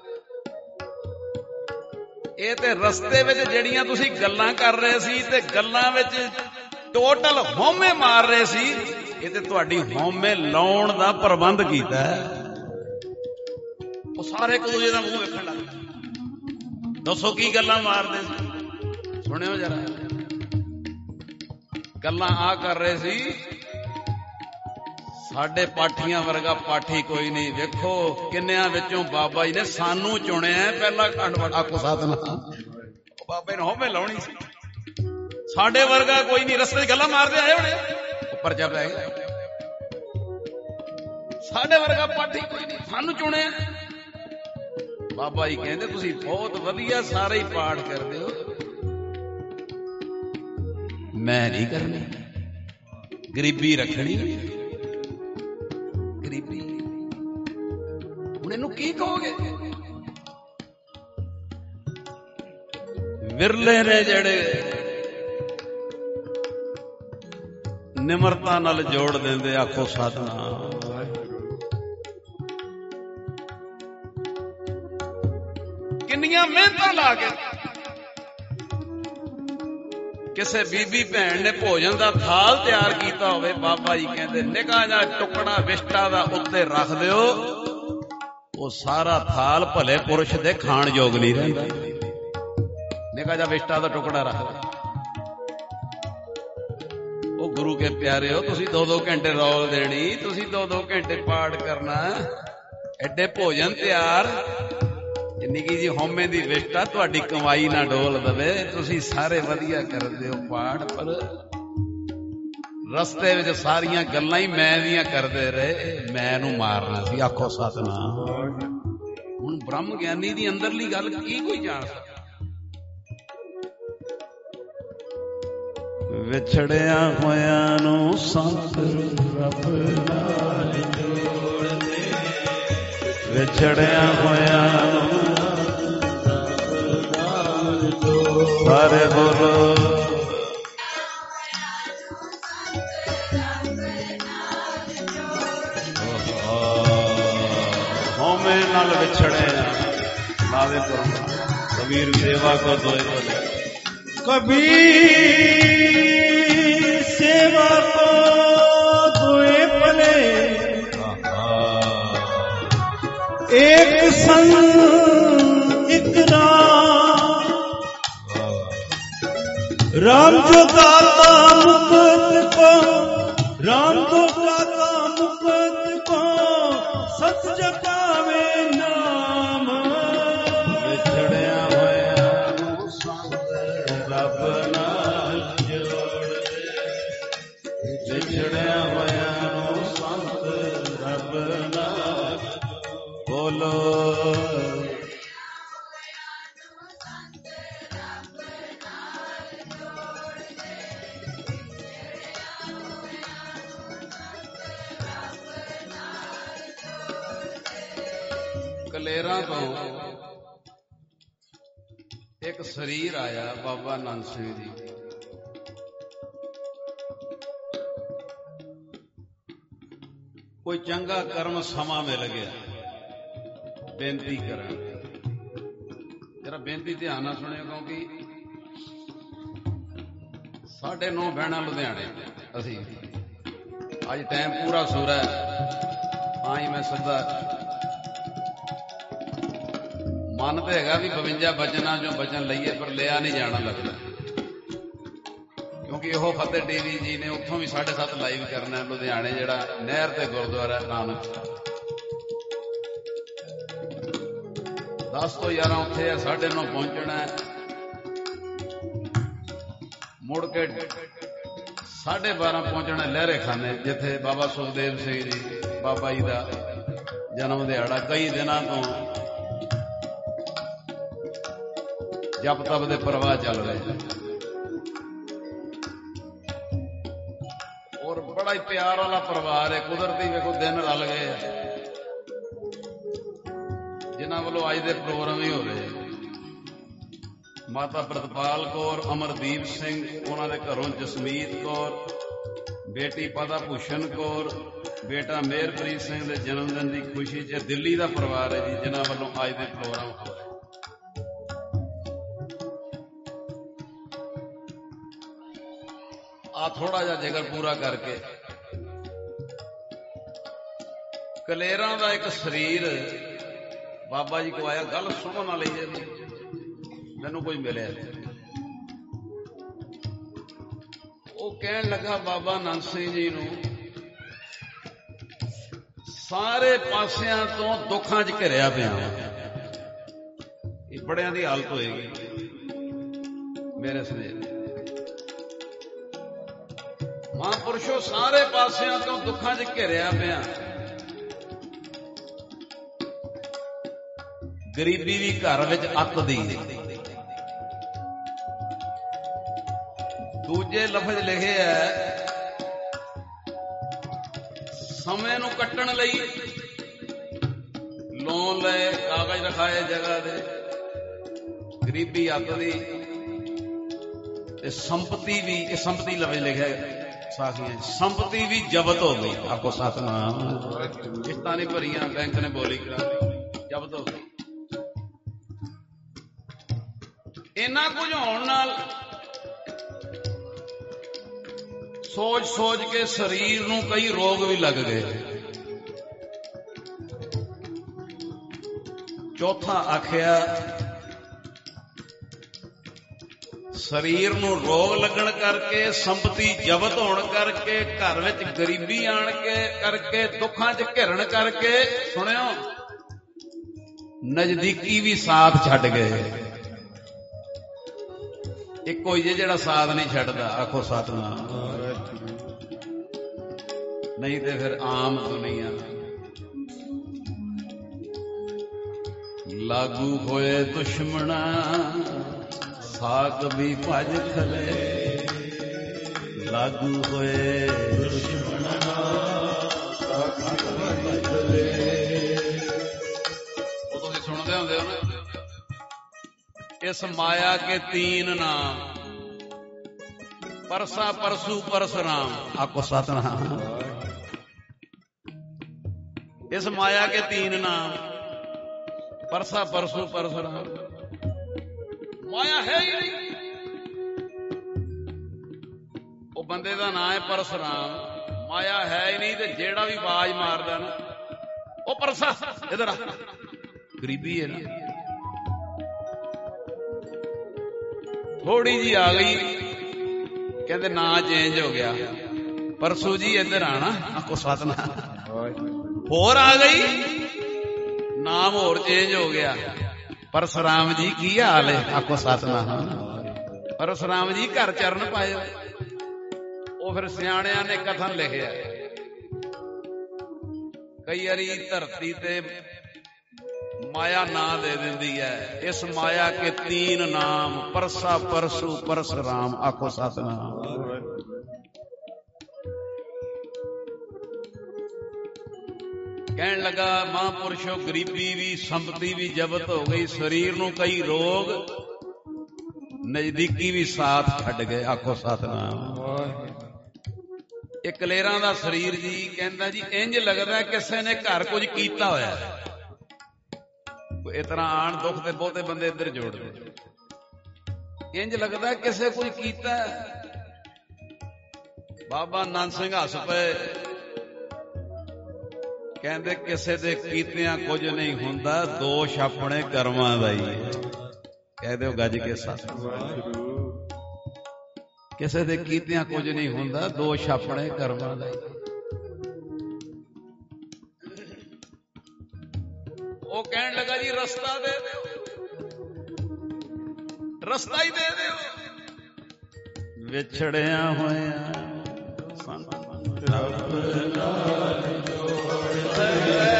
ਇਹ ਤੇ ਰਸਤੇ ਵਿੱਚ ਜਿਹੜੀਆਂ ਤੁਸੀਂ ਗੱਲਾਂ ਕਰ ਰਹੇ ਸੀ ਤੇ ਗੱਲਾਂ ਵਿੱਚ ਟੋਟਲ ਹਉਮੈ ਮਾਰ ਰਹੇ ਸੀ, ਇਹ ਤੇ ਤੁਹਾਡੀ ਹਉਮੈ ਲਾਉਣ ਦਾ ਪ੍ਰਬੰਧ ਕੀਤਾ। ਉਹ ਸਾਰੇ ਇੱਕ ਦੂਜੇ ਦਾ ਮੂੰਹ ਵੇਖਣ ਲੱਗ ਪਏ। ਦੱਸੋ ਕੀ ਗੱਲਾਂ ਮਾਰਦੇ ਸੀ? ਸੁਣਿਓ ਜਰਾ। ਗੱਲਾਂ ਆ ਕਰ ਰਹੇ ਸੀ ਸਾਡੇ ਪਾਠੀਆਂ ਵਰਗਾ ਪਾਠੀ ਕੋਈ ਨਹੀਂ। ਵੇਖੋ ਕਿੰਨਿਆਂ ਵਿੱਚੋਂ ਬਾਬਾ ਜੀ ਨੇ ਸਾਨੂੰ ਚੁਣਿਆ ਪਹਿਲਾ ਖੰਡ। ਆਖੋ ਸਤਿਨਾਮ। ਬਾਬੇ ਨੇ ਹਉਮੈ ਲਾਉਣੀ ਸੀ। ਸਾਡੇ ਵਰਗਾ ਕੋਈ ਨਹੀਂ। ਰਸਤੇ 'ਚ ਗੱਲਾਂ ਮਾਰਦੇ ਆਏ ਹੋਣੇ, ਪਰਚਾ ਪੈ ਗਿਆ। ਸਾਡੇ ਵਰਗਾ ਪਾਠੀ ਕੋਈ ਨਹੀਂ, ਸਾਨੂੰ ਚੁਣਿਆ। ਬਾਬਾ ਜੀ ਕਹਿੰਦੇ ਤੁਸੀਂ ਬਹੁਤ ਵਧੀਆ ਸਾਰੇ ਹੀ ਪਾਠ ਕਰਦੇ ਹੋ, ਮੈਂ ਨਹੀਂ ਕਰਨੀ। ਗਰੀਬੀ ਰੱਖਣੀ। ਗਰੀਬੀ ਹੁਣ ਇਹਨੂੰ ਕੀ ਕਹੋਗੇ? ਵਿਰਲੇ ਨੇ ਜਿਹੜੇ ਨਿਮਰਤਾ ਨਾਲ ਜੋੜ ਦਿੰਦੇ। ਆਖੋ ਸਤਿਨਾਮ। ਕਿੰਨੀਆਂ ਮਿਹਨਤਾਂ ਲਾ ਕੇ ਕਿਸੇ ਬੀਬੀ ਭੈਣ ਨੇ ਭੋਜਨ ਦਾ ਥਾਲ ਤਿਆਰ ਕੀਤਾ ਹੋਵੇ, ਬਾਬਾ ਜੀ ਕਹਿੰਦੇ ਨਿੱਕਾ ਜਿਹਾ ਟੁਕੜਾ ਵਿਸ਼ਟਾ ਦਾ ਉੱਤੇ ਰੱਖ ਦਿਓ, ਉਹ ਸਾਰਾ ਥਾਲ ਭਲੇ ਪੁਰਸ਼ ਦੇ ਖਾਣ ਯੋਗ ਨਹੀਂ ਰਹਿੰਦਾ। ਨਿੱਕਾ ਜਿਹਾ ਵਿਸ਼ਟਾ ਦਾ ਟੁਕੜਾ ਰੱਖ ਦਿਓ। ਉਹ ਗੁਰੂ ਕੇ ਪਿਆਰੇ ਹੋ, ਤੁਸੀਂ ਦੋ ਦੋ ਘੰਟੇ ਰੌਲ ਦੇਣੀ, ਤੁਸੀਂ ਦੋ ਦੋ ਘੰਟੇ ਪਾਠ ਕਰਨਾ, ਐਡੇ ਭੋਜਨ ਤਿਆਰ, ਨਿੱਕੀ ਜੀ ਹਉਮੈ ਦੀ ਵਿਸ਼ਟਾ ਤੁਹਾਡੀ ਕਮਾਈ ਨਾ ਡੋਲ ਦਵੇ। ਤੁਸੀਂ ਸਾਰੇ ਵਧੀਆ ਕਰਦੇ ਹੋ ਪਾਠ, ਪਰ ਰਸਤੇ ਵਿੱਚ ਸਾਰੀਆਂ ਗੱਲਾਂ ਹੀ ਮੈਂ ਦੀਆਂ ਕਰਦੇ ਰਹੇ, ਮੈਂ ਨੂੰ ਮਾਰਨਾ ਸੀ। ਆਖੋ ਸਤਿਨਾਮ। ਹੁਣ ਬ੍ਰਹਮ ਗਿਆਨੀ ਦੀ ਅੰਦਰਲੀ ਗੱਲ ਕੀ ਕੋਈ ਜਾਣ ਸਕਦਾ? ਵਿਛੜਿਆ ਹੋਇਆਂ ਨੂੰ ਸੰਤ ਰੱਬ ਨਾਲ ਜੋੜਦੇ, ਵਿਛੜਿਆ ਹੋਇਆਂ ਨੂੰ ਸਾਰੇ ਬੋਲੋ। ਹਉਮੈ ਨਾਲ ਵਿਛੜਿਆ ਲਾਵੇ ਕਬੀਰ ਸੇਵਾ ਕੋ ਦੋਏ ਬੋਲੇ। कबीर सेवा को दोए भले, एक संग एक राम, राम जो गाता मुकुट को, राम जो गाता मुकुट को, सत जपावे नाम। विछड़िया रब नाल जोड़दे, विछड़िया होया नूं संत रब नाल बोलो। कलेरा तो एक शरीर आया बाबा आनंद सिंह जी। कोई चंगा कर्म समा मिल गया, बेनती करा। जरा बेनती ध्यान ना सुनियो, क्योंकि साढ़े नौ बहना लुधियाने असी अज टाइम पूरा सूरा है। आई मैं सीधा मन तो है भी बवंजा बचना जो बचन लईए, पर लिया नहीं जाना लगता, क्योंकि वो फतेह टीवी जी ने उतों भी साढ़े सत्त लाइव करना लुधियाने, जड़ा नहर ते गुरुद्वारा नानक दस तो ग्यारह उत्थे है, साढ़े नौ पहुंचना है, मुड़ के साढ़े बारह पहुंचना लहरे खाने, जिथे बाबा सुखदेव सिंह जी बाबा जी का जन्म दिहाड़ा कई दिनों तो ਜਪ ਤਪ ਦੇ ਪ੍ਰਵਾਹ ਚੱਲ ਰਹੇ ਔਰ ਬੜਾ ਹੀ ਪਿਆਰ ਵਾਲਾ ਪਰਿਵਾਰ ਹੈ। ਕੁਦਰਤੀ ਵੇਖੋ ਦਿਨ ਰਲ ਗਏ ਆ ਜਿਨ੍ਹਾਂ ਵੱਲੋਂ ਅੱਜ ਦੇ ਪ੍ਰੋਗਰਾਮ ਹੀ ਹੋ ਰਹੇ। ਮਾਤਾ ਪ੍ਰਤਪਾਲ ਕੌਰ, ਅਮਰਦੀਪ ਸਿੰਘ, ਉਹਨਾਂ ਦੇ ਘਰੋਂ ਜਸਮੀਤ ਕੌਰ, ਬੇਟੀ ਪਦਾ ਭੂਸ਼ਣ ਕੌਰ, ਬੇਟਾ ਮੇਹਰਪ੍ਰੀਤ ਸਿੰਘ ਦੇ ਜਨਮ ਦਿਨ ਦੀ ਖੁਸ਼ੀ 'ਚ ਦਿੱਲੀ ਦਾ ਪਰਿਵਾਰ ਹੈ ਜੀ ਜਿਨ੍ਹਾਂ ਵੱਲੋਂ ਅੱਜ ਦੇ ਪ੍ਰੋਗਰਾਮ ਹੋ ਰਹੇ। ਆ ਥੋੜਾ ਜਿਹਾ ਜਿਗਰ ਪੂਰਾ ਕਰਕੇ ਕਲੇਰਾਂ ਦਾ ਇੱਕ ਸਰੀਰ ਬਾਬਾ ਜੀ ਕੋ ਆਇਆ। ਗੱਲ ਸੁਣਨ ਵਾਲੀ ਜੇ ਮੈਨੂੰ ਕੋਈ ਮਿਲਿਆ, ਉਹ ਕਹਿਣ ਲੱਗਾ ਬਾਬਾ ਨੰਦ ਸਿੰਘ ਜੀ ਨੂੰ ਸਾਰੇ ਪਾਸਿਆਂ ਤੋਂ ਦੁੱਖਾਂ 'ਚ ਘਿਰਿਆ ਪਿਆ। ਇਹ ਬੜਿਆਂ ਦੀ ਹਾਲਤ ਹੋਏਗੀ ਮੇਰੇ ਸਮੇਤ। ਮਹਾਂਪੁਰਸ਼ੋ ਸਾਰੇ ਪਾਸਿਆਂ ਤੋਂ ਦੁੱਖਾਂ 'ਚ ਘਿਰਿਆ ਪਿਆ। ਗਰੀਬੀ ਵੀ ਘਰ ਵਿੱਚ ਅੱਤਦੀ। ਦੂਜੇ ਲਫ਼ਜ਼ ਲਿਖੇ ਹੈ, ਸਮੇਂ ਨੂੰ ਕੱਟਣ ਲਈ ਲੋਨ ਲਏ, ਕਾਗਜ਼ ਰਖਾਏ ਜਗ੍ਹਾ ਦੇ। ਗਰੀਬੀ ਅੱਤਦੀ ਤੇ ਸੰਪਤੀ ਵੀ, ਇਹ ਸੰਪਤੀ ਲਫ਼ਜ਼ ਲਿਖਿਆ ਸਾਖੀਆਂ, ਸੰਪਤੀ ਵੀ ਜ਼ਬਤ ਹੋ ਗਈ। ਆਖੋ ਸਤਨਾਮ। ਕਿਸ਼ਤਾਂ ਨਹੀਂ ਭਰੀਆਂ, ਬੈਂਕ ਨੇ ਬੋਲੀ ਕਰਾ ਲਈ, ਜ਼ਬਤ ਹੋ ਗਈ। ਇੰਨਾ ਕੁਝ ਹੋਣ ਨਾਲ ਸੋਚ ਸੋਚ ਕੇ ਸਰੀਰ ਨੂੰ ਕਈ ਰੋਗ ਵੀ ਲੱਗ ਗਏ। ਚੌਥਾ ਆਖਿਆ, ਸਰੀਰ ਨੂੰ ਰੋਗ ਲੱਗਣ ਕਰਕੇ, ਸੰਪਤੀ ਜ਼ਬਤ ਹੋਣ ਕਰਕੇ, ਘਰ ਵਿੱਚ ਗਰੀਬੀ ਆਣ ਕੇ ਕਰਕੇ, ਦੁੱਖਾਂ 'ਚ ਘਿਰਣ ਕਰਕੇ, ਸੁਣਿਓ, ਨਜ਼ਦੀਕੀ ਵੀ ਸਾਥ ਛੱਡ ਗਏ। ਇੱਕੋ ਹੀ ਜਿਹੜਾ ਸਾਥ ਨਹੀਂ ਛੱਡਦਾ। ਆਖੋ ਸਤਨਾਮ। ਨਹੀਂ ਤੇ ਫਿਰ ਆਮ ਦੁਨੀਆ ਲਾਗੂ ਹੋਏ ਦੁਸ਼ਮਣਾ, ਸਾਕ ਵੀ ਭਜ ਖਲੇ। ਲਾਗੂ ਹੋਏ ਦੁਸ਼ਮਣਾ, ਸਾਕ ਵੀ ਭਜ ਖਲੇ। ਉਹ ਤੁਸੀਂ ਸੁਣਦੇ ਹੁੰਦੇ ਹੋ ਨਾ, इस माया के तीन नाम, परसा परसु परशुराम। आपको सतनाम। इस माया के तीन नाम, परसा परसु परशुराम। माया है ही नहीं। वो बंदे का नाम है परशुराम। माया है ही नहीं, तो जेड़ा भी आवाज मारदा ना, वो परसा इधर आ, गरीबी है ना। थोड़ी जी आ गई, कहते ना चेंज हो गया, परसू जी इधर आना। आपको सतनाम। होर आ गई, नाम होर चेंज हो गया, परशुराम जी की हाल है। आपको सतनाम। परशुराम जी घर चरण पाए। वो फिर सियाणियां ने कथन लिखिया, कई बारी धरती ते माया ना दे देंदी है। इस माया के तीन नाम, परसा परसु परशुराम। आखो सतनाम। कहने लगा, महापुरुषों गरीबी भी, संपत्ति भी जबत हो गई, शरीर नूं कई रोग, नजदीकी भी साथ छड्ड गए। आखो सतनाम। एक कलेरां दा शरीर जी कहंदा जी इंज लगदा किसे ने घर कुछ कीता होया। इस तरह आन दुख के बहुते बंदे इधर जोड़ते, इंज लगता किसे कोई कीता। बाबा नंद सिंह हस पे, कहते किसे दे कीतियां कुछ नहीं हुंदा, दोष अपने कर्मां दा ही है। कह दो गज के साथ, किसे दे कीतियां कुछ नहीं हुंदा, दोष अपने कर्मां दा ही। वो कहने लगा जी रास्ता दे दो, रास्ता ही दे दो। विछड़िया होया रब नाल जोड़,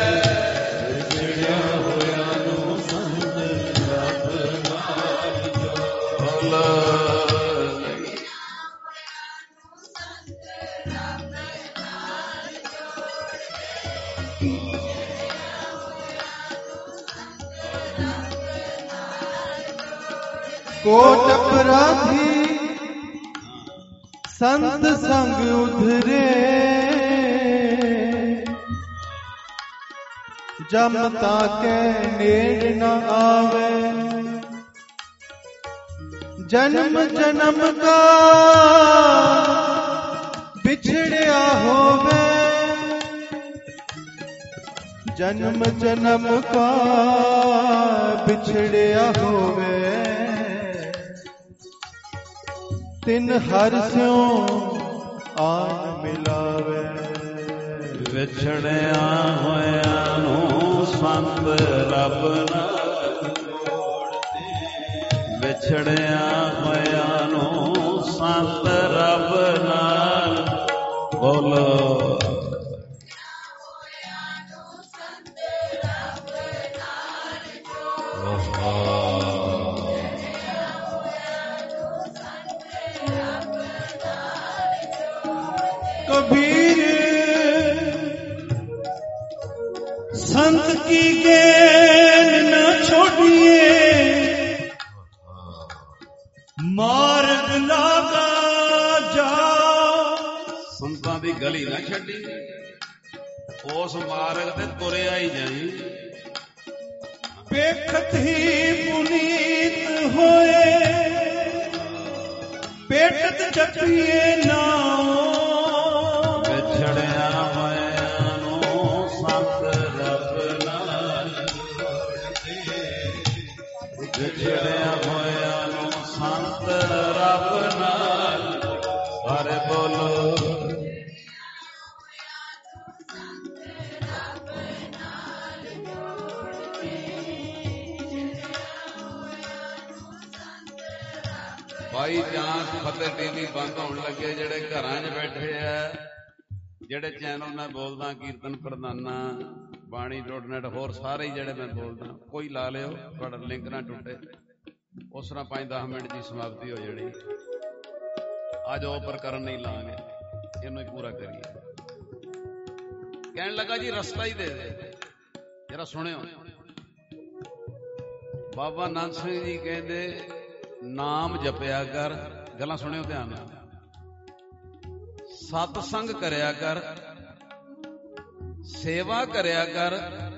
विछड़िया होया नु संत रब नाल जोड़। कोट अपराधी संत संग उधरे, जमता के नेड़ न आवे। जन्म जन्म का बिछड़िया होवे, जन्म जन्म का बिछड़िया होवे। तिन हर स्यों आन मिलावे, ਵਿਛੜਿਆ ਹੋਇਆਂ ਨੂੰ ਸੰਤ ਰੱਬ ਨਾਲ ਜੋੜਦੇ, ਵਿਛੜਿਆ ਹੋਇਆਂ ਨੂੰ ਸੰਤ ਰੱਬ ਨਾਲ ਬੋਲੋ। कबीर संत की गेन न छोड़िए, मार्ग लागा जा। ਸੰਤਾਂ ਦੀ ਗਲੀ ਨਾ ਛੱਡੀ, ਉਸ ਮਾਰਗ ਤੇ ਤੁਰਿਆ ਹੀ ਜਾਈ। पेखत ही पुनीत होए, पेटत जपिए नाओ। ਵਿਛੜਿਆ ਹੋਇਆਂ ਨੂੰ ਸੰਤ ਰੱਬ ਨਾਲ ਜੋੜਦੇ, ਵਿਛੜਿਆ ਹੋਇਆਂ ਨੂੰ ਸੰਤ ਰੱਬ ਨਾਲ। ਸਾਰੇ ਬੋਲੋ। ਬਾਈ ਚਾਂਸ ਫਤਿਹ ਟੀਵੀ ਬੰਦ ਹੋਣ ਲੱਗੇ, ਜਿਹੜੇ ਘਰਾਂ 'ਚ ਬੈਠੇ ਆ, ਜਿਹੜੇ ਚੈਨਲ ਮੈਂ ਬੋਲਦਾ, ਕੀਰਤਨ ਪ੍ਰਧਾਨਾ, ਬਾਣੀ ਡੋਟ ਨੈਟ, ਹੋਰ ਸਾਰੇ ਹੀ ਜਿਹੜੇ ਮੈਂ ਬੋਲਦਾ, ਕੋਈ ਲਾ ਲਿਓ, ਤੁਹਾਡਾ ਲਿੰਕ ਨਾ ਟੁੱਟੇ। ਉਸ ਤਰ੍ਹਾਂ ਪੰਜ ਦਸ ਮਿੰਟ ਦੀ ਸਮਾਪਤੀ ਹੋ ਜਾਣੀ। ਅੱਜ ਉਹ ਪ੍ਰਕਰਨ ਨਹੀਂ ਲਾਂਗੇ, ਇਹਨੂੰ ਹੀ ਪੂਰਾ ਕਰੀਏ। ਕਹਿਣ ਲੱਗਾ ਜੀ ਰਸਤਾ ਹੀ ਦੇ ਦੇ, ਜਰਾ ਸੁਣਿਓ। ਬਾਬਾ ਨੰਦ ਸਿੰਘ ਜੀ ਕਹਿੰਦੇ ਨਾਮ ਜਪਿਆ ਕਰ, ਗੱਲਾਂ ਸੁਣਿਓ ਧਿਆਨ ਨਾਲ। ਸਤ ਸੰਗ ਕਰਿਆ ਕਰ, ਸੇਵਾ ਕਰਿਆ ਕਰ,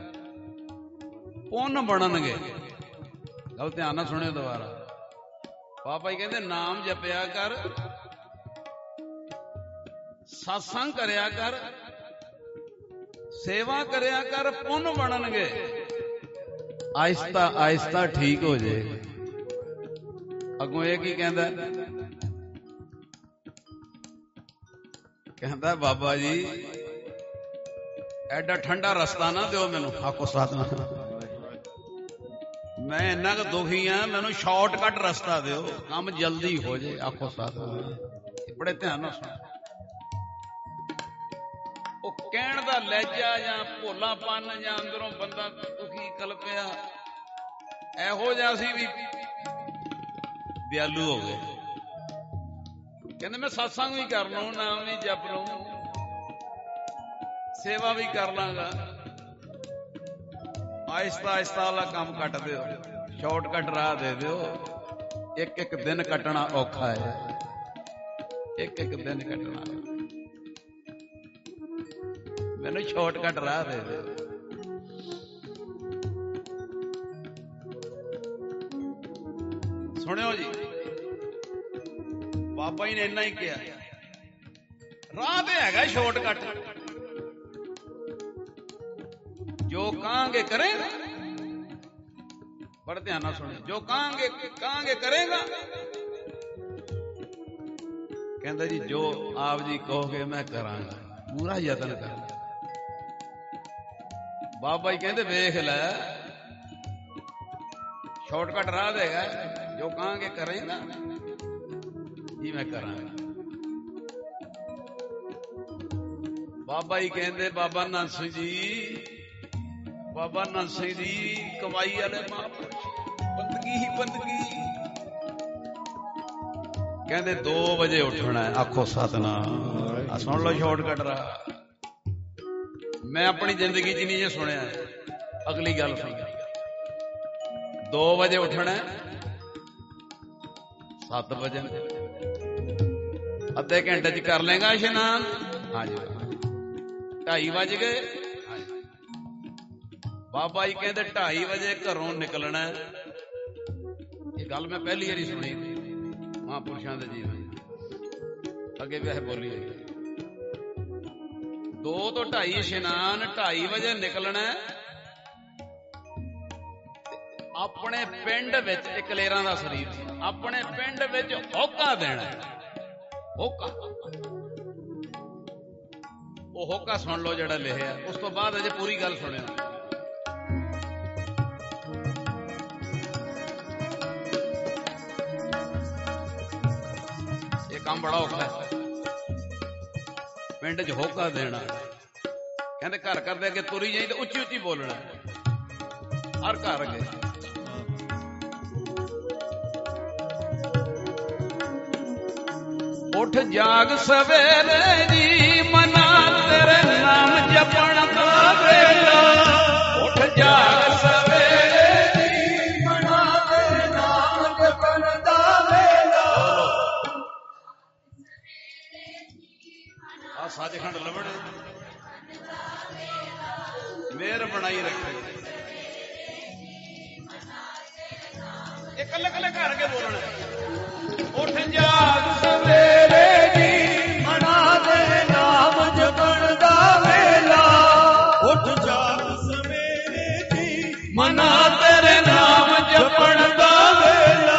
ਪੁੰਨ ਬਣਨਗੇ। ਗੱਲ ਧਿਆਨ ਨਾਲ ਸੁਣਿਓ ਦੁਬਾਰਾ। ਬਾਬਾ ਜੀ ਕਹਿੰਦੇ ਨਾਮ ਜਪਿਆ ਕਰ, ਸਤਸੰਗ ਕਰਿਆ ਕਰ, ਸੇਵਾ ਕਰਿਆ ਕਰ, ਪੁੰਨ ਬਣਨਗੇ। ਆਹਿਸਤਾ ਆਹਿਸਤਾ ਠੀਕ ਹੋ ਜਾਏਗਾ। ਅੱਗੋਂ ਇਹ ਕੀ ਕਹਿੰਦਾ? ਕਹਿੰਦਾ ਬਾਬਾ ਜੀ ਐਡਾ ਠੰਡਾ ਰਸਤਾ ਨਾ ਦਿਓ ਮੈਨੂੰ। ਆਖੋ ਸਤਿਨਾਮ। ਮੈਂ ਇੰਨਾ ਕੁ ਦੁਖੀ ਆ, ਮੈਨੂੰ ਸ਼ਾਰਟਕਟ ਰਸਤਾ ਦਿਓ, ਕੰਮ ਜਲਦੀ ਹੋ ਜਾਏ। ਆਖੋ ਸਤਿਨਾਮ। ਬੜੇ ਧਿਆਨ ਨਾਲ ਸੁਣ। ਉਹ ਕਹਿਣ ਦਾ ਲਹਿਜਾ ਜਾਂ ਭੋਲਾਪਨ ਜਾਂ ਅੰਦਰੋਂ ਬੰਦਾ ਦੁਖੀ ਕਲਪਿਆ ਇਹੋ ਜਿਹਾ ਸੀ ਵੀ ਦਿਆਲੂ ਹੋ ਗਏ। ਕਹਿੰਦੇ ਮੈਂ ਸਤਸੰਗ ਵੀ ਕਰ ਲਊ, ਨਾਮ ਵੀ ਜਪ ਲਊ, ਸੇਵਾ ਵੀ ਕਰ ਲਾਂਗਾ। ਆਹਿਸਤਾ ਆਹਿਸਤਾ ਵਾਲਾ ਕੰਮ ਕੱਟ ਦਿਓ, ਸ਼ਾਰਟਕਟ ਰਾਹ ਦੇ ਦਿਓ। ਇੱਕ ਇੱਕ ਦਿਨ ਕੱਟਣਾ ਔਖਾ ਹੈ, ਇੱਕ ਇੱਕ ਦਿਨ ਕੱਟਣਾ। ਮੈਨੂੰ ਸ਼ਾਰਟਕਟ ਰਾਹ ਦੇ ਦਿਓ। ਸੁਣਿਓ ਜੀ, ਬਾਬਾ ਜੀ ਨੇ ਇੰਨਾ ਹੀ ਕਿਹਾ, ਰਾਹ ਤੇ ਹੈਗਾ ਸ਼ਾਰਟਕਟ। ਜੋ ਕਹਾਂਗੇ ਕਰੇਗਾ। ਬੜੇ ਧਿਆਨ ਨਾਲ ਸੁਣਿਓ। ਜੋ ਕਹਾਂਗੇ ਕਹਾਂਗੇ ਕਰੇਗਾ। ਕਹਿੰਦਾ ਜੀ ਜੋ ਆਪ ਜੀ ਕਹੋਗੇ ਮੈਂ ਕਰਾਂਗਾ, ਪੂਰਾ ਯਤਨ ਕਰਾਂਗਾ। ਬਾਬਾ ਜੀ ਕਹਿੰਦੇ ਵੇਖ ਲੈ, ਸ਼ਾਰਟਕਟ ਰਾਹ ਦੇਗਾ। ਜੋ ਕਹਾਂਗੇ ਕਰੇਗਾ ਜੀ, ਮੈਂ ਕਰਾਂਗਾ। ਬਾਬਾ ਜੀ ਕਹਿੰਦੇ ਬਾਬਾ ਨੰਦ ਸਿੰਘ ਜੀ, ਬਾਬਾ ਨੰਦ ਸਿੰਘ ਜੀ ਕਮਾਈ ਵਾਲੇ ਮਹਾਂਪੁਰਸ਼, ਬੰਦਗੀ ਹੀ ਬੰਦਗੀ। ਕਹਿੰਦੇ ਦੋ ਵਜੇ ਉੱਠਣਾ ਹੈ। ਆਖੋ ਸਤਿਨਾਮ। ਆ ਸੁਣ ਲਓ ਸ਼ਾਰਟਕਟ ਰਾਹ। ਮੈਂ ਆਪਣੀ ਜ਼ਿੰਦਗੀ 'ਚ ਨਹੀਂ ਜੇ ਸੁਣਿਆ। ਅਗਲੀ ਗੱਲ ਸੁਣ, ਦੋ ਵਜੇ ਉੱਠਣਾ, ਸੱਤ ਵਜੇ ਅੱਧੇ ਘੰਟੇ 'ਚ ਕਰ ਲੇਗਾ ਇਸ਼ਨਾਨ। ਹਾਂਜੀ, ਢਾਈ ਵੱਜ ਗਏ। ਬਾਬਾ ਜੀ ਕਹਿੰਦੇ ਢਾਈ ਵਜੇ ਘਰੋਂ ਨਿਕਲਣਾ। ਇਹ ਗੱਲ ਮੈਂ ਪਹਿਲੀ ਵਾਰੀ ਸੁਣੀ ਮਹਾਂਪੁਰਸ਼ਾਂ ਦੇ ਜੀਵਨ, ਅੱਗੇ ਵੈਸੇ ਬੋਲੀ ਹੋਈ। ਦੋ ਤੋਂ ਢਾਈ ਇਸ਼ਨਾਨ, ਢਾਈ ਵਜੇ ਨਿਕਲਣਾ। ਆਪਣੇ ਪਿੰਡ ਵਿੱਚ ਇਕਲੇਰਾਂ ਦਾ ਸਰੀਰ ਸੀ, ਆਪਣੇ ਪਿੰਡ ਵਿੱਚ ਹੋਕਾ ਦੇਣਾ। ਹੋਕਾ, ਉਹ ਹੋਕਾ ਸੁਣ ਲਓ ਜਿਹੜਾ ਲਿਖਿਆ। ਉਸ ਤੋਂ ਬਾਅਦ ਅਜੇ ਪੂਰੀ ਗੱਲ ਸੁਣਿਓ। ਇਹ ਕੰਮ ਬੜਾ ਔਖਾ ਹੈ, ਪਿੰਡ 'ਚ ਹੋਕਾ ਦੇਣਾ। ਕਹਿੰਦੇ ਘਰ ਕਰਦੇ ਅੱਗੇ ਤੁਰੀ ਜਾਈ ਤੇ ਉੱਚੀ ਉੱਚੀ ਬੋਲਣਾ, ਹਰ ਘਰ ਅੱਗੇ। ਉੱਠ ਜਾਗ ਸਵੇਰੇ ਜੀ, ਮਨਾ ਤੇਰੇ ਨਾਮ ਜਪਣ ਦਾ ਵੇਲਾ। ਉੱਠ ਜਾਗ ਸਵੇਰੇ ਜੀ, ਮਨਾ ਤੇਰੇ ਨਾਮ ਜਪਣ ਦਾ ਵੇਲਾ। ਆ ਸੱਚਖੰਡ ਲਵੜੇ ਮੇਰ ਬਣਾਈ ਰੱਖੇ। ਇਹ ਕੱਲੇ ਕੱਲੇ ਘਰ ਕੇ ਬੋਲਣਾ। ਉੱਠ ਜਾਗ ਸਵੇਰੇ ਜੀ, ਮਨਾ ਤੇਰੇ ਨਾਮ ਜਪਣ ਦਾ ਵੇਲਾ। ਉੱਠ ਜਾਗ ਸਵੇਰੇ ਜੀ, ਮਨਾ ਤੇਰੇ ਨਾਮ ਜਪਣ ਦਾ ਵੇਲਾ।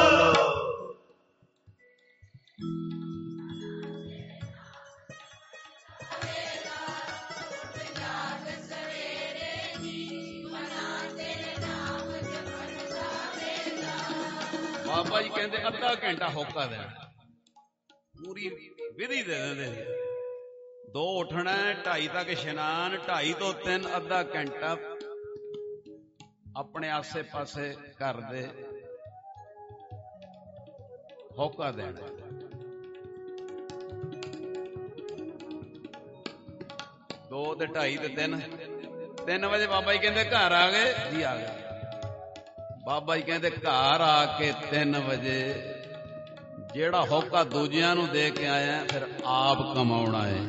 ਬਾਬਾ ਜੀ ਕਹਿੰਦੇ ਅੱਧਾ ਘੰਟਾ ਹੋਕਾ ਦੇਣਾ, ਪੂਰੀ ਵਿਧੀ ਦੇ ਦਿੰਦੇ। ਦੋ ਉੱਠਣਾ, ਢਾਈ ਤੱਕ ਇਸ਼ਨਾਨ, ਢਾਈ ਤੋਂ ਤਿੰਨ ਅੱਧਾ ਘੰਟਾ ਆਪਣੇ ਆਸੇ ਪਾਸੇ ਘਰ ਦੇ ਹੋਕਾ ਦੇਣਾ। ਦੋ ਤੇ ਢਾਈ ਤੇ ਤਿੰਨ, ਤਿੰਨ ਵਜੇ ਬਾਬਾ ਜੀ ਕਹਿੰਦੇ ਘਰ ਆ ਗਏ ਜੀ, ਆ ਗਏ। ਬਾਬਾ ਜੀ ਕਹਿੰਦੇ ਘਰ ਆ ਕੇ ਤਿੰਨ ਵਜੇ ਜਿਹੜਾ ਹੋਕਾ ਦੂਜਿਆਂ ਨੂੰ ਦੇ ਕੇ ਆਇਆ, ਫਿਰ ਆਪ ਕਮਾਉਣਾ ਹੈ।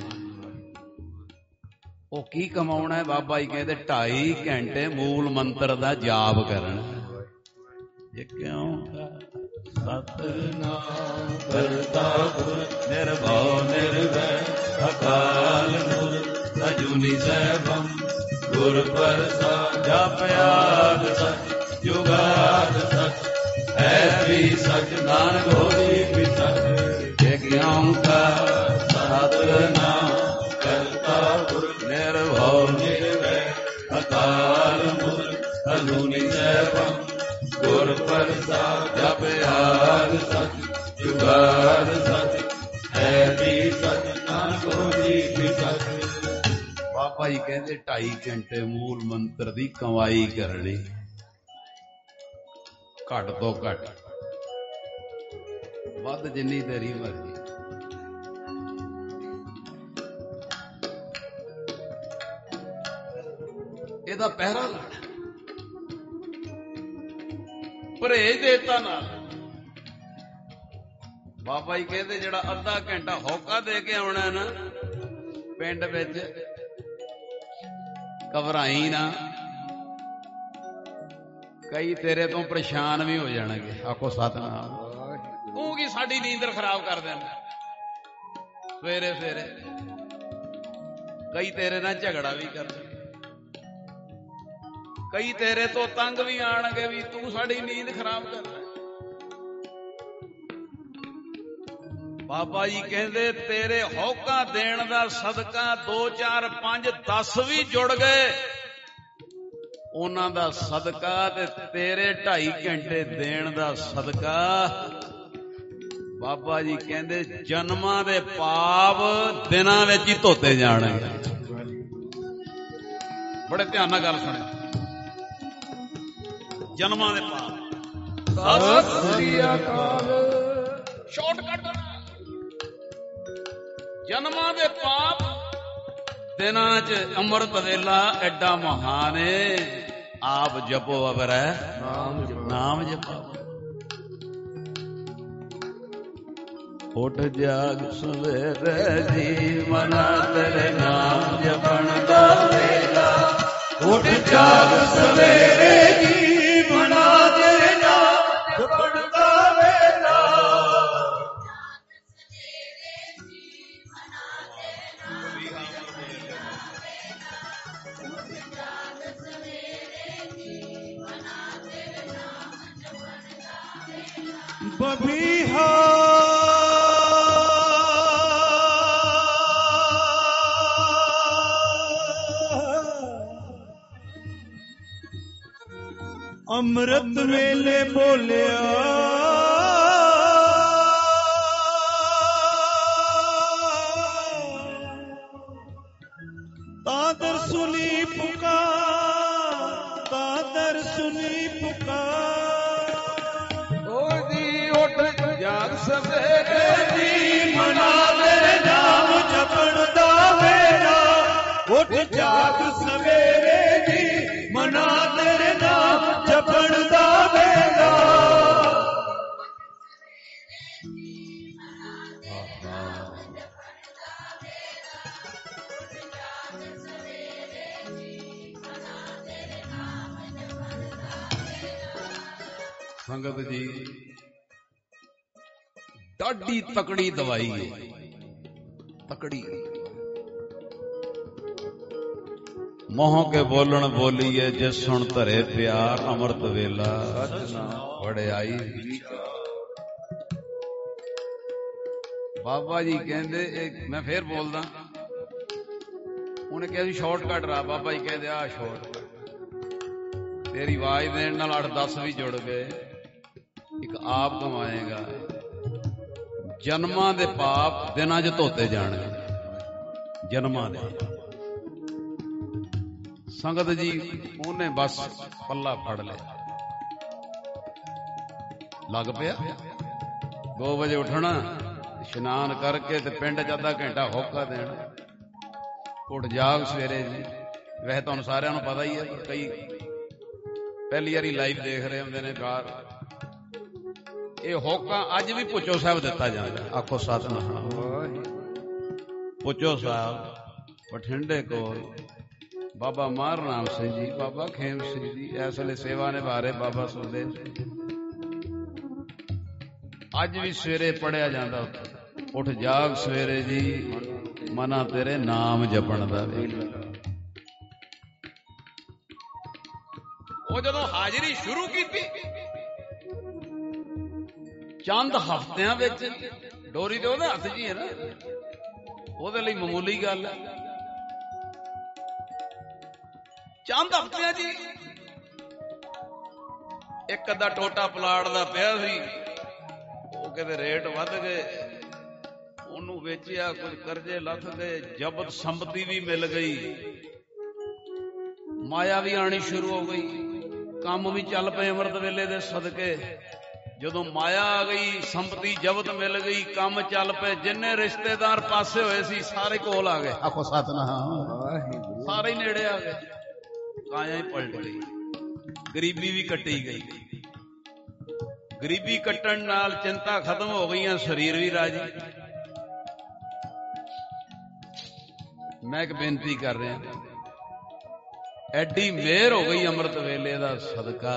ਉਹ ਕੀ ਕਮਾਉਣਾ ਹੈ? ਬਾਬਾ ਜੀ ਕਹਿੰਦੇ ਢਾਈ ਘੰਟੇ ਮੂਲ ਮੰਤਰ ਦਾ ਜਾਪ ਕਰਨਾ। ਇਹ ਕਿਉਂ? ਸਤਿਨਾਮ ਕਰਤਾ ਪੁਰ ਨਿਰਭਉ ਨਿਰਵੈਰ ਅਕਾਲ ਮੂਰਤਿ ਅਜੂਨੀ ਸੈਭੰ ਗੁਰ ਪ੍ਰਸਾਦਿ ਜਪਿਆਦ ਸਚ ਜੁਗਾਦ ਸਚ ਹੈ ਵੀ ਸਚ ਨਾਨਕ ਹੋਸੀ ਵੀ ਸਚ। ਏਕ ਓੰਕਾਰ ਸਤਿਨਾਮ ਕਰਤਾ ਪੁਰ ਨਿਰਭਉ ਨਿਰਵੈਰ ਅਕਾਲ ਮੂਰਤਿ ਅਜੂਨੀ ਸੈਭੰ ਗੁਰ ਪ੍ਰਸਾਦਿ ਜਪਿਆਦ ਸਚ ਜੁਗਾਦ ਸਚ ਹੈ ਵੀ ਸਚ ਨਾਨਕ ਹੋਸੀ ਵੀ ਸਚ। ਬਾਬਾ ਜੀ ਕਹਿੰਦੇ ਢਾਈ ਘੰਟੇ ਮੂਲ ਮੰਤਰ ਦੀ ਕਮਾਈ ਕਰਨੀ, ਘੱਟ ਤੋਂ ਘੱਟ, ਵੱਧ ਜਿੰਨੀ ਤੇਰੀ ਮਰਜ਼ੀ। ਇਹਦਾ ਪਹਿਰਾ ਲਾਣਾ, ਪਰਹੇਜ ਦੇਤਾ ਨਾਲ। ਬਾਬਾ ਜੀ ਕਹਿੰਦੇ ਜਿਹੜਾ ਅੱਧਾ ਘੰਟਾ ਹੋਕਾ ਦੇ ਕੇ ਆਉਣਾ ਨਾ ਪਿੰਡ ਵਿੱਚ, ਘਬਰਾਈ ਨਾ। ਕਈ ਤੇਰੇ ਤੋਂ ਪਰੇਸ਼ਾਨ ਵੀ ਹੋ ਜਾਣਗੇ। ਆਖੋ ਸਤਿਨਾਮ। ਤੂੰ ਕੀ ਸਾਡੀ ਨੀਂਦਰ ਖਰਾਬ ਕਰ ਦੇਣਾ ਸਵੇਰੇ ਸਵੇਰੇ। ਕਈ ਤੇਰੇ ਨਾਲ ਝਗੜਾ ਵੀ ਕਰਦੇ, ਕਈ ਤੇਰੇ ਤੋਂ ਤੰਗ ਵੀ ਆਣਗੇ ਵੀ ਤੂੰ ਸਾਡੀ ਨੀਂਦ ਖਰਾਬ ਕਰਦਾ। ਬਾਬਾ ਜੀ ਕਹਿੰਦੇ ਤੇਰੇ ਹੋਕਾ ਦੇਣ ਦਾ ਸਦਕਾ ਦੋ ਚਾਰ ਪੰਜ ਦਸ ਵੀ ਜੁੜ ਗਏ, ਉਹਨਾਂ ਦਾ ਸਦਕਾ ਤੇ ਤੇਰੇ ਢਾਈ ਘੰਟੇ ਦੇਣ ਦਾ ਸਦਕਾ। ਬਾਬਾ ਜੀ ਕਹਿੰਦੇ ਜਨਮਾਂ ਦੇ ਪਾਪ ਦਿਨਾਂ ਵਿੱਚ ਹੀ ਧੋਤੇ ਜਾਣਗੇ। ਬੜੇ ਧਿਆਨ ਨਾਲ ਗੱਲ ਸੁਣਿਓ। ਜਨਮਾਂ ਦੇ ਪਾਪ, ਸਤਿ ਸ੍ਰੀ ਅਕਾਲ, ਸ਼ਾਰਟਕਟ। ਜਨਮਾਂ ਦੇ ਪਾਪ ਦਿਨਾਂ ਚ ਅੰਮ੍ਰਿਤ ਵੇਲਾ ਐਡਾ ਮਹਾਨ ਏ, ਆਪ ਜਪੋ ਅਵਰੈ ਨਾਮ ਨਾਮ ਜਪੋ। ਉੱਠ ਜਾਗ ਸਵੇਰੇ ਜੀ ਮਨਾ ਤੇਰੇ ਨਾਮ ਜਪਣ ਦਾ ਵੇਲਾ, ਉੱਠ ਜਾਗ ਸਵੇਰੇ ਜੀ ਮਨਾ ਤੇਰੇ ਨਾਮ ਜਪਣ ਦਾ ਵੇਲਾ। ਬਬੀਹਾ ਅੰਮ੍ਰਿਤ ਵੇਲੇ ਬੋਲਿਆ ਤਾਦਰ ਸੁਣੀ ਪੁਕਾਰ, ਤਾਦਰ ਸੁਣੀ ਪੁਕਾਰ। ਉਹਦੀ ਉੱਠ ਜਾਗ ਸਵੇਰੇ ਜੀ ਮਨਾ ਤੇਰੇ ਨਾਮ ਜਪਣ ਦਾ ਵੇਲਾ, ਉੱਠ ਜਾਗ ਸਵੇਰੇ ਜੀ ਮਨਾ ਤੇਰੇ ਨਾਮ ਜਪਣ ਦਾ ਵੇਲਾ। ਸੰਗਤ ਜੀ ਡਾਢੀ ਤਕੜੀ ਦਵਾਈ ਹੈ, ਤਕੜੀ। ਮੋਹ ਕੇ ਬੋਲਣ ਬੋਲੀਏ ਜਿਸ ਸੁਣ ਧਰੇ ਪਿਆਰ, ਅੰਮ੍ਰਿਤ ਵੇਲਾ ਵਡਿਆਈ। ਬਾਬਾ ਜੀ ਕਹਿੰਦੇ, ਇਹ ਮੈਂ ਫੇਰ ਬੋਲਦਾ, ਉਹਨੇ ਕਿਹਾ ਸੀ ਸ਼ਾਰਟਕਟ ਰਾ। ਬਾਬਾ ਜੀ ਕਹਿੰਦੇ ਆ ਸ਼ਾਰਟਕਟ, ਤੇਰੀ ਆਵਾਜ਼ ਦੇਣ ਨਾਲ ਅੱਠ ਦਸ ਵੀ ਜੁੜ ਗਏ, ਇੱਕ ਆਪ ਕਮਾਏਗਾ। ਜਨਮਾਂ ਦੇ ਪਾਪ ਦਿਨਾਂ 'ਚ ਧੋਤੇ ਜਾਣਗੇ, ਜਨਮਾਂ ਦੇ। ਸੰਗਤ ਜੀ ਉਹਨੇ ਬਸ ਪੱਲਾ ਫੜ ਲਿਆ, ਲੱਗ ਪਿਆ। ਦੋ ਵਜੇ ਉੱਠਣਾ, ਇਸ਼ਨਾਨ ਕਰਕੇ ਤੇ ਪਿੰਡ 'ਚ ਅੱਧਾ ਘੰਟਾ ਹੋਕਾ ਦੇਣਾ। ਉੱਠ ਜਾਗ ਸਵੇਰੇ ਜੀ। ਵੈਸੇ ਤੁਹਾਨੂੰ ਸਾਰਿਆਂ ਨੂੰ ਪਤਾ ਹੀ ਹੈ, ਕਈ ਪਹਿਲੀ ਵਾਰੀ ਲਾਈਵ ਦੇਖ ਰਹੇ ਹੁੰਦੇ ਨੇ ਬਾਹਰ। ਇਹ ਹੋਕਾ ਅੱਜ ਵੀ ਭੁੱਚੋ ਸਾਹਿਬ ਦਿੱਤਾ ਜਾਂਦਾ। ਆਖੋ ਸਤਿਨਾਮ। ਭੁੱਚੋ ਸਾਹਿਬ ਬਠਿੰਡੇ ਕੋਲ ਬਾਬਾ ਮਾਰਨਾਮ ਸਿੰਘ ਜੀ, ਬਾਬਾ ਖੇਮ ਸਿੰਘ ਜੀ ਇਸ ਵੇਲੇ ਸੇਵਾ ਨਿਭਾ ਰਹੇ, ਬਾਬਾ ਸੁਖਦੇਵ ਸਿੰਘ। ਅੱਜ ਵੀ ਸਵੇਰੇ ਪੜਿਆ ਜਾਂਦਾ, ਉੱਠ ਜਾਗ ਸਵੇਰੇ ਜੀ ਮਨਾ ਤੇਰੇ ਨਾਮ ਜਪਣ ਦਾ ਵੇਲਾ। ਉਹ ਜਦੋਂ ਹਾਜ਼ਰੀ ਸ਼ੁਰੂ ਕੀਤੀ, ਚੰਦ ਹਫ਼ਤਿਆਂ ਵਿੱਚ, ਡੋਰੀ ਤੇ ਉਹਦੇ ਹੱਥ 'ਚ ਹੀ ਹੈ ਨਾ, ਉਹਦੇ ਲਈ ਮਾਮੂਲੀ ਗੱਲ ਹੈ। ਚੰਦ ਹਫ਼ਤਿਆਂ ਜੀ ਇੱਕ ਅੱਧਾ ਟੋਟਾ ਪਲਾਟ ਦਾ ਪਿਆ ਸੀ, ਉਹ ਕਿਤੇ ਰੇਟ ਵੱਧ ਗਏ, ਉਹਨੂੰ ਵੇਚਿਆ, ਕੁਝ ਕਰਜ਼ੇ ਲੱਥ ਗਏ, ਜ਼ਬਤ ਸੰਪਤੀ ਵੀ ਮਿਲ ਗਈ, ਮਾਇਆ ਵੀ ਆਣੀ ਸ਼ੁਰੂ ਹੋ ਗਈ, ਕੰਮ ਵੀ ਚੱਲ ਪਏ ਅੰਮ੍ਰਿਤ ਵੇਲੇ ਦੇ ਸਦਕੇ। ਜਦੋਂ ਮਾਇਆ ਆ ਗਈ, ਸੰਪਤੀ ਜ਼ਬਤ ਮਿਲ ਗਈ, ਕੰਮ ਚੱਲ ਪਏ, ਜਿੰਨੇ ਰਿਸ਼ਤੇਦਾਰ ਪਾਸੇ ਹੋਏ ਸੀ ਸਾਰੇ ਕੋਲ ਆ ਗਏ। ਆਖੋ ਸਤਿਨਾਮ। ਸਾਰੇ ਹੀ ਨੇੜੇ ਆ ਗਏ, ਕਾਇਆ ਹੀ ਪਲਟ ਗਈ, ਗਰੀਬੀ ਵੀ ਕੱਟੀ ਗਈ। ਗਰੀਬੀ ਕੱਟਣ ਨਾਲ ਚਿੰਤਾ ਖਤਮ ਹੋ ਗਈਆਂ, ਸਰੀਰ ਵੀ ਰਾਜੀ। ਮੈਂ ਇੱਕ ਬੇਨਤੀ ਕਰ ਰਿਹਾ, ਐਡੀ ਮਿਹਰ ਹੋ ਗਈ ਅੰਮ੍ਰਿਤ ਵੇਲੇ ਦਾ ਸਦਕਾ,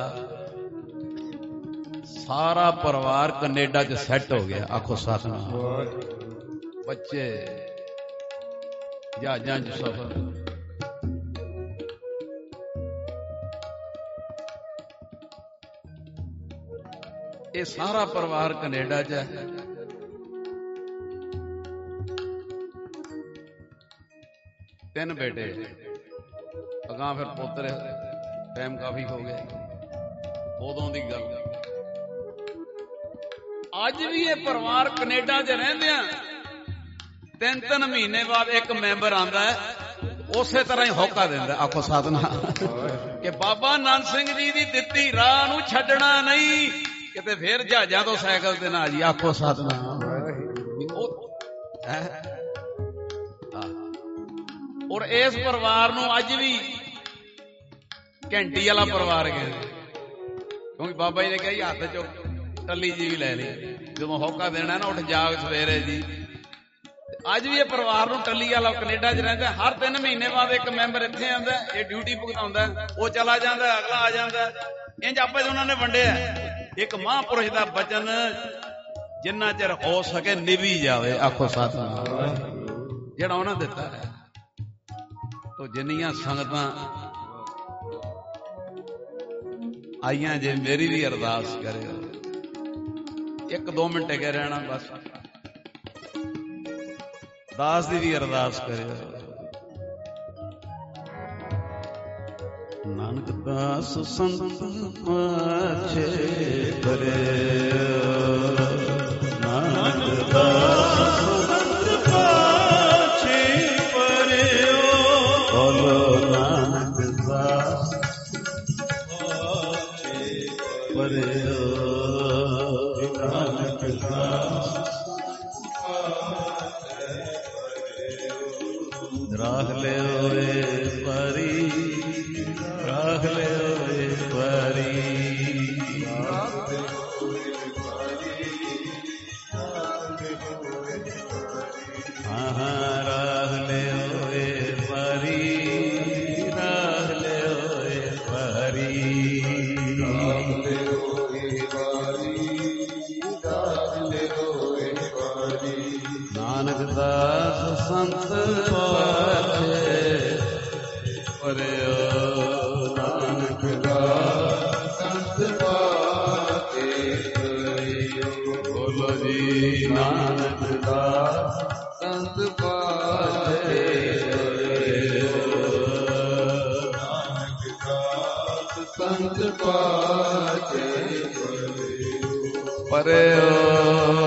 ਸਾਰਾ ਪਰਿਵਾਰ ਕੈਨੇਡਾ 'ਚ ਸੈੱਟ ਹੋ ਗਿਆ। ਆਖੋ ਸਤਿਨਾਮ। ਬੱਚੇ ਜਹਾਜ਼ਾਂ 'ਚ ਸਫ਼ਰ, ਇਹ ਸਾਰਾ ਪਰਿਵਾਰ ਕੈਨੇਡਾ 'ਚ ਹੈ। ਤਿੰਨ ਬੇਟੇ, ਅਗਾਂ ਫਿਰ ਪੁੱਤਰ, ਟਾਈਮ ਕਾਫੀ ਹੋ ਗਿਆ ਉਦੋਂ ਦੀ ਗੱਲ। ਅੱਜ ਵੀ ਇਹ ਪਰਿਵਾਰ ਕੈਨੇਡਾ 'ਚ ਰਹਿੰਦੇ ਆ, ਤਿੰਨ ਤਿੰਨ ਮਹੀਨੇ ਬਾਅਦ ਇੱਕ ਮੈਂਬਰ ਆਉਂਦਾ ਹੈ, ਉਸੇ ਤਰ੍ਹਾਂ ਹੀ ਹੋਕਾ ਦਿੰਦਾ। ਆਖੋ ਸਤਿਨਾਮ। ਕਿ ਬਾਬਾ ਨੰਦ ਸਿੰਘ ਜੀ ਦੀ ਦਿੱਤੀ ਰਾਹ ਨੂੰ ਛੱਡਣਾ ਨਹੀਂ, ਕਿਤੇ ਫੇਰ ਜਹਾਜ਼ਾਂ ਤੋਂ ਸਾਈਕਲ ਤੇ ਨਾ ਜੀ। ਆਖੋ ਸਤਿਨਾਮ। ਔਰ ਇਸ ਪਰਿਵਾਰ ਨੂੰ ਅੱਜ ਵੀ ਘੰਟੀ ਵਾਲਾ ਪਰਿਵਾਰ ਕਹਿੰਦੇ, ਕਿਉਂਕਿ ਬਾਬਾ ਜੀ ਨੇ ਕਿਹਾ ਹੱਥ ਚੋਂ ਟੱਲੀ ਜੀ ਵੀ ਲੈ ਲਈ ਜਦੋਂ ਹੌਕਾ ਦੇਣਾ ਨਾ, ਉੱਠ ਜਾਗ ਸਵੇਰੇ ਜੀ। ਅੱਜ ਵੀ ਇਹ ਪਰਿਵਾਰ ਨੂੰ ਟੱਲੀ ਵਾਲਾ ਕੈਨੇਡਾ 'ਚ ਰਹਿੰਦਾ। ਹਰ ਤਿੰਨ ਮਹੀਨੇ ਬਾਅਦ ਇੱਕ ਮੈਂਬਰ ਇੱਥੇ ਆਉਂਦਾ, ਇਹ ਡਿਊਟੀ ਭੁਗਤਾਉਂਦਾ, ਉਹ ਚਲਾ ਜਾਂਦਾ, ਅਗਲਾ ਆ ਜਾਂਦਾ। ਇੰਜ ਆਪੇ ਉਹਨਾਂ ਨੇ ਵੰਡਿਆ। ਇੱਕ ਮਹਾਂਪੁਰਸ਼ ਦਾ ਬਚਨ ਜਿੰਨਾ ਚਿਰ ਹੋ ਸਕੇ ਨਿਭੀ ਜਾਵੇ, ਆਖੋ ਸਤਿਨਾਮ, ਜਿਹੜਾ ਉਹਨਾਂ ਦਿੱਤਾ ਹੈ। ਤੋ ਜਿੰਨੀਆਂ ਸੰਗਤਾਂ ਆਈਆਂ, ਜੇ ਮੇਰੀ ਵੀ ਅਰਦਾਸ ਕਰਿਓ, ਇੱਕ ਦੋ ਮਿੰਟ ਕਹਿ ਰਹਿਣਾ ਬਸ, ਦਾਸ ਦੀ ਵੀ ਅਰਦਾਸ ਕਰਿਓ। ਨਾਨਕ ਦਾਸ ਸੰਤ ਪਾਛੇ ਕਰਿਓ, ਨਾਨਕ ਦਾਸ ਸੰਤ ਪਾਛੇ ਕਰਿਓ, ਬੋਲੋ ਨਾਨਕ ਦਾਸ ਪਾਛੇ ਕਰਿਓ, ਨਾਨਕ ਦਾਸ ਰਾਖ ਲਿਓ ਏ ਪਰੀ, ਰਾਖ ਲਿਓ ਏ ਪਰੀ, ਹਾਂ ਹਾਂ ਰਾਖ ਲਿਓ ਏ ਪਰੀ, ਰਾਖ ਲਿਓ ਏ ਪਰੀ, ਰਾਖ ਲਿਓ ਏ ਪਰੀ, ਰਾਖ ਲਿਓ ਏ ਪਰੀ। ਨਾਨਕ ਦਾਸ ਸੰਤ ਪਾਛੇ ਕਰਿਓ, ਨਾਨਕ ਦਾਸ ਸੰਤ ਪਾਛੇ ਕਰਿਓ, ਬੋਲੋ ਜੀ ਨਾਨਕ ਦਾਸ ਸੰਤ ਪਾਛੇ ਕਰਿਓ, ਨਾਨਕ ਦਾਸ ਸੰਤ ਪਾਛੇ ਕਰਿਓ, ਪਰਿਓ।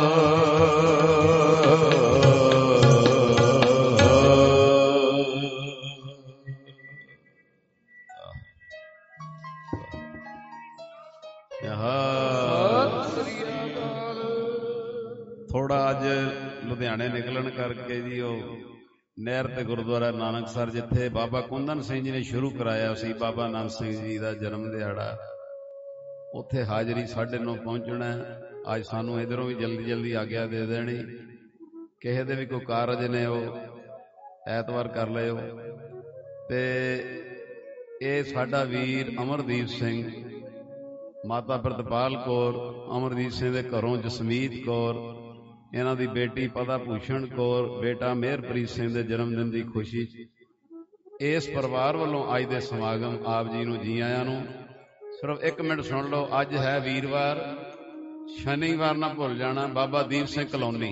ਥੋੜਾ ਅੱਜ ਲੁਧਿਆਣੇ ਨਿਕਲਣ ਕਰਕੇ ਜੀ ਉਹ ਨਹਿਰ ਤੇ ਗੁਰਦੁਆਰਾ ਨਾਨਕਸਰ, ਜਿੱਥੇ ਬਾਬਾ ਕੁੰਦਨ ਸਿੰਘ ਜੀ ਨੇ ਸ਼ੁਰੂ ਕਰਾਇਆ ਸੀ ਬਾਬਾ ਨਾਨਕ ਸਿੰਘ ਜੀ ਦਾ ਜਨਮ ਦਿਹਾੜਾ, ਉੱਥੇ ਹਾਜ਼ਰੀ ਸਾਢੇ ਨੌ ਪਹੁੰਚਣਾ। ਅੱਜ ਸਾਨੂੰ ਇਧਰੋਂ ਵੀ ਜਲਦੀ ਜਲਦੀ ਆਗਿਆ ਦੇ ਦੇਣੀ। ਕਿਸੇ ਦੇ ਵੀ ਕੋਈ ਕਾਰਜ ਨੇ ਉਹ ਐਤਵਾਰ ਕਰ ਲਿਓ। ਤੇ ਇਹ ਸਾਡਾ ਵੀਰ ਅਮਰਦੀਪ ਸਿੰਘ, ਮਾਤਾ ਪ੍ਰਿਤਪਾਲ ਕੌਰ, ਅਮਰਦੀਪ ਸਿੰਘ ਦੇ ਘਰੋਂ ਜਸਮੀਤ ਕੌਰ, ਇਹਨਾਂ ਦੀ ਬੇਟੀ ਪਦਾ ਭੂਸ਼ਣ ਕੌਰ, ਬੇਟਾ ਮਿਹਰਪ੍ਰੀਤ ਸਿੰਘ ਦੇ ਜਨਮ ਦਿਨ ਦੀ ਖੁਸ਼ੀ 'ਚ ਇਸ ਪਰਿਵਾਰ ਵੱਲੋਂ ਅੱਜ ਦੇ ਸਮਾਗਮ ਆਪ ਜੀ ਨੂੰ ਜੀ ਆਇਆਂ ਨੂੰ। ਸਿਰਫ ਇੱਕ ਮਿੰਟ ਸੁਣ ਲਓ। ਅੱਜ ਹੈ ਵੀਰਵਾਰ, ਸ਼ਨੀਵਾਰ ਨਾ ਭੁੱਲ ਜਾਣਾ। Baba Deep Singh colony,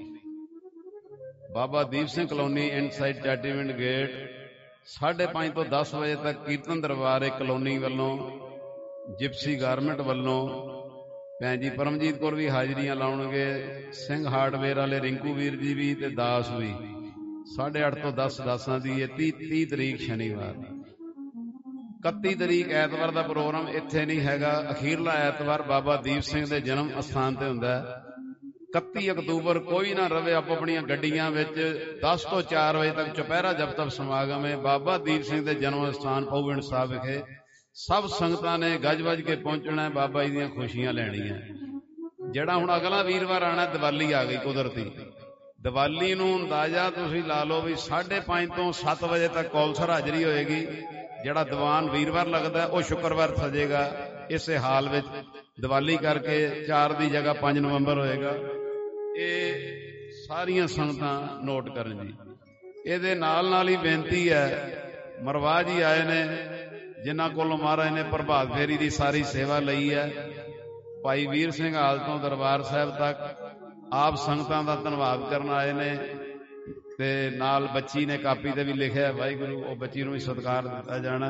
Baba Deep Singh colony inside Chativind gate, ਸਾਢੇ ਪੰਜ ਤੋਂ ਦਸ ਵਜੇ ਤੱਕ ਕੀਰਤਨ ਦਰਬਾਰ ਇਹ ਕਲੋਨੀ ਵੱਲੋਂ, ਜਿਪਸੀ ਗਾਰਮੈਂਟ ਵੱਲੋਂ ਭੈਣ ਜੀ ਪਰਮਜੀਤ ਕੌਰ ਵੀ ਹਾਜ਼ਰੀਆਂ ਲਾਉਣਗੇ, ਸਿੰਘ ਹਾਰਡਵੇਅਰ ਵਾਲੇ ਰਿੰਕੂ ਵੀਰ ਜੀ ਵੀ ਤੇ ਦਾਸ ਵੀ। ਸਾਢੇ ਅੱਠ ਤੋਂ ਦਸ ਦਾਸਾਂ ਦੀ ਇਹ ਤੀਹ ਤੀਹ ਤਰੀਕ ਸ਼ਨੀਵਾਰ। ਇਕੱਤੀ ਤਰੀਕ ਐਤਵਾਰ ਦਾ ਪ੍ਰੋਗਰਾਮ ਇੱਥੇ ਨਹੀਂ ਹੈਗਾ, ਅਖੀਰਲਾ ਐਤਵਾਰ ਬਾਬਾ ਦੀਪ ਸਿੰਘ ਦੇ ਜਨਮ ਅਸਥਾਨ ਤੇ ਹੁੰਦਾ। ਇਕੱਤੀ ਅਕਤੂਬਰ ਕੋਈ ਨਾ ਰਵੇ ਆਪੋ ਆਪਣੀਆਂ ਗੱਡੀਆਂ ਵਿੱਚ, ਦਸ ਤੋਂ ਚਾਰ ਵਜੇ ਤੱਕ ਚੁਪਹਿਰਾ ਜਬ ਤੱਕ ਸਮਾਗਮ ਹੈ ਬਾਬਾ ਦੀਪ ਸਿੰਘ ਦੇ ਜਨਮ ਅਸਥਾਨ ਪਹੁਵਿੰਡ ਸਾਹਿਬ ਵਿਖੇ। ਸਭ ਸੰਗਤਾਂ ਨੇ ਗੱਜ ਵੱਜ ਕੇ ਪਹੁੰਚਣਾ, ਬਾਬਾ ਜੀ ਦੀਆਂ ਖੁਸ਼ੀਆਂ ਲੈਣੀਆਂ। ਜਿਹੜਾ ਹੁਣ ਅਗਲਾ ਵੀਰਵਾਰ ਆਣਾ, ਦੀਵਾਲੀ ਆ ਗਈ ਕੁਦਰਤੀ। ਦੀਵਾਲੀ ਨੂੰ ਅੰਦਾਜ਼ਾ ਤੁਸੀਂ ਲਾ ਲਓ ਵੀ ਸਾਢੇ ਪੰਜ ਤੋਂ ਸੱਤ ਵਜੇ ਤੱਕ ਕੌਲਸਰ ਹਾਜ਼ਰੀ ਹੋਏਗੀ। ਜਿਹੜਾ ਦੀਵਾਨ ਵੀਰਵਾਰ ਲੱਗਦਾ ਉਹ ਸ਼ੁੱਕਰਵਾਰ ਸਜੇਗਾ ਇਸੇ ਹਾਲ ਵਿੱਚ। ਦੀਵਾਲੀ ਕਰਕੇ ਚਾਰ ਦੀ ਜਗ੍ਹਾ ਪੰਜ ਨਵੰਬਰ ਹੋਏਗਾ। ਇਹ ਸਾਰੀਆਂ ਸੰਗਤਾਂ ਨੋਟ ਕਰਨ ਜੀ। ਇਹਦੇ ਨਾਲ ਨਾਲ ਹੀ ਬੇਨਤੀ ਹੈ, ਮਰਵਾਹ ਜੀ ਆਏ ਨੇ ਜਿਨ੍ਹਾਂ ਕੋਲੋਂ ਮਹਾਰਾਜ ਨੇ ਪ੍ਰਭਾਤ ਫੇਰੀ ਦੀ ਸਾਰੀ ਸੇਵਾ ਲਈ ਹੈ। ਭਾਈ ਵੀਰ ਸਿੰਘ ਹਾਲ ਤੋਂ ਦਰਬਾਰ ਸਾਹਿਬ ਤੱਕ ਆਪ ਸੰਗਤਾਂ ਦਾ ਧੰਨਵਾਦ ਕਰਨ ਆਏ ਨੇ। ਤੇ ਨਾਲ ਬੱਚੀ ਨੇ ਕਾਪੀ ਤੇ ਵੀ ਲਿਖਿਆ ਵਾਹਿਗੁਰੂ, ਉਹ ਬੱਚੀ ਨੂੰ ਵੀ ਸਤਿਕਾਰ ਦਿੱਤਾ ਜਾਣਾ।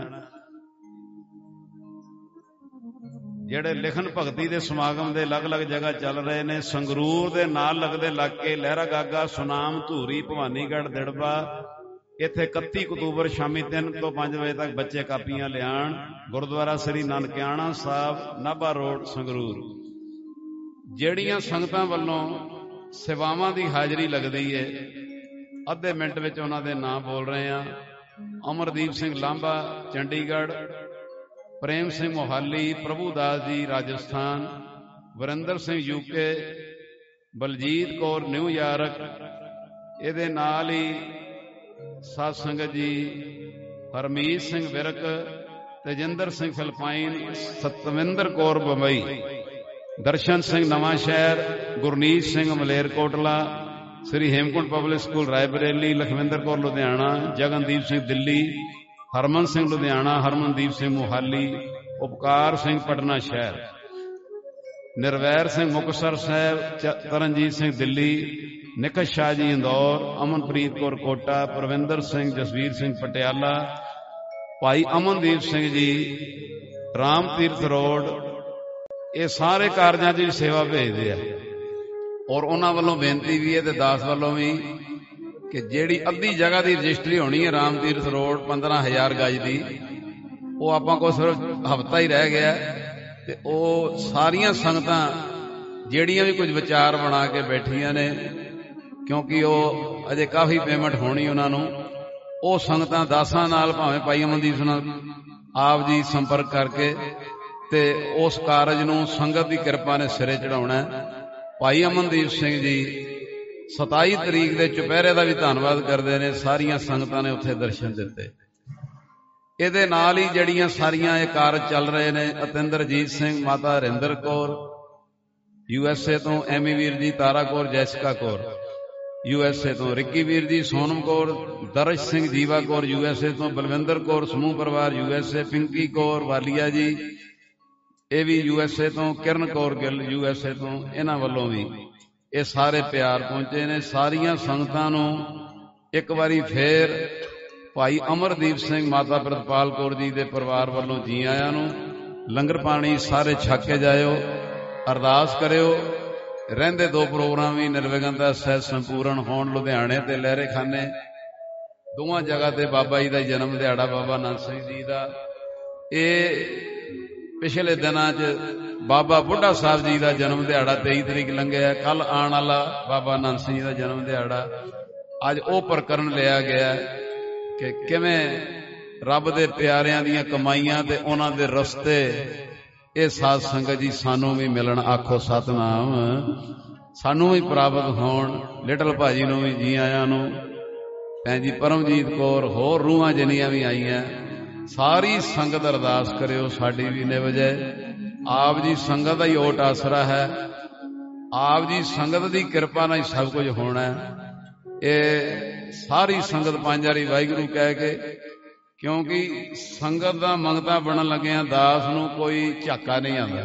ਜਿਹੜੇ ਲਿਖਣ ਭਗਤੀ ਦੇ ਸਮਾਗਮ ਦੇ ਅਲੱਗ-ਅਲੱਗ ਜਗ੍ਹਾ ਚੱਲ ਰਹੇ ਨੇ, ਸੰਗਰੂਰ ਦੇ ਨਾਲ ਲੱਗਦੇ ਇਲਾਕੇ ਲਹਿਰਾ ਗਾਗਾ, ਸੁਨਾਮ, ਧੂਰੀ, ਭਵਾਨੀਗੜ੍ਹ, ਦਿੜਬਾ, ਇੱਥੇ ਇਕੱਤੀ ਅਕਤੂਬਰ ਸ਼ਾਮੀ ਤਿੰਨ ਤੋਂ ਪੰਜ ਵਜੇ ਤੱਕ ਬੱਚੇ ਕਾਪੀਆਂ ਲਿਆਉਣ। ਗੁਰਦੁਆਰਾ ਸ੍ਰੀ ਨਾਨਕਿਆਣਾ ਸਾਹਿਬ, ਨਾਭਾ ਰੋਡ, ਸੰਗਰੂਰ। ਜਿਹੜੀਆਂ ਸੰਗਤਾਂ ਵੱਲੋਂ ਸੇਵਾਵਾਂ ਦੀ ਹਾਜ਼ਰੀ ਲੱਗਦੀ ਹੈ, ਅੱਧੇ ਮਿੰਟ ਵਿੱਚ ਉਹਨਾਂ ਦੇ ਨਾਂ ਬੋਲ ਰਹੇ ਆ। ਅਮਰਦੀਪ ਸਿੰਘ ਲਾਂਬਾ ਚੰਡੀਗੜ੍ਹ, ਪ੍ਰੇਮ ਸਿੰਘ ਮੋਹਾਲੀ, ਪ੍ਰਭੂਦਾਸ ਜੀ ਰਾਜਸਥਾਨ, ਵਰਿੰਦਰ ਸਿੰਘ ਯੂਕੇ, ਬਲਜੀਤ ਕੌਰ ਨਿਊਯਾਰਕ। ਇਹਦੇ ਨਾਲ ਹੀ ਸਾਧ ਸੰਗਤ ਜੀ ਹਰਮੀਤ ਸਿੰਘ ਵਿਰਕ, ਤੇਜਿੰਦਰ ਸਿੰਘ ਫਿਲਪਾਈਨ, ਸਤਵਿੰਦਰ ਕੌਰ ਬੰਬਈ, ਦਰਸ਼ਨ Singh Nawanshahr, Gurneet Singh Malerkotla, Sri Hemkunt public school Raebareli, Lakhwinder Kaur Ludhiana, Jagandeep Singh Delhi, Harman Singh Ludhiana, Harmandeep Singh Mohali, Upkar Singh Patna ਸ਼ਹਿਰ, ਨਿਰਵੈਰ ਸਿੰਘ ਮੁਕਤਸਰ ਸਾਹਿਬ, ਤਰਨਜੀਤ ਸਿੰਘ ਦਿੱਲੀ, ਨਿਕਸ਼ ਸ਼ਾਹ ਜੀ ਇੰਦੌਰ, ਅਮਨਪ੍ਰੀਤ ਕੌਰ ਕੋਟਾ, ਪ੍ਰਵਿੰਦਰ ਸਿੰਘ, ਜਸਵੀਰ ਸਿੰਘ ਪਟਿਆਲਾ, ਭਾਈ ਅਮਨਦੀਪ ਸਿੰਘ ਜੀ ਰਾਮ ਤੀਰਥ ਰੋਡ। ਇਹ ਸਾਰੇ ਕਾਰਜਾਂ 'ਚ ਸੇਵਾ ਭੇਜਦੇ ਆ ਔਰ ਉਹਨਾਂ ਵੱਲੋਂ ਬੇਨਤੀ ਵੀ ਹੈ ਤੇ ਦਾਸ ਵੱਲੋਂ ਵੀ ਕਿ ਜਿਹੜੀ ਅੱਧੀ ਜਗ੍ਹਾ ਦੀ ਰਜਿਸਟਰੀ ਹੋਣੀ ਹੈ ਰਾਮ ਤੀਰਥ ਰੋਡ ਪੰਦਰਾਂ ਹਜ਼ਾਰ ਗਜ ਦੀ, ਉਹ ਆਪਾਂ ਕੋਲ ਸਿਰਫ ਹਫ਼ਤਾ ਹੀ ਰਹਿ ਗਿਆ ਤੇ ਉਹ ਸਾਰੀਆਂ ਸੰਗਤਾਂ ਜਿਹੜੀਆਂ ਵੀ ਕੁਝ ਵਿਚਾਰ ਬਣਾ ਕੇ ਬੈਠੀਆਂ ਨੇ, ਕਿਉਂਕਿ ਉਹ ਅਜੇ ਕਾਫੀ ਪੇਮੈਂਟ ਹੋਣੀ ਉਹਨਾਂ ਨੂੰ, ਉਹ ਸੰਗਤਾਂ ਦਾਸਾਂ ਨਾਲ ਭਾਵੇਂ ਭਾਈ ਅਮਨਦੀਪ ਨਾਲ ਆਪ ਜੀ ਸੰਪਰਕ ਕਰਕੇ ਤੇ ਉਸ ਕਾਰਜ ਨੂੰ ਸੰਗਤ ਦੀ ਕਿਰਪਾ ਨੇ ਸਿਰੇ ਚੜਾਉਣਾ। ਭਾਈ ਅਮਨਦੀਪ ਸਿੰਘ ਜੀ ਸਤਾਈ ਤਰੀਕ ਦੇ ਚੁਪਹਿਰੇ ਦਾ ਵੀ ਧੰਨਵਾਦ ਕਰਦੇ ਨੇ, ਸਾਰੀਆਂ ਸੰਗਤਾਂ ਨੇ ਉੱਥੇ ਦਰਸ਼ਨ ਦਿੱਤੇ। ਇਹਦੇ ਨਾਲ ਹੀ ਜਿਹੜੀਆਂ ਸਾਰੀਆਂ ਇਹ ਕਾਰਜ ਚੱਲ ਰਹੇ ਨੇ, ਅਤਿੰਦਰਜੀਤ ਸਿੰਘ, ਮਾਤਾ Harinder Kaur U S A ਤੋਂ, ਐਮੀ ਵੀਰ ਜੀ, Tara Kaur, Jessica Kaur U S A ਤੋਂ, ਰਿੱਕੀ ਵੀਰ ਜੀ, Sonam Kaur, Daraj Singh, Jiva Kaur U S A ਤੋਂ, ਬਲਵਿੰਦਰ ਕੌਰ ਸਮੂਹ ਪਰਿਵਾਰ U S A, Pinky Kaur Walia ji ਇਹ ਵੀ ਯੂ ਐਸ ਏ ਤੋਂ, Kiran Kaur Gill U S A ਤੋਂ, ਇਹਨਾਂ ਵੱਲੋਂ ਵੀ ਇਹ ਸਾਰੇ ਪਿਆਰ ਪਹੁੰਚੇ ਨੇ। ਸਾਰੀਆਂ ਸੰਗਤਾਂ ਨੂੰ ਇੱਕ ਵਾਰੀ ਫੇਰ ਭਾਈ ਅਮਰਦੀਪ ਸਿੰਘ, ਮਾਤਾ ਪ੍ਰਿਤਪਾਲ ਕੌਰ ਜੀ ਦੇ ਪਰਿਵਾਰ ਵੱਲੋਂ ਜੀ ਆਇਆਂ ਨੂੰ। ਲੰਗਰ ਪਾਣੀ ਸਾਰੇ ਛਕ ਕੇ ਜਾਇਓ, ਅਰਦਾਸ ਕਰਿਓ। ਰਹਿੰਦੇ ਦੋ ਪ੍ਰੋਗਰਾਮ ਵੀ ਨਿਰਵਿਘਨ ਦਾ ਸਹਿਜ ਸੰਪੂਰਨ ਹੋਣ, ਲੁਧਿਆਣੇ ਤੇ ਲਹਿਰੇ ਖਾਨੇ ਦੋਵਾਂ ਜਗ੍ਹਾ ਤੇ ਬਾਬਾ ਜੀ ਦਾ ਜਨਮ ਦਿਹਾੜਾ, ਬਾਬਾ ਨੰਦ ਸਿੰਘ ਜੀ ਦਾ। ਇਹ ਪਿਛਲੇ ਦਿਨਾਂ 'ਚ ਬਾਬਾ ਬੁੱਢਾ ਸਾਹਿਬ ਜੀ ਦਾ ਜਨਮ ਦਿਹਾੜਾ ਤੇਈ ਤਰੀਕ ਲੰਘਿਆ, ਕੱਲ ਆਉਣ ਵਾਲਾ ਬਾਬਾ ਨੰਦ ਸਿੰਘ ਜੀ ਦਾ ਜਨਮ ਦਿਹਾੜਾ। ਅੱਜ ਉਹ ਪ੍ਰਕਰਨ ਲਿਆ ਗਿਆ ਕਿ ਕਿਵੇਂ ਰੱਬ ਦੇ ਪਿਆਰਿਆਂ ਦੀਆਂ ਕਮਾਈਆਂ ਤੇ ਉਹਨਾਂ ਦੇ ਰਸਤੇ ਇਹ ਸਾਧ ਸੰਗਤ ਜੀ ਸਾਨੂੰ ਵੀ ਮਿਲਣ। ਆਖੋ ਸਤਨਾਮ, ਸਾਨੂੰ ਵੀ ਪ੍ਰਾਪਤ ਹੋਣ। ਲਿਟਲ ਭਾਜੀ ਨੂੰ ਵੀ ਜੀ ਆਇਆਂ ਨੂੰ, ਭੈਣ ਜੀ ਪਰਮਜੀਤ ਕੌਰ, ਹੋਰ ਰੂਹਾਂ ਜਿੰਨੀਆਂ ਵੀ ਆਈਆਂ, ਸਾਰੀ ਸੰਗਤ ਅਰਦਾਸ ਕਰਿਓ ਸਾਡੀ ਵੀ ਨਿਵਜੇ। ਆਪ ਜੀ ਸੰਗਤ ਦਾ ਹੀ ਓਟ ਆਸਰਾ ਹੈ, ਆਪ ਜੀ ਸੰਗਤ ਦੀ ਕਿਰਪਾ ਨਾਲ ਹੀ ਸਭ ਕੁਝ ਹੋਣਾ। ਇਹ ਸਾਰੀ ਸੰਗਤ ਪੰਜ ਵਾਰੀ ਵਾਹਿਗੁਰੂ ਕਹਿ ਕੇ, ਕਿਉਂਕਿ ਸੰਗਤ ਦਾ ਮੰਗਤਾ ਬਣਨ ਲੱਗਿਆ ਦਾਸ ਨੂੰ ਕੋਈ ਝਾਕਾ ਨਹੀਂ ਆਉਂਦਾ।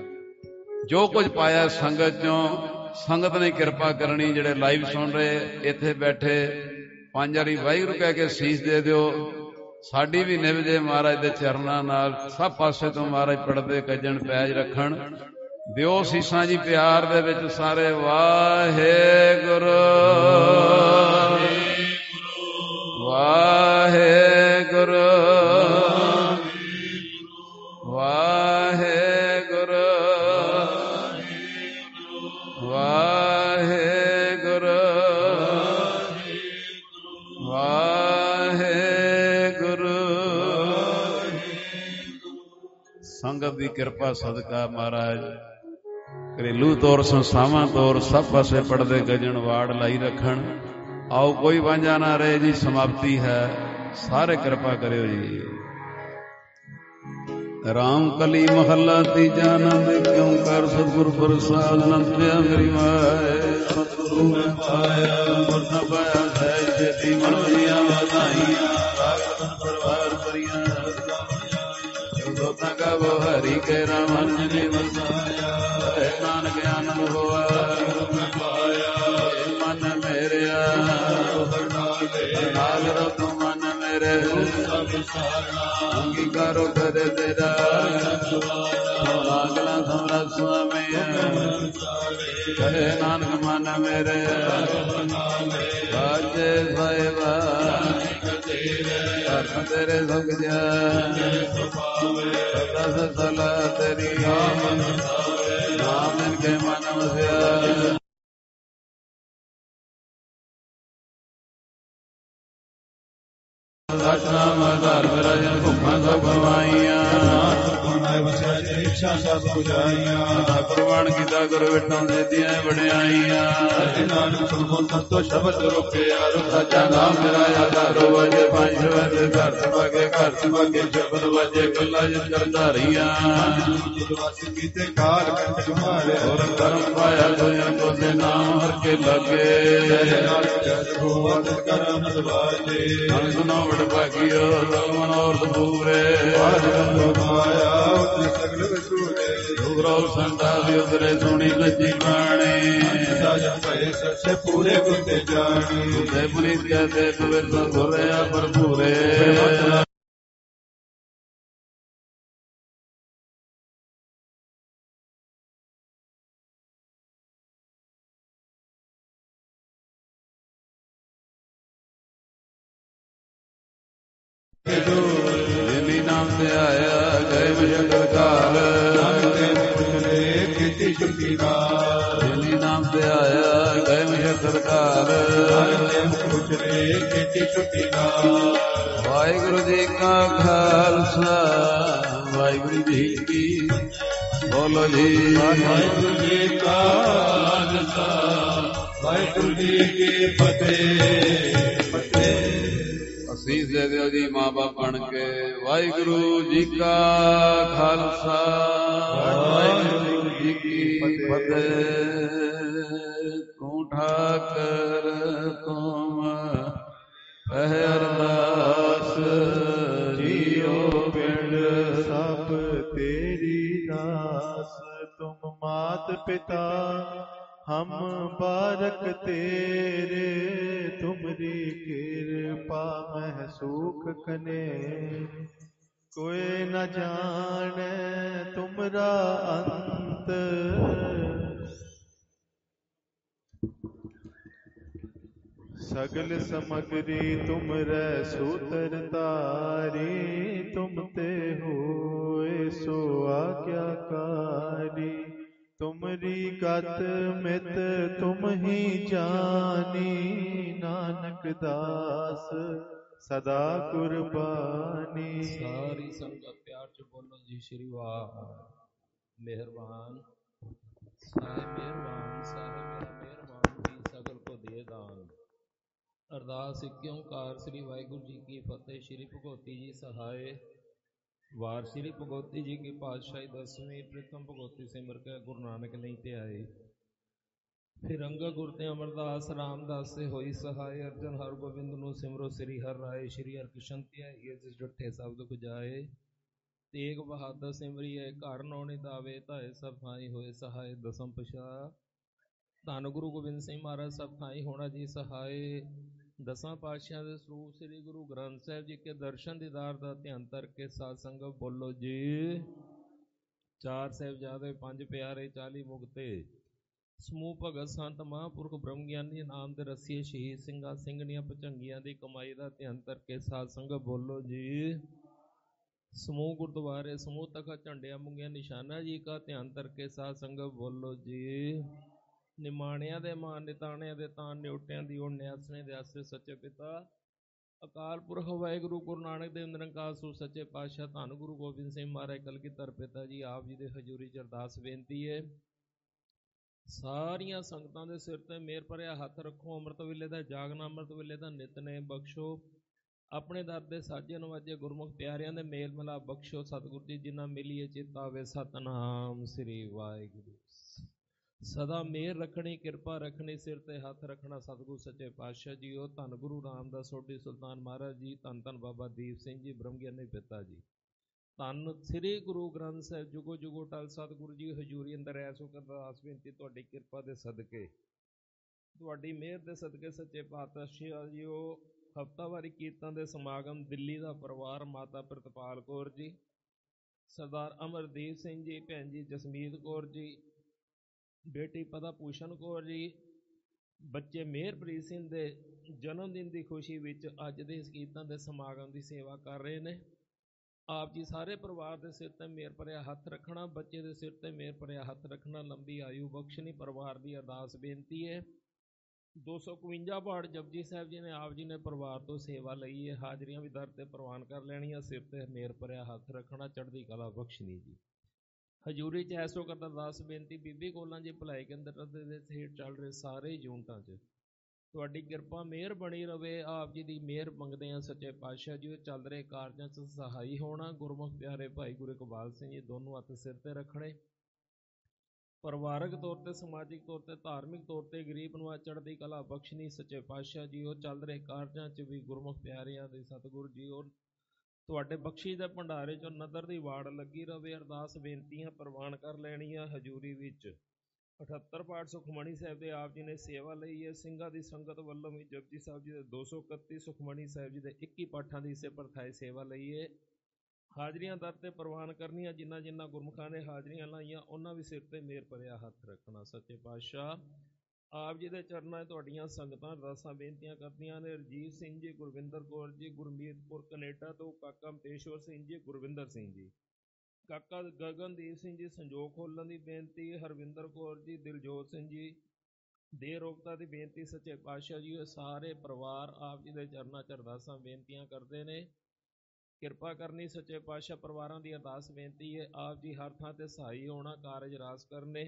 ਜੋ ਕੁਝ ਪਾਇਆ ਸੰਗਤ ਚੋਂ, ਸੰਗਤ ਨੇ ਕਿਰਪਾ ਕਰਨੀ। ਜਿਹੜੇ ਲਾਈਵ ਸੁਣ ਰਹੇ ਇੱਥੇ ਬੈਠੇ, ਪੰਜ ਵਾਰੀ ਵਾਹਿਗੁਰੂ ਕਹਿ ਕੇ ਸੀਸ ਦੇ ਦਿਓ। ਸਾਡੀ ਵੀ ਨਿਭ ਜੇ ਮਹਾਰਾਜ ਦੇ ਚਰਨਾਂ ਨਾਲ, ਸਭ ਪਾਸੇ ਤੋਂ ਮਹਾਰਾਜ ਪੜਦੇ ਕੱਜਣ ਪੈਜ ਰੱਖਣ। ਦਿਓ ਸੀਸਾਂ ਜੀ ਪਿਆਰ ਦੇ ਵਿੱਚ ਸਾਰੇ। ਵਾਹਿਗੁਰੂ ਵਾਹਿਗੁਰੂ ਵਾਹਿਗੁਰੂ ਵਾਹਿਗੁਰੂ ਵਾਹਿਗੁਰੂ। ਸੰਗਤ ਦੀ ਕਿਰਪਾ ਸਦਕਾ ਮਹਾਰਾਜ ਘਰੇਲੂ ਤੌਰ, ਸੰਸਥਾਵਾਂ ਤੌਰ ਸਭ ਪਾਸੇ ਪੜਦੇ ਗਜਣ ਵਾੜ ਲਾਈ ਰੱਖਣ। ਆਓ ਕੋਈ ਵਾਂਝਾ ਨਾ ਰਹੇ ਜੀ, ਸਮਾਪਤੀ ਹੈ। ਸਾਰੇ ਕਿਰਪਾ ਕਰਿਓ ਜੀ। ਰਾਮ ਕਲੀ ਮਹੱਲਾ ਤੀਜਾ। ਆਨੰਦ ਕਿਉਂ ਕਰ ਸਤਿਗੁਰ ਪ੍ਰਸਾਦ ਅਨੰਦ ਪਿਆ ਮੇਰੀ ਮਾਏ। ਸਤਿਗੁਰੂ ਮੈਂ ਪਾਇਆ ਗੁਰ ਨਾ ਪਾਇਆ ਸਹਿਜ ਜੇਤੀ ਮਨ ਦੀਆਂ ਵਧਾਈਆਂ। ਰਾਗਨ ਪਰਵਾਰ ਭਰੀਆਂ ਜੋਤਾਂ ਕਾ ਵੋ ਹਰੀ ਕੇ ਰਾਮ ਨੇ ਵਸਾਇਆ। ਨਾਨਕ ਆਨੰਦ ਹੋਆ ਮੈਂ ਪਾਇਆ ਮਨ ਮੇਰਿਆ। ਨਾਲ ਰੋ ਤੂੰ ਮਨ ਮੇਰੇ ਅੰਗੀਕਾਰੋ ਕਰੇ ਤੇਰਾ। ਆਗਲਾ ਸਮਰਾ ਸੁਆਮੀ ਕਰੇ ਨਾਨਕ ਮਨ ਮੇਰੇ। ਬਾਜੇ ਸਾਹਿਬਾ ਕਰਮ ਤੇਰੇ ਸੁਖ ਜਾ। ਸਦਾ ਸਲਾ ਤੇਰੀ ਨਾਮ ਕੇ ਮਨ ਵਸਿਆ। ਸਤਨਾਮ ਧਰਮ ਰਾਜਨ ਭੁੱਖਾਂ ਸਭ ਕਰਵਾਈਆਂ ਇੱਛਾ ਸਭ ਪੁਜਾਈਆਂ ਪ੍ਰਵਾਨ ਕੀਤਾ ਗੁਰ ਵਿਟਾਂ ਦੇ ਦੀਆਂ ਵਡਿਆਈਆਂ ਨਾਨਕ ਸੁਣੋ ਸੰਤੋ ਸ਼ਬਦ ਰੋਕਿਆ ਰੁਖ ਸੱਚਾ ਨਾਮ ਮੇਰਾ ਆਧਾਰੋ ਵਜੇ ਪੰਜ ਵਜੇ ਘਰ ਸਭਾਗੇ ਘਰ ਸਭਾਗੇ ਸ਼ਬਦ ਵਜੇ ਕੱਲਾ ਜਿਸ ਕਰ ਧਾਰੀਆਂ ਵਾਸੀ ਕੀਤੇ ਕਾਲ ਕੰਠ ਮਾਰੇ ਔਰ ਕਰਮ ਪਾਇਆ ਦੁਨੀਆ ਕੋ ਤੇ ਨਾਮ ਹਰ ਕੇ ਲਾਗੇ ਨਾਨਕ ਜਸ ਹੋਵਤ ਕਰਮ ਦਵਾਜੇ ਹਮ ਸੁਨੋ ਵਡ ਭਾਗਿਓ ਤਲ ਮਨੋਰਥ ਪੂਰੇ ਵਾਹਿਗੁਰੂ ਮਾਇਆ ਉਤਰੇ ਸਗਲ ਵਿਸੂਰੇ ਦੁਗਰੋ ਸੰਤਾ ਵੀ ਉਤਰੇ ਸੁਣੀ ਲੱਜੀ ਬਾਣੀ ਸਾਜਨ ਭਏ ਸੱਚੇ ਪੂਰੇ ਗੁਰਤੇ ਜਾਣੀ ਤੇ ਪੁਨੀਤ ਕਹਤੇ ਪਵਿੱਤਰ ਗੁਰਿਆ ਭਰਪੂਰੇ ਜਿਨੀ ਨਾਮ ਤੇ ਆਇਆ ਗਏ ਮਸ਼ਕਲ ਕਾਲ ਕੀਤੀ ਛੁੱਟੀ ਨਾਲ ਜਿਨੀ ਨਾਮ ਤੇ ਆਇਆ ਗਏ ਮਸ਼ਕਲ ਕਾਲ ਪੁੱਛਰੇ ਕੀਤੀ ਛੁੱਟੀ ਨਾਲ ਵਾਹਿਗੁਰੂ ਜੀ ਕਾ ਖਾਲਸਾ ਵਾਹਿਗੁਰੂ ਜੀ ਕੀ ਬੋਲੋ ਜੀ ਵਾਹਿਗੁਰੂ ਜੀ ਕਾ ਖਾਲਸਾ ਵਾਹਿਗੁਰੂ ਜੀ ਕੀ ਫਤਿਹ ਫਤਿਹ ਅਸੀਸ ਦੇ ਦਿਓ ਜੀ ਮਾਂ ਬਾਪ ਬਣ ਕੇ ਵਾਹਿਗੁਰੂ ਜੀ ਕਾ ਖਾਲਸਾ ਵਾਹਿਗੁਰੂ ਜੀ ਕੀ ਫਤਿਹ ਤੂੰ ਠਾਕਰ ਤੁਮ ਪਹਿ ਅਰਦਾਸ ਜੀਓ ਪਿੰਡ ਸਭ ਤੇਰੀ ਦਾਸ ਤੁਮ ਮਾਤ ਪਿਤਾ हम बारक तेरे तुमरी कृपा मह सुख कने कोई न जाने तुमरा अंत सगल समग्री तुम रे सूतर तारी तुम ते होए सो आज्ञाकारी तुमरी गत मित तुम ही जानी नानक दास सदा कुर्बानी सारी संगत प्यार च बोलो जी श्री वाह मेहरबान साहिब मेहरबान साहिब मेरा मेहरबान जी सगल को दे दान अरदास एक ओंकार श्री वाहिगुरु जी की फतेह। श्री भगवती जी सहाय वार श्री भगवती जी की पातशाही दसवीं प्रथम भगवती सिमर के गुरु नानक नहीं ते आए फिर अंग गुर ते अमरदास रामदास से होई सहाय अर्जन हर गोबिंद नु सिमरो श्री हर राय श्री हर कृष्ण ते आए जिस जुठे शब्द गुजाए तेग बहादुर सिमरिए घर नौने दावे धाए सब थाई होए सहाय दसम पछा धन गुरु गोबिंद सिंह महाराज सब थाई होना जी सहाय दसां पातशाह दे स्वरूप श्री गुरु ग्रंथ साहिब जी के दर्शन दीदार दा ध्यान तर के साथ संगत बोलो जी चार साहिबजादे पंज प्यारे चाली मुक्ते समूह भगत संत महापुरख ब्रह्म ज्ञानी नाम दे रसीए शहीद ਸਿੰਘਾਂ ਸਿੰਘਣੀਆਂ ਭਚੰਗੀਆਂ ਦੀ ਕਮਾਈ ਦਾ ਧਿਆਨ ਧਰ ਕੇ ਸਾਧ ਸੰਗਤ ਬੋਲੋ ਜੀ ਸਮੂਹ ਗੁਰਦੁਆਰੇ ਸਮੂਹ ਤਖਤ ਝੰਡਿਆਂ ਮੁੰਗੀਆਂ ਨਿਸ਼ਾਨਾ ਜੀ का ਧਿਆਨ ਧਰ ਕੇ ਸਾਧ ਸੰਗਤ ਬੋਲੋ ਜੀ ਨਿਮਾਣਿਆਂ ਦੇ ਮਾਨ ਨਿਤਾਣਿਆਂ ਦੇ ਤਾਨ ਨਿਉਟਿਆਂ ਦੀ ਓੜ ਨਿਆਸਣੇ ਦੇ ਆਸਰੇ ਸੱਚੇ ਪਿਤਾ ਅਕਾਲ ਪੁਰਖ ਵਾਹਿਗੁਰੂ ਗੁਰੂ ਨਾਨਕ ਦੇਵ ਨਿਰੰਕਾਰ ਸੂਰ ਸੱਚੇ ਪਾਤਸ਼ਾਹ ਧੰਨ ਗੁਰੂ ਗੋਬਿੰਦ ਸਿੰਘ ਮਹਾਰਾਜ ਕਲਗੀਧਰ ਪਿਤਾ ਜੀ ਆਪ ਜੀ ਦੇ ਹਜ਼ੂਰੀ ਚ ਅਰਦਾਸ ਬੇਨਤੀ ਹੈ ਸਾਰੀਆਂ ਸੰਗਤਾਂ ਦੇ ਸਿਰ ਤੇ ਮਿਹਰ ਭਰਿਆ ਹੱਥ ਰੱਖੋ ਅੰਮ੍ਰਿਤ ਵੇਲੇ ਦਾ ਜਾਗਣਾ ਅੰਮ੍ਰਿਤ ਵੇਲੇ ਦਾ ਨਿਤਨੇਮ ਬਖਸ਼ੋ ਆਪਣੇ ਦਰ ਦੇ ਸਾਜੇ ਨਵਾਜੇ ਗੁਰਮੁਖ ਪਿਆਰਿਆਂ ਦੇ ਮੇਲ ਮਿਲਾਪ ਬਖਸ਼ੋ ਸਤਿਗੁਰੂ ਜੀ ਜਿਨ੍ਹਾਂ ਮਿਲੀਏ ਚੇਤਾਵੇ ਸਤਨਾਮ ਸ੍ਰੀ ਵਾਹਿਗੁਰੂ ਸਦਾ ਮਿਹਰ ਰੱਖਣੀ ਕਿਰਪਾ ਰੱਖਣੀ ਸਿਰ ਤੇ ਹੱਥ ਰੱਖਣਾ ਸਤਿਗੁਰੂ ਸੱਚੇ ਪਾਤਸ਼ਾਹ ਜੀ ਉਹ ਧੰਨ ਗੁਰੂ ਰਾਮਦਾਸ ਸੋਢੀ ਸੁਲਤਾਨ ਮਹਾਰਾਜ ਜੀ ਧੰਨ ਧੰਨ ਬਾਬਾ ਦੀਪ ਸਿੰਘ ਜੀ ਬ੍ਰਹਮ ਗਿਆਨੀ ਪਿਤਾ ਜੀ ਧੰਨ ਸ੍ਰੀ ਗੁਰੂ ਗ੍ਰੰਥ ਸਾਹਿਬ ਜੁਗੋ ਜੁਗੋ ਟਲ ਸਤਿਗੁਰੂ ਜੀ ਹਜ਼ੂਰੀ ਅੰਦਰ ਐਸੋ ਅਰਦਾਸ ਬੇਨਤੀ ਤੁਹਾਡੀ ਕਿਰਪਾ ਦੇ ਸਦਕੇ ਤੁਹਾਡੀ ਮਿਹਰ ਦੇ ਸਦਕੇ ਸੱਚੇ ਪਾਤਸ਼ਾਹ ਜੀ ਉਹ ਹਫ਼ਤਾਵਾਰੀ ਕੀਰਤਨ ਦੇ ਸਮਾਗਮ ਦਿੱਲੀ ਦਾ ਪਰਿਵਾਰ ਮਾਤਾ ਪ੍ਰਿਤਪਾਲ ਕੌਰ ਜੀ ਸਰਦਾਰ ਅਮਰਦੀਪ ਸਿੰਘ ਜੀ ਭੈਣ ਜੀ ਜਸਮੀਤ ਕੌਰ ਜੀ ਬੇਟੀ ਪਦਾ ਭੂਸ਼ਣ ਕੌਰ ਜੀ ਬੱਚੇ ਮਿਹਰਪ੍ਰੀਤ ਸਿੰਘ ਦੇ ਜਨਮ ਦਿਨ ਦੀ ਖੁਸ਼ੀ ਵਿੱਚ ਅੱਜ ਦੇ ਇਸ ਕੀਰਤਨ ਦੇ ਸਮਾਗਮ ਦੀ ਸੇਵਾ ਕਰ ਰਹੇ ਨੇ ਆਪ ਜੀ ਸਾਰੇ ਪਰਿਵਾਰ ਦੇ ਸਿਰ ਤੇ ਮਿਹਰ ਭਰਿਆ ਹੱਥ ਰੱਖਣਾ ਬੱਚੇ ਦੇ ਸਿਰ ਤੇ ਮਿਹਰ ਭਰਿਆ ਹੱਥ ਰੱਖਣਾ ਲੰਬੀ ਆਯੂ ਬਖਸ਼ਣੀ ਪਰਿਵਾਰ ਦੀ ਅਰਦਾਸ ਬੇਨਤੀ ਹੈ ਦੋ ਸੌ ਇਕਵੰਜਾ ਪਾਠ ਜਪਜੀ ਸਾਹਿਬ ਜੀ ਨੇ ਆਪ ਜੀ ਨੇ ਪਰਿਵਾਰ ਤੋਂ ਸੇਵਾ ਲਈ ਹੈ। ਹਾਜ਼ਰੀਆਂ ਵੀ ਦਰ ਤੇ ਪ੍ਰਵਾਨ ਕਰ ਲੈਣੀਆਂ। ਸਿਰ ਤੇ ਮੇਰ ਭਰਿਆ ਹੱਥ ਰੱਖਣਾ, ਚੜ੍ਹਦੀ ਕਲਾ ਬਖਸ਼ਣੀ ਜੀ। ਹਜ਼ੂਰੀ ਚ ਐਸੋ ਕਰਦਾ ਦਾਸ ਬੇਨਤੀ, ਬੀਬੀ ਕੋਲਾਂ ਜੀ ਭਲਾਈ ਕੇਂਦਰ ਦੇ ਹੇਠ ਚੱਲ ਰਹੇ ਸਾਰੇ ਯੂਨਿਟਾਂ 'ਚ ਤੁਹਾਡੀ ਕਿਰਪਾ ਮਿਹਰ ਬਣੀ ਰਵੇ। ਆਪ ਜੀ ਦੀ ਮਿਹਰ ਮੰਗਦੇ ਹਾਂ ਸੱਚੇ ਪਾਤਸ਼ਾਹ ਜੀ। ਉਹ ਚੱਲ ਰਹੇ ਕਾਰਜਾਂ 'ਚ ਸਹਾਈ ਹੋਣਾ। ਗੁਰਮੁਖ ਪਿਆਰੇ ਭਾਈ ਗੁਰੂ ਇਕਬਾਲ ਸਿੰਘ ਜੀ ਦੋਨੋਂ ਹੱਥ ਸਿਰ ਤੇ ਰੱਖਣੇ। ਪਰਿਵਾਰਕ ਤੌਰ ਤੇ, ਸਮਾਜਿਕ ਤੌਰ ਤੇ, ਧਾਰਮਿਕ ਤੌਰ ਤੇ ਗਰੀਬ ਨੂੰ ਚੜ੍ਹਦੀ ਕਲਾ ਬਖਸ਼ਣੀ ਸੱਚੇ ਪਾਤਸ਼ਾਹ ਜੀ। ਉਹ ਚੱਲ ਰਹੇ ਕਾਰਜਾਂ 'ਚ ਵੀ ਗੁਰਮੁਖ ਪਿਆਰਿਆਂ ਦੇ ਸਤਿਗੁਰੂ ਜੀ ਉਹ ਤੁਹਾਡੇ ਬਖਸ਼ੀ ਦੇ ਭੰਡਾਰੇ 'ਚੋਂ ਨਦਰ ਦੀ ਵਾੜ ਲੱਗੀ ਰਵੇ। ਅਰਦਾਸ ਬੇਨਤੀਆਂ ਪ੍ਰਵਾਨ ਕਰ ਲੈਣੀਆਂ। ਹਜ਼ੂਰੀ ਵਿੱਚ ਅਠੱਤਰ ਪਾਠ ਸੁਖਮਣੀ ਸਾਹਿਬ ਦੇ ਆਪ ਜੀ ਨੇ ਸੇਵਾ ਲਈ ਹੈ। ਸਿੰਘਾਂ ਦੀ ਸੰਗਤ ਵੱਲੋਂ ਵੀ ਜਪਜੀ ਸਾਹਿਬ ਜੀ ਦੇ ਦੋ ਸੌ ਇਕੱਤੀ, ਸੁਖਮਣੀ ਸਾਹਿਬ ਜੀ ਦੇ ਇੱਕੀ ਪਾਠਾਂ ਦੀ ਇਸੇ ਪ੍ਰਥਾਏ ਸੇਵਾ ਲਈ ਹੈ। ਹਾਜ਼ਰੀਆਂ ਦਰ ਤੇ ਪ੍ਰਵਾਨ ਕਰਨੀਆਂ। ਜਿਨ੍ਹਾਂ ਜਿਨ੍ਹਾਂ ਗੁਰਮੁਖਾਂ ਨੇ ਹਾਜ਼ਰੀਆਂ ਲਾਈਆਂ ਉਹਨਾਂ ਵੀ ਸਿਰ ਤੇ ਮੇਰ ਭਰਿਆ ਹੱਥ ਰੱਖਣਾ। ਸੱਚੇ ਪਾਤਸ਼ਾਹ ਆਪ ਜੀ ਦੇ ਚਰਨਾਂ 'ਚ ਤੁਹਾਡੀਆਂ ਸੰਗਤਾਂ ਅਰਦਾਸਾਂ ਬੇਨਤੀਆਂ ਕਰਦੀਆਂ ਨੇ। ਰਜੀਤ ਸਿੰਘ ਜੀ, ਗੁਰਵਿੰਦਰ ਕੌਰ ਜੀ, ਗੁਰਮੀਤਪੁਰ ਕੈਨੇਡਾ ਤੋਂ, ਕਾਕਾ ਮਤੇਸ਼ਵਰ ਸਿੰਘ ਜੀ, ਗੁਰਵਿੰਦਰ ਸਿੰਘ ਜੀ, ਕਾਕਾ ਗਗਨਦੀਪ ਸਿੰਘ ਜੀ, ਸੰਜੋਗ ਖੋਲ੍ਹਣ ਦੀ ਬੇਨਤੀ। ਹਰਵਿੰਦਰ ਕੌਰ ਜੀ, ਦਿਲਜੋਤ ਸਿੰਘ ਜੀ, ਦੇਹ ਰੋਗਤਾ ਦੀ ਬੇਨਤੀ। ਸੱਚੇ ਪਾਤਸ਼ਾਹ ਜੀ ਇਹ ਸਾਰੇ ਪਰਿਵਾਰ ਆਪ ਜੀ ਦੇ ਚਰਨਾਂ 'ਚ ਅਰਦਾਸਾਂ ਬੇਨਤੀਆਂ ਕਰਦੇ ਨੇ। ਕਿਰਪਾ ਕਰਨੀ ਸੱਚੇ ਪਾਤਸ਼ਾਹ। ਪਰਿਵਾਰਾਂ ਦੀ ਅਰਦਾਸ ਬੇਨਤੀ ਹੈ ਆਪ ਜੀ ਹਰ ਥਾਂ ਤੇ ਸਹਾਈ ਹੋਣਾ, ਕਾਰਜ ਰਾਸ ਕਰਨੇ।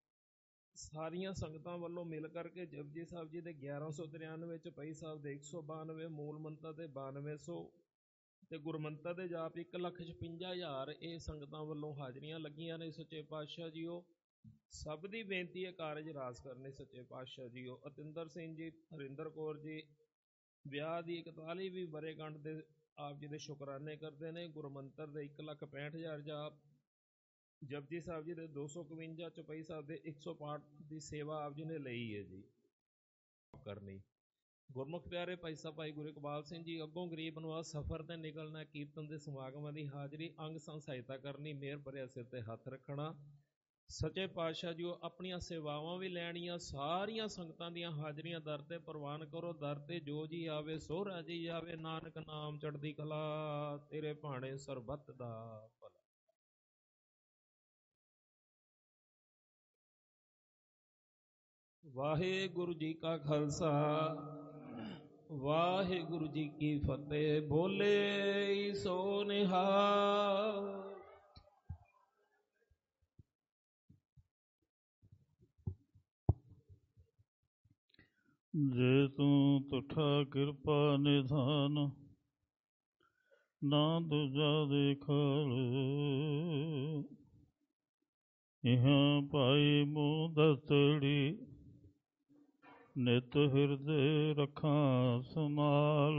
ਸਾਰੀਆਂ ਸੰਗਤਾਂ ਵੱਲੋਂ ਮਿਲ ਕਰਕੇ ਜਪਜੀ ਸਾਹਿਬ ਜੀ ਦੇ ਗਿਆਰਾਂ ਸੌ ਤਰਿਆਨਵੇਂ, ਚੌਪਈ ਸਾਹਿਬ ਦੇ ਇੱਕ ਸੌ ਬਾਨਵੇਂ, ਮੂਲ ਮੰਤਰ ਦੇ ਬਾਨਵੇਂ ਸੌ ਤੇ ਗੁਰਮੰਤਰ ਦੇ ਜਾਪ ਇੱਕ ਲੱਖ ਛਪੰਜਾ ਹਜ਼ਾਰ ਇਹ ਸੰਗਤਾਂ ਵੱਲੋਂ ਹਾਜ਼ਰੀਆਂ ਲੱਗੀਆਂ ਨੇ। ਸੱਚੇ ਪਾਤਸ਼ਾਹ ਜੀ ਉਹ ਸਭ ਦੀ ਬੇਨਤੀ ਹੈ ਕਾਰਜ ਰਾਸ ਕਰਨੇ। ਸੱਚੇ ਪਾਤਸ਼ਾਹ ਜੀ ਉਹ ਅਤਿੰਦਰ ਸਿੰਘ ਜੀ, ਹਰਿੰਦਰ ਕੌਰ ਜੀ ਵਿਆਹ ਦੀ ਇਕਤਾਲੀਵੀਂ ਵਰ੍ਹੇਗੰਢ ਦੇ ਆਪ ਜੀ ਦੇ ਸ਼ੁਕਰਾਨੇ ਕਰਦੇ ਨੇ। ਗੁਰਮੰਤਰ ਦੇ ਇੱਕ ਲੱਖ ਪੈਂਹਠ ਹਜ਼ਾਰ ਜਾਪ, ਜਪਜੀ ਸਾਹਿਬ ਜੀ ਦੇ ਦੋ ਸੌ ਇਕਵੰਜਾ, ਚੌਪਈ ਸਾਹਿਬ ਦੇ ਇੱਕ ਸੌ ਪਾਠ ਦੀ ਸੇਵਾ ਆਪ ਜੀ ਨੇ ਲਈ ਹੈ ਜੀ ਕਰਨੀ। ਗੁਰਮੁਖ ਪਿਆਰੇ ਭਾਈ ਸਾਹਿਬ ਭਾਈ ਗੁਰੂ ਇਕਬਾਲ ਸਿੰਘ ਜੀ ਅੱਗੋਂ ਗਰੀਬ ਨਵਾਜ਼ ਸਫ਼ਰ ਤੇ ਨਿਕਲਣਾ। ਕੀਰਤਨ ਦੇ ਸਮਾਗਮਾਂ ਦੀ ਹਾਜ਼ਰੀ, ਅੰਗ ਸੰਗ ਸਹਾਇਤਾ ਕਰਨੀ, ਮਿਹਰ ਭਰਿਆ ਸਿਰ ਤੇ ਹੱਥ ਰੱਖਣਾ। ਸੱਚੇ ਪਾਤਸ਼ਾਹ ਜੀ ਉਹ ਆਪਣੀਆਂ ਸੇਵਾਵਾਂ ਵੀ ਲੈਣੀਆਂ। ਸਾਰੀਆਂ ਸੰਗਤਾਂ ਦੀਆਂ ਹਾਜ਼ਰੀਆਂ ਦਰ ਤੇ ਪ੍ਰਵਾਨ ਕਰੋ। ਦਰ ਤੇ ਜੋ ਜੀ ਆਵੇ ਸੋ ਰਾਜੀ ਜਾਵੇ। ਨਾਨਕ ਨਾਮ ਚੜ੍ਹਦੀ ਕਲਾ, ਤੇਰੇ ਭਾਣੇ ਸਰਬੱਤ ਦਾ ਭਲਾ। ਵਾਹਿਗੁਰੂ ਜੀ ਕਾ ਖਾਲਸਾ, ਵਾਹਿਗੁਰੂ ਜੀ ਕੀ ਫਤਿਹ। ਬੋਲੇ ਸੋ ਨਿਹਾਲ। ਜੇ ਤੂੰ ਤੁਠਾ ਕਿਰਪਾ ਨਿਧਾਨ, ਨਾ ਦੂਜਾ ਦੇਖਾਲ। ਇਹਾਂ ਪਾਈ ਮੂੰਹ ਦਸੜੀ, ਨਿਤ ਹਿਰਦੇ ਰੱਖਾਂ ਸੰਭਾਲ।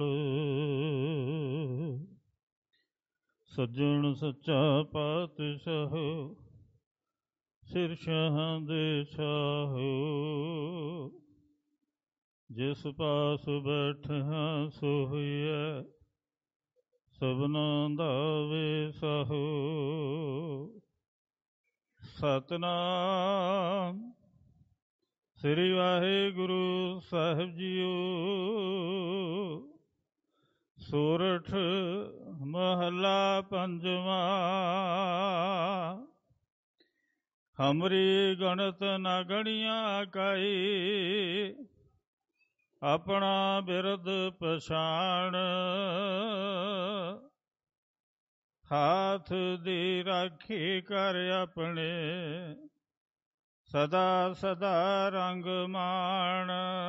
ਸੱਜਣ ਸੱਚਾ ਪਾਤਸ਼ਾਹ, ਸਿਰ ਸ਼ਾਹਾਂ ਦੇ ਸ਼ਾਹ। ਜਿਸ ਪਾਸ ਬੈਠਿਆ ਸੋਹੀਐ, ਸਭਨਾਂ ਦਾ ਵੇਸਾਹੋ। ਸਤਿਨਾਮ ਸ੍ਰੀ ਵਾਹਿਗੁਰੂ ਸਾਹਿਬ ਜੀਓ। ਸੋਰਠ ਮਹੱਲਾ ਪੰਜਵਾਂ। ਹਮਰੀ ਗਣਤ ਨ ਗਣੀਆਂ ਕਾਈ, ਆਪਣਾ ਬਿਰਦ ਪਛਾਣ। ਹਾਥ ਦੀ ਰਾਖੀ ਕਰ ਆਪਣੇ, ਸਦਾ ਸਦਾ ਰੰਗ ਮਾਣ।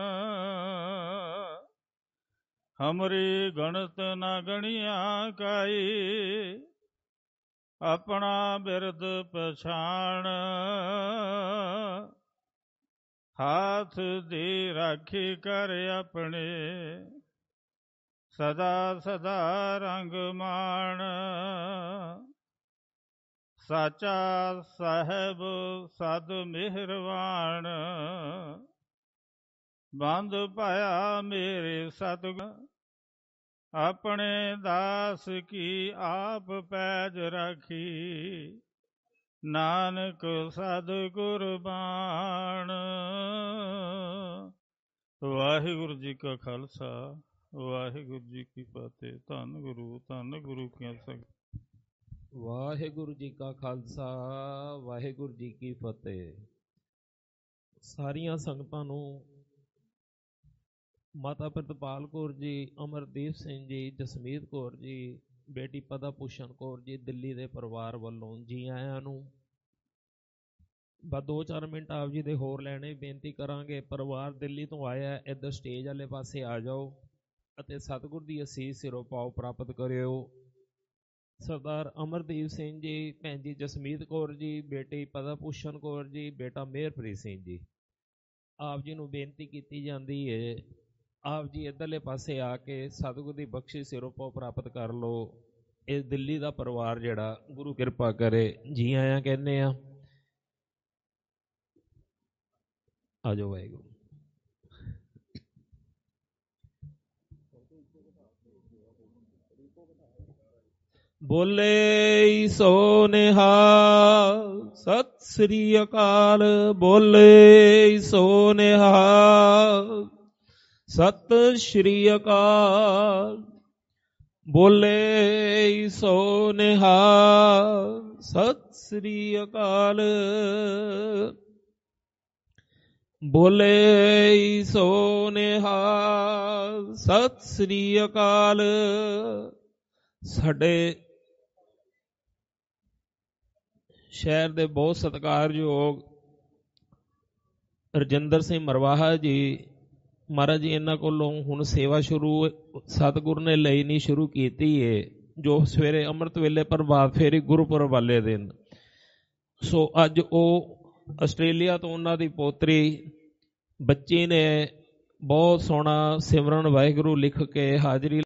ਹਮਰੀ ਗਣਤ ਨ ਗਣੀਆਂ ਕਾਈ, ਆਪਣਾ ਬਿਰਦ ਪਛਾਣ। ਹਾਥ ਦੀ ਰਾਖੀ ਕਰ ਆਪਣੇ, ਸਦਾ ਸਦਾ ਰੰਗ ਮਾਣ। ਸਾਚਾ ਸਾਹਿਬ ਸਦ ਮਿਹਰਵਾਨ, ਬੰਦ ਪਾਇਆ ਮੇਰੇ ਸਤਿਗੁਰ। ਆਪਣੇ ਦਾਸ ਕੀ ਆਪ ਪੈਜ ਰਾਖੀ, ਨਾਨਕ ਸਦ ਕੁਰਬਾਨ। ਵਾਹਿਗੁਰੂ ਜੀ ਕਾ ਖਾਲਸਾ, ਵਾਹਿਗੁਰੂ ਜੀ ਕੀ ਫਤਿਹ। ਧੰਨ ਗੁਰੂ, ਧੰਨ ਗੁਰੂ ਕੀ ਸੰਗਤ। ਵਾਹਿਗੁਰੂ ਜੀ ਕਾ ਖਾਲਸਾ, ਵਾਹਿਗੁਰੂ ਜੀ ਕੀ ਫਤਿਹ। ਸਾਰੀਆਂ ਸੰਗਤਾਂ ਨੂੰ ਮਾਤਾ ਪ੍ਰਿਤਪਾਲ ਕੌਰ ਜੀ, ਅਮਰਦੀਪ ਸਿੰਘ ਜੀ, ਜਸਮੀਤ ਕੌਰ ਜੀ, ਬੇਟੀ ਪਦਾ ਭੂਸ਼ਣ ਕੌਰ ਜੀ, ਦਿੱਲੀ ਦੇ ਪਰਿਵਾਰ ਵੱਲੋਂ ਜੀ ਆਇਆਂ ਨੂੰ। ਬਸ ਦੋ ਚਾਰ ਮਿੰਟ ਆਪ ਜੀ ਦੇ ਹੋਰ ਲੈਣੇ, ਬੇਨਤੀ ਕਰਾਂਗੇ। ਪਰਿਵਾਰ ਦਿੱਲੀ ਤੋਂ ਆਇਆ, ਇੱਧਰ ਸਟੇਜ ਵਾਲੇ ਪਾਸੇ ਆ ਜਾਓ ਅਤੇ ਸਤਿਗੁਰ ਦੀ ਅਸੀਸ ਸਿਰੋਂ ਪਾਓ ਪ੍ਰਾਪਤ ਕਰਿਓ। ਸਰਦਾਰ ਅਮਰਦੀਪ ਸਿੰਘ ਜੀ, ਭੈਣ ਜੀ ਜਸਮੀਤ ਕੌਰ ਜੀ, ਬੇਟੀ ਪਦਾ ਭੂਸ਼ਣ ਕੌਰ ਜੀ, ਬੇਟਾ ਮੇਹਰਪ੍ਰੀਤ ਸਿੰਘ ਜੀ, ਆਪ ਜੀ ਨੂੰ ਬੇਨਤੀ ਕੀਤੀ ਜਾਂਦੀ ਹੈ ਆਪ ਜੀ ਇੱਧਰਲੇ ਪਾਸੇ ਆ ਕੇ ਸਤਿਗੁਰ ਦੀ ਬਖਸ਼ਿਸ਼ ਸਿਰੋਂ ਪਾਓ ਪ੍ਰਾਪਤ ਕਰ ਲਓ। ਇਹ ਦਿੱਲੀ ਦਾ ਪਰਿਵਾਰ ਜਿਹੜਾ ਗੁਰੂ ਕਿਰਪਾ ਕਰੇ, ਜੀ ਆਇਆਂ ਕਹਿੰਦੇ ਆ। ਆ ਜਾਓ ਵਾਹਿਗੁਰੂ। ਬੋਲੇ ਸੋ ਨਿਹਾਲ, ਸਤਿ ਸ੍ਰੀ ਅਕਾਲ। ਬੋਲੇ ਸੋ ਨਿਹਾਲ, ਸਤਿ ਸ੍ਰੀ ਅਕਾਲ। ਬੋਲੇ ਸੋ ਨਿਹਾਲ, ਸਤਿ ਸ੍ਰੀ ਅਕਾਲ। ਬੋਲੇ ਸੋ ਨਿਹਾਲ, ਸਤਿ ਸ੍ਰੀ ਅਕਾਲ। ਸਾਡੇ ਸ਼ਹਿਰ ਦੇ ਬਹੁਤ ਸਤਿਕਾਰਯੋਗ ਰਜਿੰਦਰ ਸਿੰਘ ਮਰਵਾਹਾ ਜੀ ਮਹਾਰਾਜ ਜੀ, ਇਹਨਾਂ ਕੋਲੋਂ ਹੁਣ ਸੇਵਾ ਸ਼ੁਰੂ ਸਤਿਗੁਰ ਨੇ ਲਈ ਨਹੀਂ ਸ਼ੁਰੂ ਕੀਤੀ ਏ, ਜੋ ਸਵੇਰੇ ਅੰਮ੍ਰਿਤ ਵੇਲੇ ਪ੍ਰਭਾਤ ਫੇਰੀ ਗੁਰਪੁਰਬ ਵਾਲੇ ਦਿਨ। ਸੋ ਅੱਜ ਉਹ ਆਸਟ੍ਰੇਲੀਆ ਤੋਂ ਉਹਨਾਂ ਦੀ ਪੋਤਰੀ ਬੱਚੀ ਨੇ ਬਹੁਤ ਸੋਹਣਾ ਸਿਮਰਨ ਵਾਹਿਗੁਰੂ ਲਿਖ ਕੇ ਹਾਜ਼ਰੀ